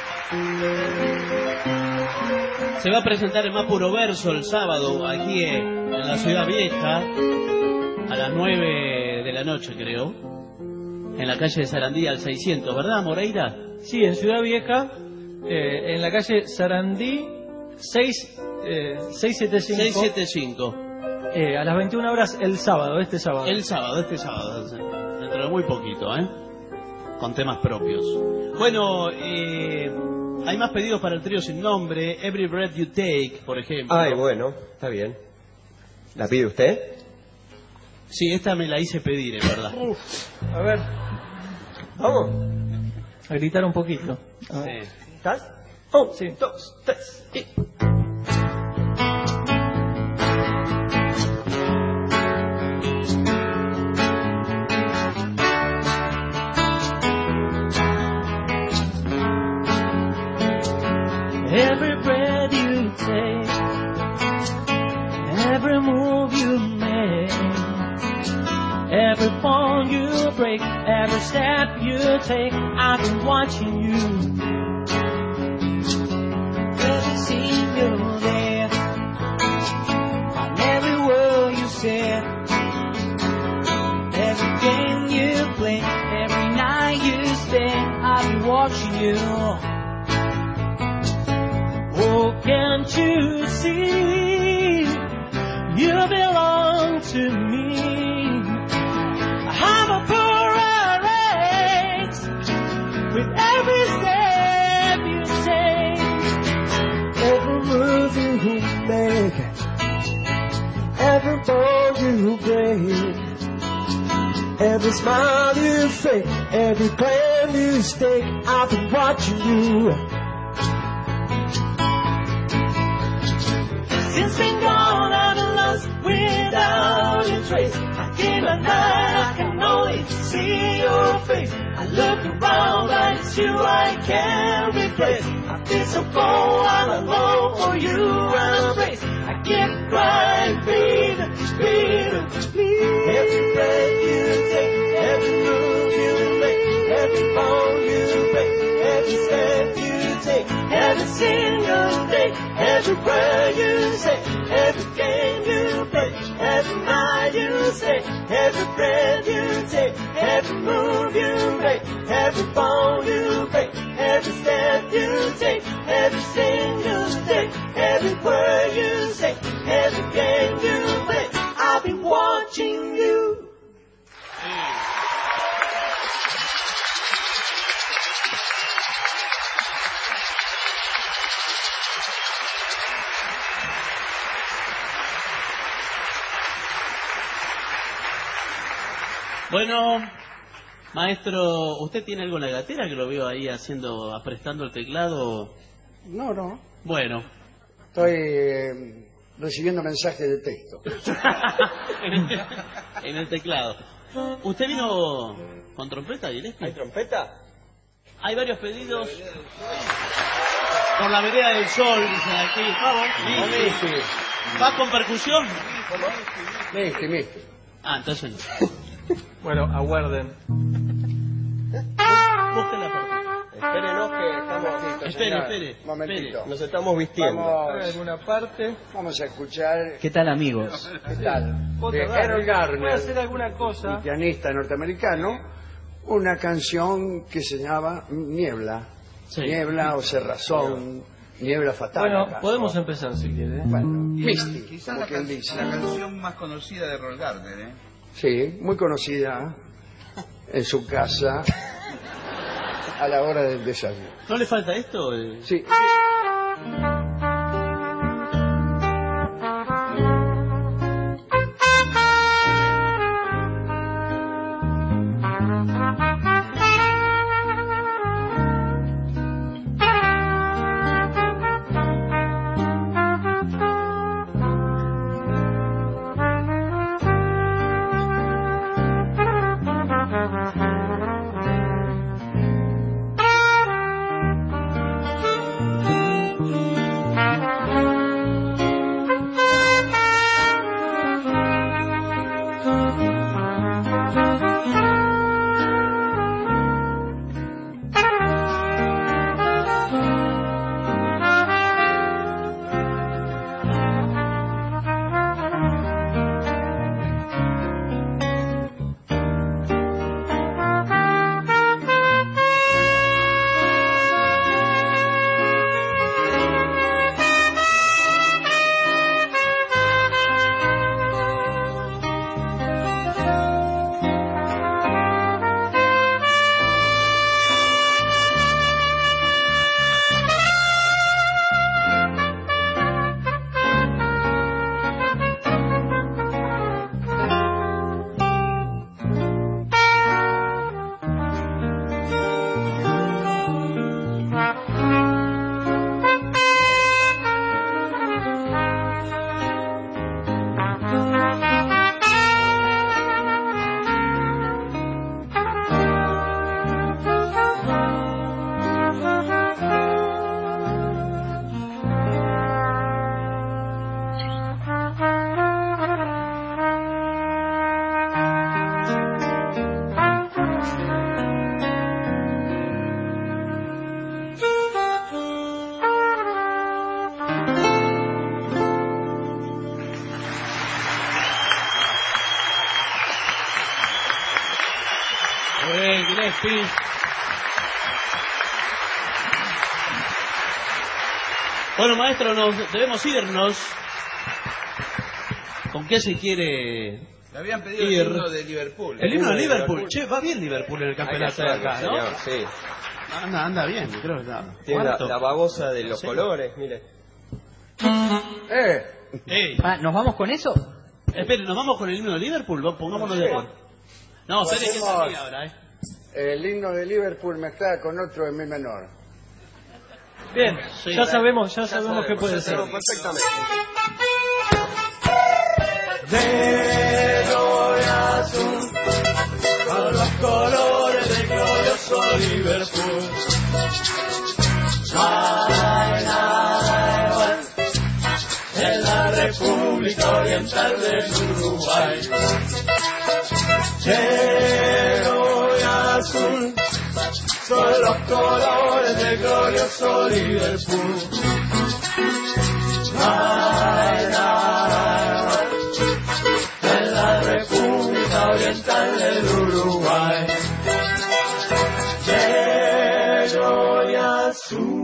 se va a presentar en Más Puro Verso el sábado aquí en la Ciudad Vieja a las 9 de la noche, creo, en la calle de Sarandí al 600, ¿verdad, Moreira? Sí, en Ciudad Vieja, en la calle Sarandí 675. A las 21 horas el sábado, este sábado. Dentro de muy poquito, con temas propios. Bueno, hay más pedidos para el trío sin nombre. Every Breath You Take, por ejemplo. Ay, bueno, está bien. ¿La pide usted? Sí, esta me la hice pedir, es verdad. A ver, vamos a gritar un poquito. Sí. ¿Estás? Sí. 2, 3 y... Every breath you take, every move you make, every bone you break, every step you take, I've been watching you. Every scene you're there, on every word you said, every game you play, every night you stay, I've been watching you. Oh, can't you see, you belong to me. I'm a parade with every step you take, every move you make, every bone you break, every smile you fake, every plan you stake, I've been watching you. Since been gone, I've been lost without a trace. I came at night, I can only see your face. I look around, but it's you I can't replace. I feel so cold, I'm alone for you and embrace. I keep crying, bleeding, bleeding, bleeding. Every breath you take, every move you make, every bone you break, every step you take, every single day, every word you say, every game you play, every night you say, every breath you take, every move you make, every bone you break, every step you take, every single day, every word you say, every game you play, I'll be watching you. Bueno, maestro, ¿usted tiene algo en la gatera que lo veo ahí haciendo, aprestando el teclado? No. Bueno. Estoy recibiendo mensajes de texto. en el teclado. ¿Usted vino con trompeta, Gillespie? ¿Hay trompeta? Hay varios pedidos. Por la vereda del sol, dicen aquí. Vamos. ¿Va con percusión? ¿Cómo? Misti. Ah, entonces no. Bueno, aguarden. Busquen la parte. Espérenos que estamos... Espere. Momentito. Nos estamos vistiendo. Vamos, alguna parte. vamos a escuchar. ¿Qué tal, amigos? ¿Qué tal? De Harold Garner, Voy a hacer alguna cosa. pianista norteamericano, una canción que se llama Niebla. Sí. Niebla o cerrazón, niebla fatal. Bueno, ¿acaso? podemos empezar si quiere. Bueno, Misty, Quizás como la, quien dice. la canción más conocida de Harold Garner, ¿eh? Sí, muy conocida en su casa a la hora del desayuno. ¿No le falta esto? Sí. Greenpeace. Bueno, maestro, debemos irnos. ¿Con qué se quiere Me habían pedido ir? el himno de Liverpool. El himno de Liverpool. Che, va bien Liverpool en el campeonato de acá, ¿no? Señor, sí. Anda bien, creo que está. Tiene la babosa de los colores, mire. ¿Nos vamos con eso? Espere, ¿nos vamos con el himno de Liverpool? Pongámonos de acuerdo. No, espere que salía ahora, El himno de Liverpool mezclado con otro en mi menor. Bien, ya sabemos qué puede ser. Perfectamente. Negro y azul, con los colores del glorioso Liverpool. No hay nada igual en la República Oriental del Uruguay. Negro y azul, son los colores del glorioso Liverpool. No hay nada en la República Oriental del Uruguay. Negro y azul.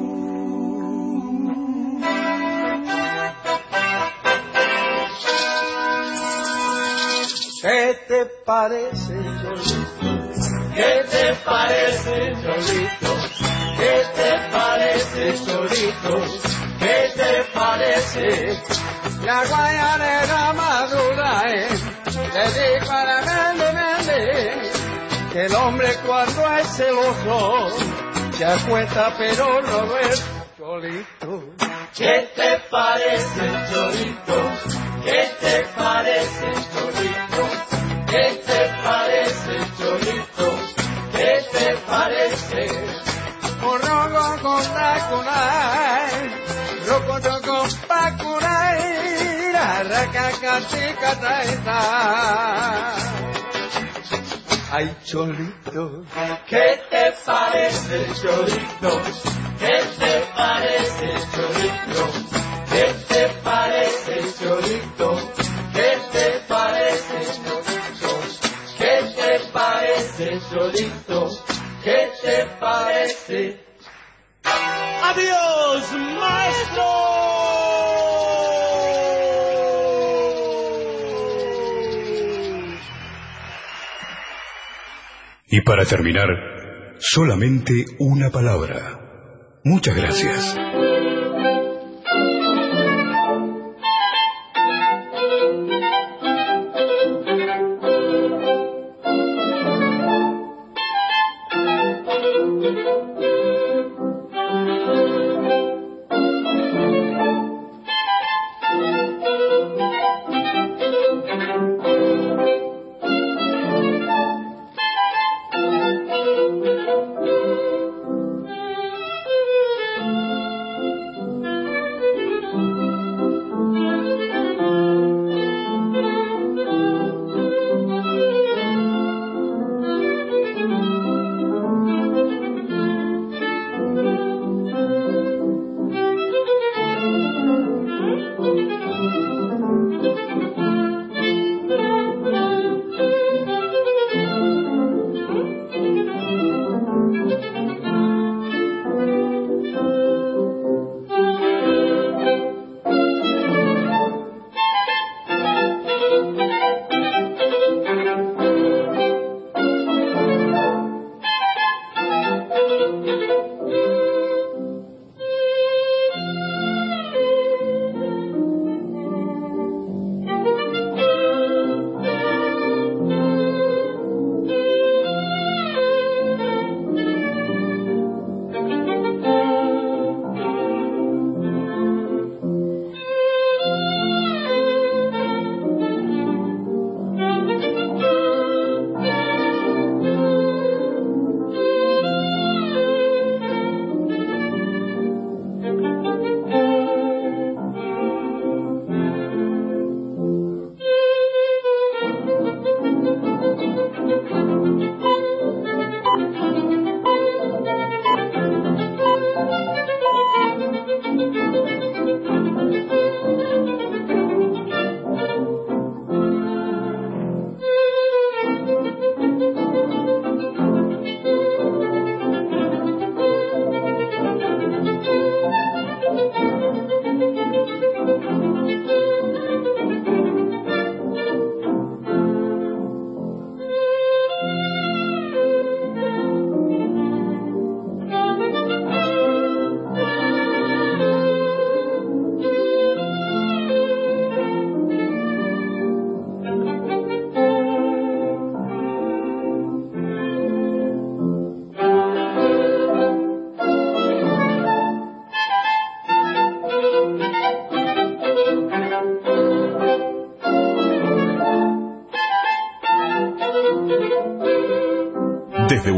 ¿Qué te parece, Cholito? ¿Qué te parece, Cholito? ¿Qué te parece, Cholito? ¿Qué te parece? La guayanera madura, le dijo a la vende, que el hombre cuando es celoso se acuesta pero no ve Cholito. ¿Qué te parece, Cholito? ¿Qué te parece, Cholito? ¿Qué te parece, Cholito? ¿Qué te parece? Roco con tacunay, roco con pacunay, racacatica taita. Ay, Cholito, ¿qué te parece, Cholito? ¿Qué te parece, Cholito? ¿Qué te parece, Cholito? ¿Qué te parece, Cholito? ¿Qué te parece, Cholito? ¿Qué te parece? ¡Adiós, maestro! Y para terminar, solamente una palabra. Muchas gracias.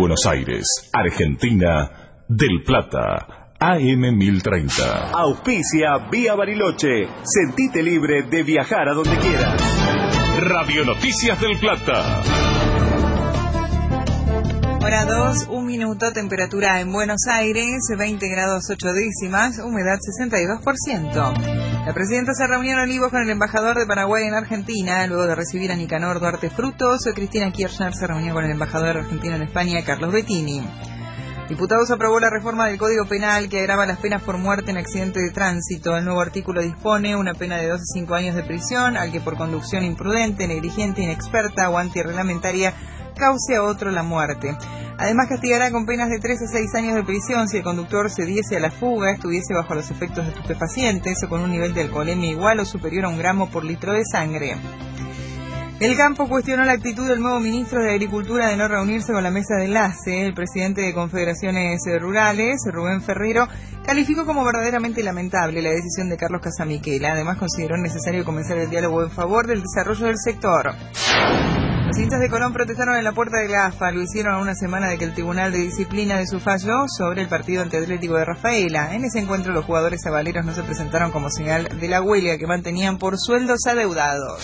Buenos Aires, Argentina, del Plata, AM 1030. Auspicia Vía Bariloche. Sentite libre de viajar a donde quieras. Radio Noticias del Plata. Hora 2, 1 minuto, temperatura en Buenos Aires, 20 grados 8 décimas, humedad 62%. La presidenta se reunió en Olivos con el embajador de Paraguay en Argentina, luego de recibir a Nicanor Duarte Frutos. Cristina Kirchner se reunió con el embajador argentino en España, Carlos Bettini. Diputados aprobó la reforma del Código Penal que agrava las penas por muerte en accidente de tránsito. El nuevo artículo dispone una pena de 2 a 5 años de prisión al que por conducción imprudente, negligente, inexperta o antirreglamentaria cause a otro la muerte. Además castigará con penas de 3 a 6 años de prisión si el conductor se diese a la fuga, estuviese bajo los efectos de estupefacientes o con un nivel de alcoholemia igual o superior a 1 gramo por litro de sangre. El campo cuestionó la actitud del nuevo ministro de Agricultura de no reunirse con la mesa de enlace. El presidente de Confederaciones Rurales, Rubén Ferrero, calificó como verdaderamente lamentable la decisión de Carlos Casamiquela. Además, consideró necesario comenzar el diálogo en favor del desarrollo del sector. Los hinchas de Colón protestaron en la puerta de la AFA. Lo hicieron a una semana de que el Tribunal de Disciplina de su fallo sobre el partido antiatlético de Rafaela. En ese encuentro, los jugadores avaleros no se presentaron como señal de la huelga que mantenían por sueldos adeudados.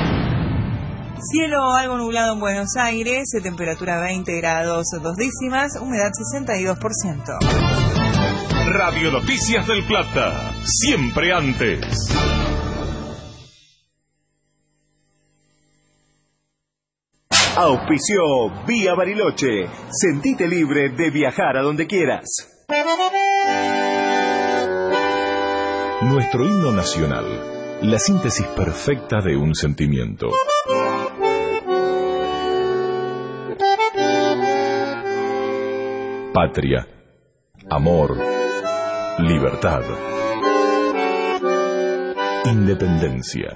Cielo algo nublado en Buenos Aires, temperatura 20 grados 2 décimas, humedad 62%. Radio Noticias del Plata, siempre antes. Auspició Vía Bariloche. Sentite libre de viajar a donde quieras. Nuestro himno nacional, la síntesis perfecta de un sentimiento. Patria, amor, libertad, independencia.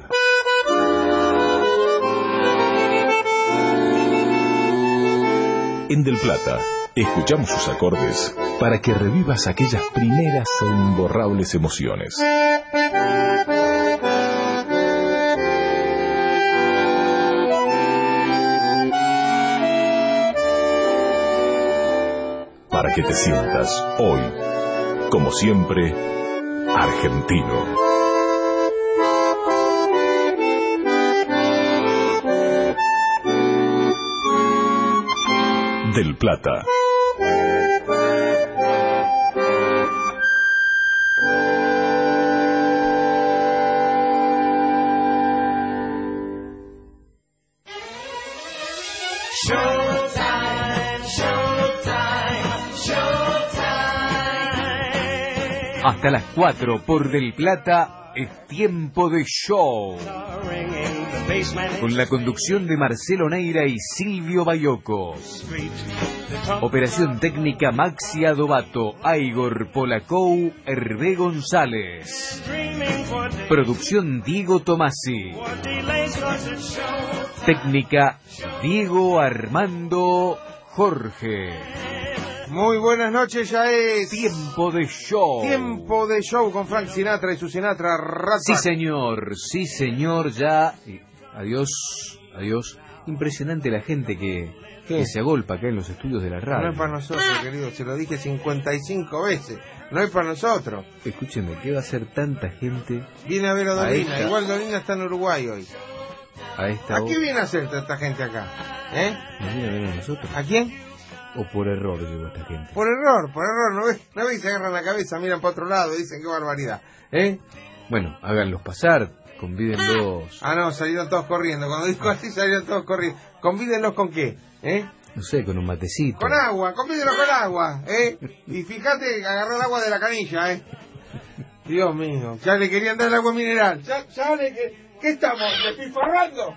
En Del Plata, escuchamos sus acordes para que revivas aquellas primeras e imborrables emociones. Para que te sientas hoy, como siempre, argentino. Del Plata. Hasta las 4 por Del Plata es tiempo de show. Con la conducción de Marcelo Neira y Silvio Bayoco. Operación técnica Maxi Adobato, Igor Polacou, Hervé González. Producción Diego Tomasi. Técnica Diego Armando Jorge. Muy buenas noches, ya es tiempo de show. Tiempo de show con Frank Sinatra y su Sinatra Rata. Sí señor, ya. Adiós. Impresionante la gente que se agolpa acá en los estudios de la radio. No es para nosotros, querido, se lo dije 55 veces. No es para nosotros. Escúcheme, ¿qué va a hacer tanta gente? Viene a ver a Dolina, igual Dolina está en Uruguay hoy. ¿A qué viene a hacer esta gente acá? ¿Nos viene a ver a nosotros? ¿A quién? ¿O por error llegó esta gente? Por error, ¿no ves? Se agarran la cabeza, miran para otro lado y dicen qué barbaridad. Bueno, háganlos pasar, convídenlos. No, salieron todos corriendo. Cuando digo así, salieron todos corriendo. ¿Convídenlos con qué? No sé, con un matecito. Con agua, convídenlos con agua, Y fíjate, agarró el agua de la canilla, Dios mío, ya le querían dar el agua mineral. ¿Qué estamos? ¿Despilfarrando?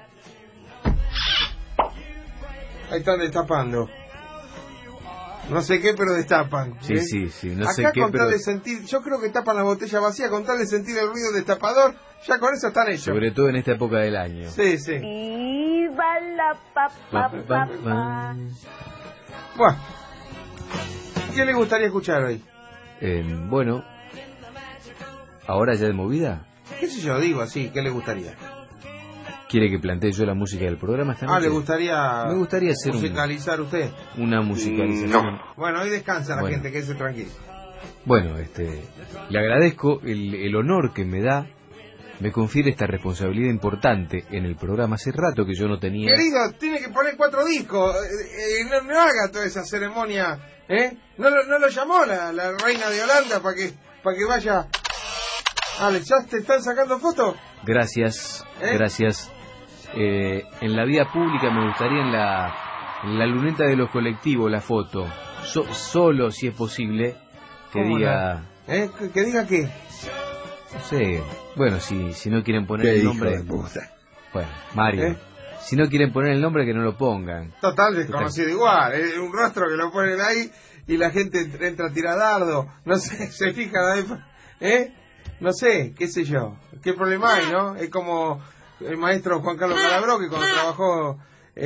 Ahí están destapando. No sé qué, pero destapan. Sí, no sé qué, pero... yo creo que tapan la botella vacía, con tal de sentir el ruido del destapador, ya con eso están hechos. Sobre todo en esta época del año. Sí. ¡Viva la papá! Bueno, ¿qué le gustaría escuchar hoy? Bueno, ¿ahora ya de movida? ¿Qué sé yo? Digo así, ¿qué le gustaría? ¿Quiere que plantee yo la música del programa esta noche? ¿le gustaría, Me gustaría hacer musicalizar usted? Una musicalización. Bueno, hoy descansa la Bueno. gente, quédese tranquilo. Bueno, le agradezco el honor que me da, me confiere esta responsabilidad importante en el programa. Hace rato que yo no tenía... Querido, tiene que poner 4 discos, no haga toda esa ceremonia, ¿eh? ¿No lo llamó la reina de Holanda para que vaya? Alex, ¿ya te están sacando fotos? Gracias, gracias. En la vía pública me gustaría en la luneta de los colectivos la foto. Solo, si es posible, que diga... ¿Que diga qué? No sé. Bueno, si no quieren poner ¿Qué el hijo nombre... de puta? Bueno, Mario. Si no quieren poner el nombre, que no lo pongan. Total, desconocido igual. Es un rostro que lo ponen ahí y la gente entra a tirar dardo. No sé, se fija, no sé, qué sé yo. ¿Qué problema hay, no? Es como el maestro Juan Carlos Calabró, que cuando trabajó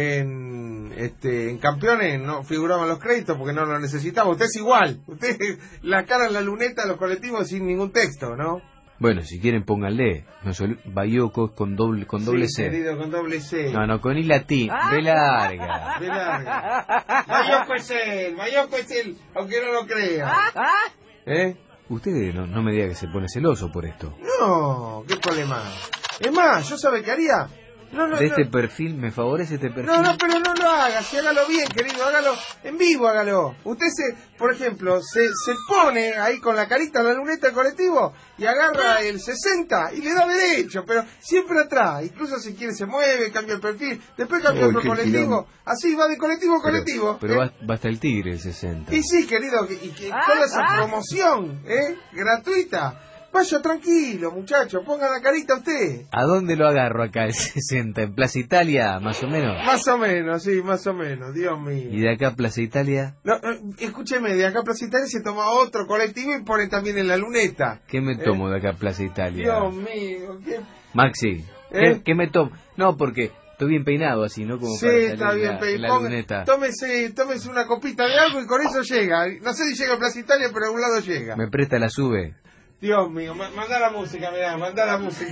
en Campeones no figuraban los créditos porque no lo necesitaba. Usted es igual. Usted la cara en la luneta de los colectivos sin ningún texto, ¿no? Bueno, si quieren pónganle. Bayoko con doble sí, C. Querido, con doble C. No, con I latín. B larga. B larga. Bayoko es él, aunque no lo crea. Usted no me diga que se pone celoso por esto. No, qué problema. Es más, yo sabe qué haría. Este perfil, me favorece este perfil. No, pero no lo haga, si hágalo bien, querido, hágalo en vivo, hágalo. Usted por ejemplo, se pone ahí con la carita en la luneta del colectivo y agarra el 60 y le da derecho, pero siempre atrás. Incluso si quiere se mueve, cambia el perfil, después cambia otro colectivo. Así va de colectivo a colectivo. Pero va hasta el Tigre el 60. Y sí, querido, y toda esa promoción, gratuita. Vaya tranquilo, muchacho, ponga la carita usted. ¿A dónde lo agarro acá el 60? ¿En Plaza Italia, más o menos? Más o menos, sí, más o menos, Dios mío. ¿Y de acá a Plaza Italia? No, escúcheme, de acá a Plaza Italia se toma otro colectivo y pone también en la luneta. ¿Qué me tomo de acá a Plaza Italia? Dios mío, ¿qué? Maxi, ¿qué me tomo? No, porque estoy bien peinado así, ¿no? Como sí, está bien peinado. Tómese una copita de algo y con eso llega. No sé si llega a Plaza Italia, pero a un lado llega. ¿Me presta la sube? Dios mío, manda la música, mirá, manda la música.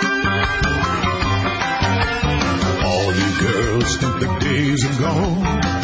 All you girls think the days are gone.